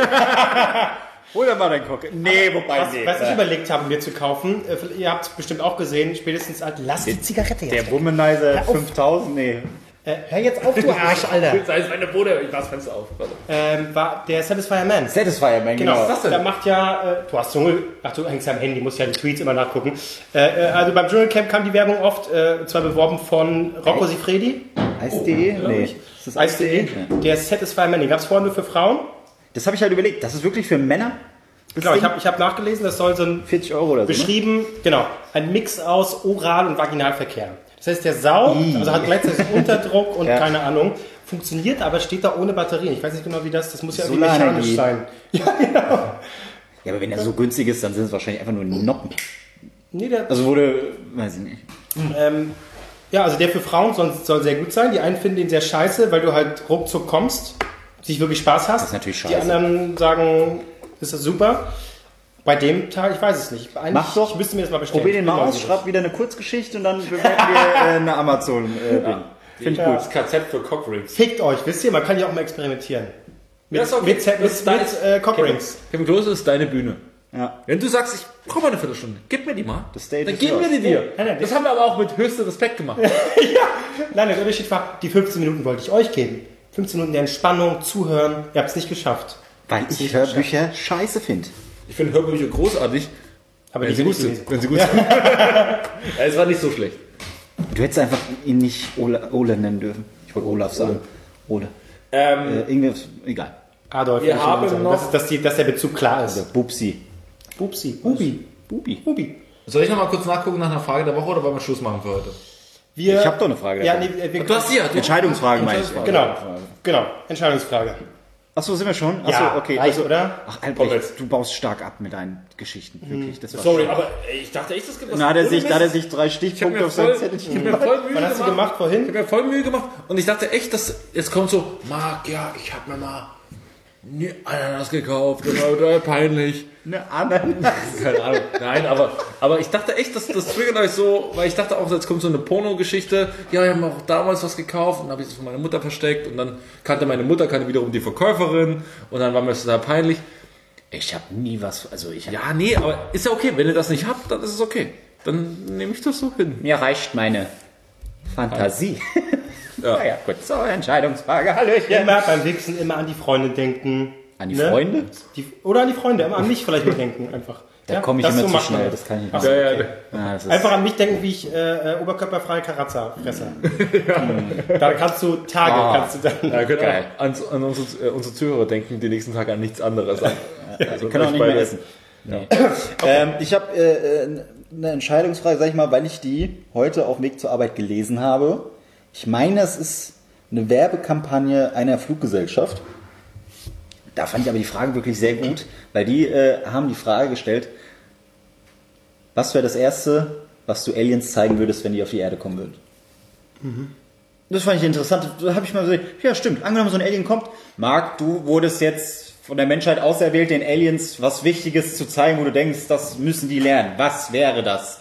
Hol dir mal deinen Cock. Nee, wobei,
was,
nee.
was ich überlegt habe, mir zu kaufen, äh, ihr habt es bestimmt auch gesehen, spätestens als, lass die Zigarette jetzt
Der
weg.
Womanizer
auf.
fünftausend, nee.
Äh, hör jetzt auf, du Arsch, Alter.
Da ist meine Bude. Ich lasse Fenster auf. Warte.
ähm, war der Satisfyer Man.
Satisfier, mein
Genau,
genau.
das denn?
der macht ja, äh, du hast Dschungel, ach du hängst ja am Handy, musst ja die Tweets immer nachgucken. Äh, äh, also beim Dschungelcamp kam die Werbung oft, äh, und zwar beworben von Rocco Siffredi,
Eis.de? Nee. Ist das
Eis.de,
Ja.
der Satisfyer Man, den gab es vorher nur für Frauen.
Das habe ich halt überlegt. Das ist wirklich für Männer? Das
Genau, ich
Ding?
habe ich hab nachgelesen, das soll so ein
vierzig Euro oder so. Ne?
beschrieben, genau, ein Mix aus Oral- und Vaginalverkehr. Das heißt, der saugt, also hat gleichzeitig Unterdruck und
Ja.
keine Ahnung, funktioniert aber, steht da ohne Batterien. Ich weiß nicht genau, wie das, das muss ja irgendwie
Solarenergie.
mechanisch sein. Ja, genau.
Ja, aber wenn er so günstig ist, dann sind es wahrscheinlich einfach nur Noppen.
Nee, der,
Also wurde, weiß ich nicht.
ähm, ja, also der für Frauen soll, soll sehr gut sein. Die einen finden den sehr scheiße, weil du halt ruckzuck kommst, sich wirklich Spaß hast.
Das ist natürlich
Die
scheiße.
anderen sagen, das ist super. Bei dem Teil, ich weiß es nicht. Eigentlich,
Mach doch.
Ich müsste mir das mal bestellen.
Probier den
Ich bin
mal aus,
neugierig.
schreib wieder eine Kurzgeschichte und dann bewerten wir äh, eine Amazon. Äh, Ding. Finde ich
Ja.
gut.
Das K Z für Cockrings.
Fickt euch, wisst ihr, man kann ja auch mal experimentieren. Mit,
Ja, ist okay.
mit, mit,
Das
mit,
ist dein-
mit äh, Cockrings.
Kevin Klose ist deine Bühne.
Ja.
Wenn du sagst, ich brauche mal eine Viertelstunde, gib mir die mal.
Das Stage
Dann
is
geben wir
yours.
die dir.
Nein, nein,
Das haben wir aber auch mit höchstem Respekt gemacht.
Nein, der Unterschied war, die fünfzehn Minuten wollte ich euch geben. fünfzehn Minuten der Entspannung, zuhören, ihr habt es nicht geschafft.
Weil ich Hörbücher scheiße finde.
Ich finde Hörbücher großartig,
Aber
wenn
die
sie
will
gut
ich
sind.
lesen.
Wenn sie gut sind. Ja, es war nicht so schlecht.
Du hättest einfach ihn nicht Ole, Ole nennen dürfen. Ich wollte Olaf sagen. Ole.
Ähm,
Äh, irgendwas, egal.
Adolf,
Wir
will ich schon
haben
sagen.
noch-
Das ist, dass, die, dass der Bezug klar
Also
ist.
Bubsi.
Bubsi, Bubi,
Bubi.
Bubi.
Soll ich noch mal kurz nachgucken nach einer Frage der Woche oder wollen wir Schluss machen für heute?
Wir,
Ich habe doch eine Frage.
ja,
davon.
nee, wir,
Du hast die ja. Du
Entscheidungsfragen meine ich.
Genau, genau. Entscheidungsfrage.
Achso, sind wir schon? Achso,
Ja,
okay.
reicht,
also,
oder?
Ach, Albrecht, du baust stark ab mit deinen Geschichten. Wirklich. Das war
Sorry,
stark.
aber ich dachte echt, das gibt was.
Da hat er
ohne
sich,
Mist.
da hat er sich drei
Ich habe
Stichpunkte
mir
auf sein
voll,
Zettelchen
ich hab mir
gemacht.
voll Mühe
Was hast du
gemacht.
gemacht vorhin?
Ich habe mir voll Mühe gemacht und ich dachte echt, dass jetzt kommt so, Marc, ja, ich habe mir mal eine Ananas gekauft, das war total peinlich.
Eine Ananas.
Keine Ahnung. Nein, aber, aber ich dachte echt, dass das triggert euch so, weil ich dachte auch, jetzt kommt so eine Porno-Geschichte. Ja, ich habe mir auch damals was gekauft und habe ich es von meiner Mutter versteckt und dann kannte meine Mutter, kannte wiederum die Verkäuferin und dann war mir das total peinlich.
Ich habe nie was, also ich hab,
Ja, nee, aber ist ja okay. Wenn ihr das nicht habt, dann ist es okay. Dann nehme ich das so hin.
mir reicht meine Fantasie.
Ja.
Naja, gut, so, Entscheidungsfrage, Hallöchen.
Immer beim Wichsen immer an die Freunde denken.
An die
Ne?
Freunde?
Die, oder an die Freunde, immer an mich vielleicht mal denken einfach.
Da
Ja,
komme ich
das
immer
so
zu
macht man
schnell,
das.
das kann ich nicht
Ach
machen.
so,
Ja, ja,
okay.
Ah, das ist,
Einfach an mich denken, wie ich äh, äh, oberkörperfreie Karazza fresse. Da kannst du Tage,
Ah.
kannst du dann.
Ja, könnt
Geil.
ihr an, an unsere, äh, unsere Zuhörer denken, die nächsten Tage an nichts anderes. Also,
wir können auch nicht mehr essen. Nee. Ähm, ich habe äh, äh, eine Entscheidungsfrage, sag ich mal, weil ich die heute auf dem Weg zur Arbeit gelesen habe. Ich meine, es ist eine Werbekampagne einer Fluggesellschaft. Da fand ich aber die Frage wirklich sehr gut, weil die äh, haben die Frage gestellt, was wäre das Erste, was du Aliens zeigen würdest, wenn die auf die Erde kommen würden? Mhm. Das fand ich interessant. Da habe ich mal so, ja stimmt, angenommen so ein Alien kommt. Marc, du wurdest jetzt von der Menschheit auserwählt, den Aliens was Wichtiges zu zeigen, wo du denkst, das müssen die lernen. Was wäre das?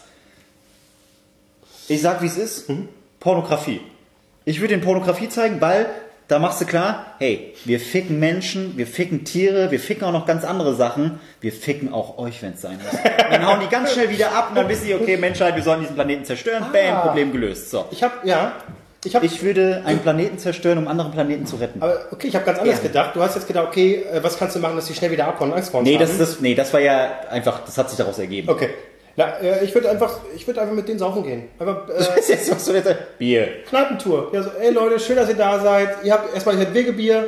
Ich sag, wie es ist. Mhm. Pornografie. Ich würde den Pornografie zeigen, weil da machst du klar, hey, wir ficken Menschen, wir ficken Tiere, wir ficken auch noch ganz andere Sachen. Wir ficken auch euch, wenn es sein muss. Dann hauen die ganz schnell wieder ab und dann wissen die, okay, Menschheit, wir sollen diesen Planeten zerstören. Bam, Problem gelöst. So.
Ich habe, ja, ich habe.
Ich würde einen Planeten zerstören, um andere Planeten zu retten.
Aber okay, ich habe ganz anders
Ja.
gedacht. Du hast jetzt gedacht, okay, äh, was kannst du machen, dass die schnell wieder abhauen und Angst vor uns
Nee,
haben?
das, das, nee, das war ja einfach, das hat sich daraus ergeben.
Okay. Na, äh, ich würde einfach, ich würde einfach mit denen saufen gehen. Einfach äh,
Das ist jetzt, was du jetzt sagst. Bier.
Kneipentour. Ja, so, ey Leute, schön, dass ihr da seid. Ihr habt erstmal hier Wegebier.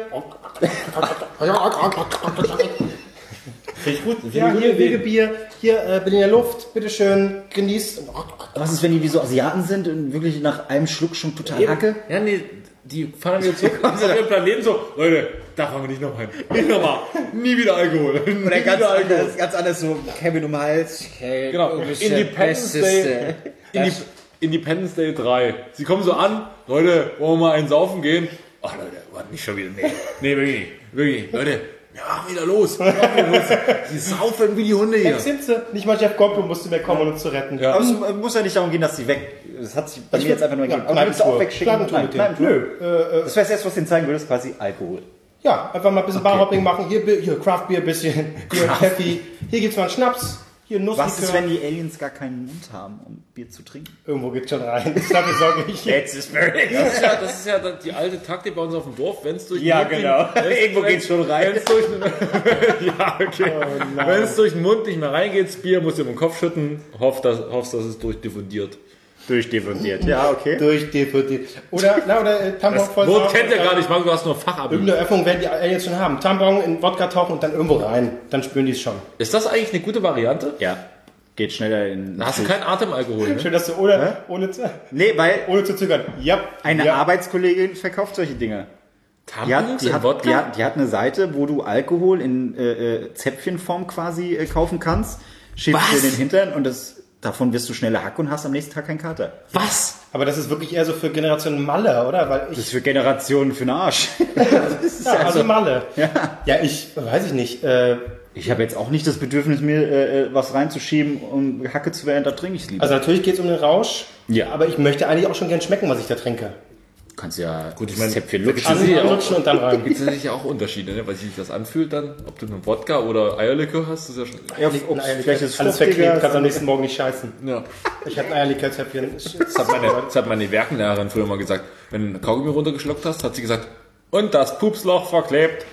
Finde ich gut. Finde
Ja, hier Wegebier. Hier äh, bin in der Luft. Bitteschön, genießt.
Was ist, wenn die wie so Asiaten sind und wirklich nach einem Schluck schon total Hacke?
Ja, nee, die fahren wieder zurück auf ihren Planeten so, Leute, da fahren wir nicht noch rein. Nicht nochmal. Nie wieder Alkohol. Nie
Oder ganz
wieder Alkohol.
anders, ganz anders so Kevin um den Hals. Hey,
Genau.
du bist der
Independence
Besteste.
Day. Indep Independence Day drei. Sie kommen so an, Leute, wollen wir mal einen saufen gehen? Ach Leute, warte nicht schon wieder. Nee, nee, wirklich nicht. Wirklich nicht. Leute, wir machen wieder los. Wir machen wieder los. Sie saufen wie die Hunde hier.
Jetzt sind sie. Nicht mal Jeff Goldblum musste mehr kommen, um uns zu retten.
Ja.
Aber es muss ja nicht darum gehen, dass sie weg. Das hat sich bei mir
Ich
jetzt einfach nur
ja,
gegeben. Aber würdest du auch wegschicken?
Kneipentour mit denen.
Kneipentour.
Nö. Äh, äh,
Das wäre das erste, was du denen zeigen würdest, quasi Alkohol.
ja, einfach mal ein bisschen Barhopping machen. Hier, Bi- hier Craft Beer ein bisschen. Hier Peppi. Hier gibt's mal einen Schnaps. Hier Nusslikör.
Was ist, wenn die Aliens gar keinen Mund haben, um Bier zu trinken?
Irgendwo geht's schon rein. Ich glaube, wir sorgen nicht.
Jetzt ist very.
Das ist, ja, das ist ja die alte Taktik bei uns auf dem Dorf, wenn es durch den
Ja,
Mund
genau.
wenn's-
Irgendwo
wenn's-
geht's schon rein.
Wenn's durch den, ja, okay. wenn es durch den Mund nicht mehr reingeht, das Bier musst du im Kopf schütten, hoffst, dass, hoffst, dass es durchdiffundiert.
Durchdiffundiert. Ja, okay.
Durch D V D. Oder, na, oder äh, Tampon
Das
voll
Wort
saufen
kennt ihr
und
gar
dann
nicht, Marco, du hast nur Fachabi.
Irgendeine Öffnung werden die Aliens schon haben. Tampon in Wodka tauchen und dann irgendwo rein. Dann spüren die es schon.
Ist das eigentlich eine gute Variante?
Ja. Geht schneller in.
Da hast du keinen Atemalkohol, ne?
Schön, dass du ohne, ohne, zu,
Nee, weil
ohne zu zögern. Ja.
eine
ja.
Arbeitskollegin verkauft solche Dinge. Die hat,
Tampons
die,
in
hat,
Wodka?
die, hat, die hat eine Seite, wo du Alkohol in äh, äh, Zäpfchenform quasi äh, kaufen kannst. Schiebst
Was?
dir den Hintern und das, davon wirst du schneller Hack und hast am nächsten Tag keinen Kater.
Was?
Aber das ist wirklich eher so für Generation Malle, oder? Weil
Das
ich,
ist für Generationen für den Arsch. das ist
ja, also
also,
Malle.
ja.
Ja, ich, weiß ich nicht. Äh,
Ich habe jetzt auch nicht das Bedürfnis, mir äh, äh, was reinzuschieben, um Hacke zu werden, da trinke ich es lieber.
also natürlich geht's um den Rausch.
Ja.
Aber ich möchte eigentlich auch schon gern schmecken, was ich da trinke.
du kannst ja
Gut, ich
das
meine,
Zäpfchen
da
lutschen.
gibt's
An,
ja auch-
anlutschen und dann rein.
Gibt es natürlich auch Unterschiede, ne? Weil sich das anfühlt dann, ob du einen Wodka oder Eierlikör hast, ist ja schon...
Ja,
Ein
ob,
Eierlikör.
vielleicht ist es
Alles
fruchtiger.
verklebt, kannst am nächsten Morgen nicht scheißen.
Ja.
Ich hatte ein Eierlikör-Zäpfchen.
Das hat meine, das hat meine Werkenlehrerin früher mal gesagt. Wenn du ein Kaugummi runtergeschluckt hast, hat sie gesagt, und das Pupsloch verklebt.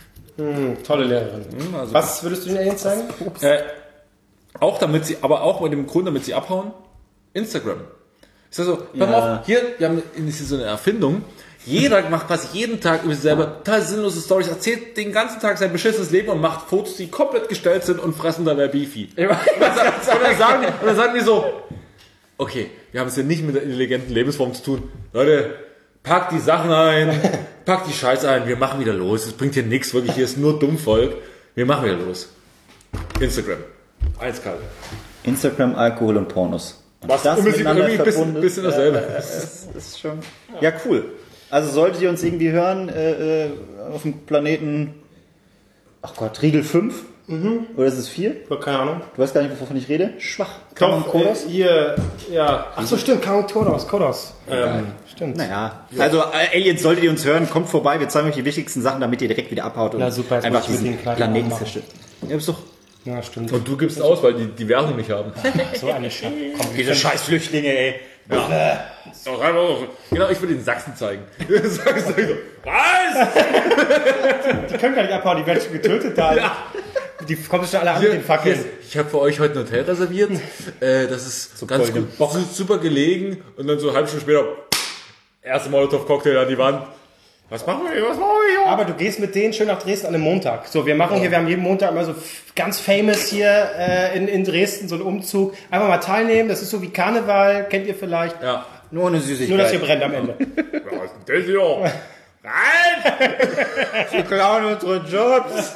Hm, tolle Lehrerin.
Also,
Was würdest du den Aliens zeigen?
Äh, auch damit sie, aber auch mit dem Grund, damit sie abhauen, Instagram. Ist das so, pass
Ja.
auf, hier, wir haben, das ist so eine Erfindung, Jeder macht fast jeden Tag über sich selber total sinnlose Storys, erzählt den ganzen Tag sein beschissenes Leben und macht Fotos, die komplett gestellt sind und fressen dabei Beefy. Und dann, und, dann sagen, und dann sagen die so, okay, wir haben es ja nicht mit der intelligenten Lebensform zu tun. Leute, packt die Sachen ein, packt die Scheiße ein, wir machen wieder los. Es bringt hier nichts, wirklich, hier ist nur Dummvolk. Wir machen wieder los. Instagram. Eiskalt.
Instagram, Alkohol und Pornos. Und
Was
das
irgendwie
miteinander
ein bisschen,
verbunden.
bisschen dasselbe.
Ja, das ist schon. Ja, cool. Also solltet ihr uns irgendwie hören äh, äh, auf dem Planeten, ach Gott, Riegel fünf? Mhm. Oder ist es vier?
Keine Ahnung.
Du weißt gar nicht, wovon ich rede? Schwach.
Doch, äh, hier, ja. Ach so, stimmt, Kanon Kodos, Kodos. Ähm, stimmt.
Naja, also äh, Aliens, solltet ihr uns hören, kommt vorbei, wir zeigen euch die wichtigsten Sachen, damit ihr direkt wieder abhaut und
Na, super, jetzt
einfach
muss ich mit
diesen
den Kleinen
Planeten
machen.
zerstört. Ja, ist doch
Ja, stimmt.
Und du gibst aus, weil die die Werbung nicht haben.
So eine Scheiße. Komm,
diese scheiß Flüchtlinge, ey.
Genau, ich will den Sachsen zeigen. Sachsen so, was?
die können gar nicht abhauen, die werden schon getötet da.
Ja.
Die kommen schon alle an mit den Fackeln.
Ich habe für euch heute ein Hotel reserviert. Äh, das ist so ganz gut, super gelegen. Und dann so eine halbe Stunde später, erste Molotow-Cocktail an die Wand. Was machen wir hier? Was machen wir hier?
Aber du gehst mit denen schön nach Dresden an einem Montag. So, wir machen hier, wir haben jeden Montag immer so f- ganz famous hier äh, in, in Dresden, so einen Umzug. Einfach mal teilnehmen, das ist so wie Karneval, kennt ihr vielleicht.
Ja.
Nur eine Süßigkeit.
Nur, dass ihr brennt am Ende.
Was ist denn das hier? Rein!
Wir klauen unsere Jobs.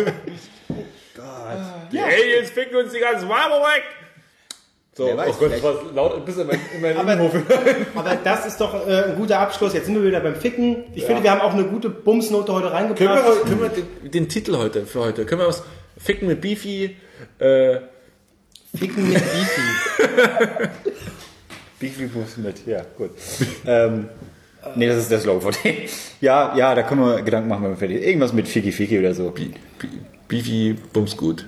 Die Aliens ficken uns die ganzen Weiber weg! So,
Wer weiß,
oh Gott,
vielleicht-
was laut, bis in mein, in mein
Aber-
Innenhof.
Aber das ist doch äh, ein guter Abschluss. Jetzt sind wir wieder beim Ficken. Ich finde, wir haben auch eine gute Bumsnote heute
Können wir,
reingebracht.
heute- können wir den, den Titel heute für heute, können wir was ficken mit Beefy, äh,
Ficken mit Beefy.
Beefy Bus mit, ja, gut. ähm, nee, das ist der Slogan von denen. Ja, ja, da können wir Gedanken machen, wenn wir fertig sind. Irgendwas mit Fiki Fiki oder so.
Be- Be- Beefy Bums gut.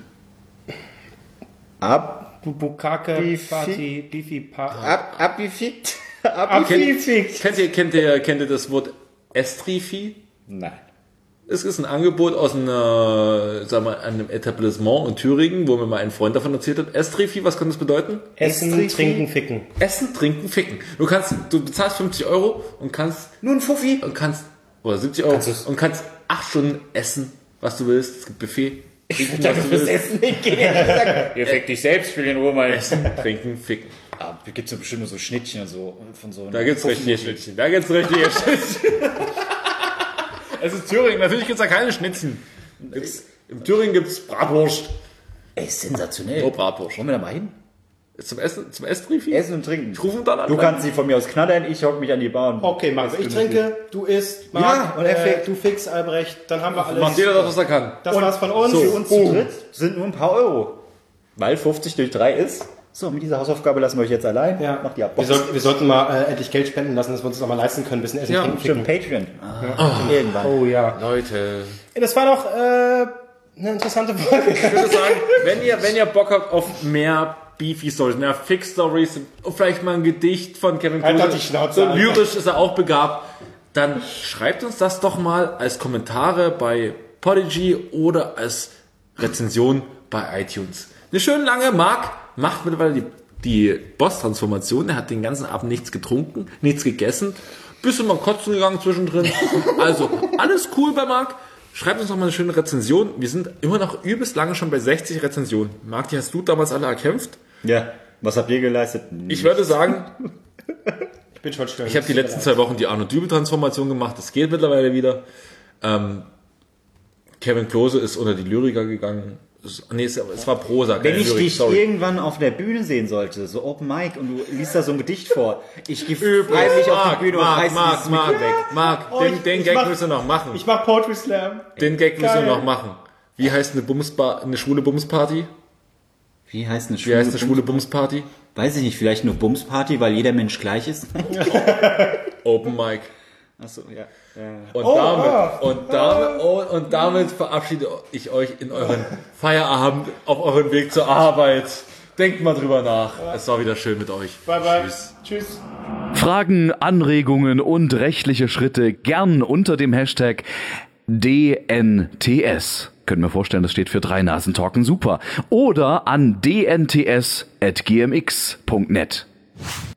Ab,
Bukake
Beefy.
Party, Beefy Party.
ab, abgefickt.
Abgefickt.
Kennt ihr, kennt ihr, kennt ihr das Wort Estrifi?
Nein.
Es ist ein Angebot aus einer, sagen wir, einem Etablissement in Thüringen, wo mir mal ein Freund davon erzählt hat. Estrifi, was kann das bedeuten?
Essen,
Estrifi.
trinken, ficken.
Essen, trinken, ficken. Du kannst, du bezahlst fünfzig Euro und kannst,
Nur ein Fuffi.
und kannst, oder siebzig Euro,
Kannst du's-
und kannst acht Stunden essen, was du willst. Es gibt Buffet. Trinken,
Ich dachte,
was
du
du
wirst
willst.
essen nicht gehen. Ihr fickt dich selbst, ich will in Ruhe mal essen.
Trinken, ficken.
Ah, da gibt's ja bestimmt nur so Schnittchen und so. Von so
Da gibt's richtige Schnittchen. Da gibt's richtige Schnittchen. Es ist Thüringen. Natürlich gibt's da keine Schnittchen. Gibt's, in Thüringen gibt's Bratwurst.
Ey, sensationell.
Oh, Bratwurst.
Wollen wir da mal hin?
Zum Essen, zum Estrifi?
Essen und trinken.
Ich rufe ihn dann an.
Du kannst sie von mir aus knattern, ich hock mich an die Bar und...
Okay, Marc, ich trinke, du isst, Marc,
Ja, und er
äh,
fickt.
du fix, Albrecht, dann haben wir alles.
Macht jeder das, was er kann.
Das war's von uns.
So.
Für uns
Zu
zu
dritt sind nur ein paar Euro. Weil fünfzig durch drei ist. So, mit dieser Hausaufgabe lassen wir euch jetzt allein.
Ja.
Macht die ab.
Wir, sollten, wir sollten mal äh, endlich Geld spenden lassen, dass wir uns das auch mal leisten können, ein bisschen Essen,
Ja,
trinken,
Stimmt,
ficken.
Patreon. Ah, Irgendwann.
Oh ja.
Leute.
Das war doch äh, eine interessante Folge.
Ich würde sagen, wenn ihr, wenn ihr Bock habt auf mehr Beefy-Stories, mehr Fix-Stories, vielleicht mal ein Gedicht von Kevin
Halt
Klose,
doch die Schnauze,
so
Alter.
lyrisch ist er auch begabt, dann schreibt uns das doch mal als Kommentare bei Podigy oder als Rezension bei iTunes. Eine schön lange Marc macht mittlerweile die, die Boss-Transformation, er hat den ganzen Abend nichts getrunken, nichts gegessen, bisschen mal kotzen gegangen zwischendrin. Also, alles cool bei Marc. Schreibt uns noch mal eine schöne Rezension. Wir sind immer noch übelst lange schon bei sechzig Rezensionen. Marc, die hast du damals alle erkämpft.
Ja. Was habt ihr geleistet?
Ich würde sagen,
Ich bin schon stolz.
ich habe die letzten zwei Wochen die Arno Dübel-Transformation gemacht. Das geht mittlerweile wieder. Ähm, Kevin Klose ist unter die Lyriker gegangen. Es, nee, es, es war Prosa, keine
Wenn ich
Lyrik,
dich
sorry.
irgendwann auf der Bühne sehen sollte, so Open Mic, und du liest da so ein Gedicht vor, ich gehe freiwillig auf die
Marc,
Bühne und
Marc,
reiß
Marc,
dieses Mikro
Marc,
weg.
Marc,
Oh,
den,
ich-
den
ich
Gag
mach-
müssen wir noch machen.
Ich mach Poetry Slam.
Den Gag müssen wir
Geil.
noch machen. Wie heißt eine Bumsbar, eine schwule Bumsparty?
Wie heißt eine
Wie
schwule,
heißt eine schwule
Bums?
Bumsparty?
Weiß ich nicht, vielleicht nur Bumsparty, weil jeder Mensch gleich ist?
Open Mic.
Achso, ja. ja.
Und,
Oh,
damit,
ah.
und, damit, oh, und damit verabschiede ich euch in euren Feierabend auf euren Weg zur Arbeit. Denkt mal drüber nach. Es war wieder schön mit euch.
Bye, bye.
Tschüss.
Tschüss.
Fragen, Anregungen und rechtliche Schritte gern unter dem Hashtag D N T S. Können wir vorstellen, das steht für drei Nasen Talken super. Oder an d n t s at g m x punkt net.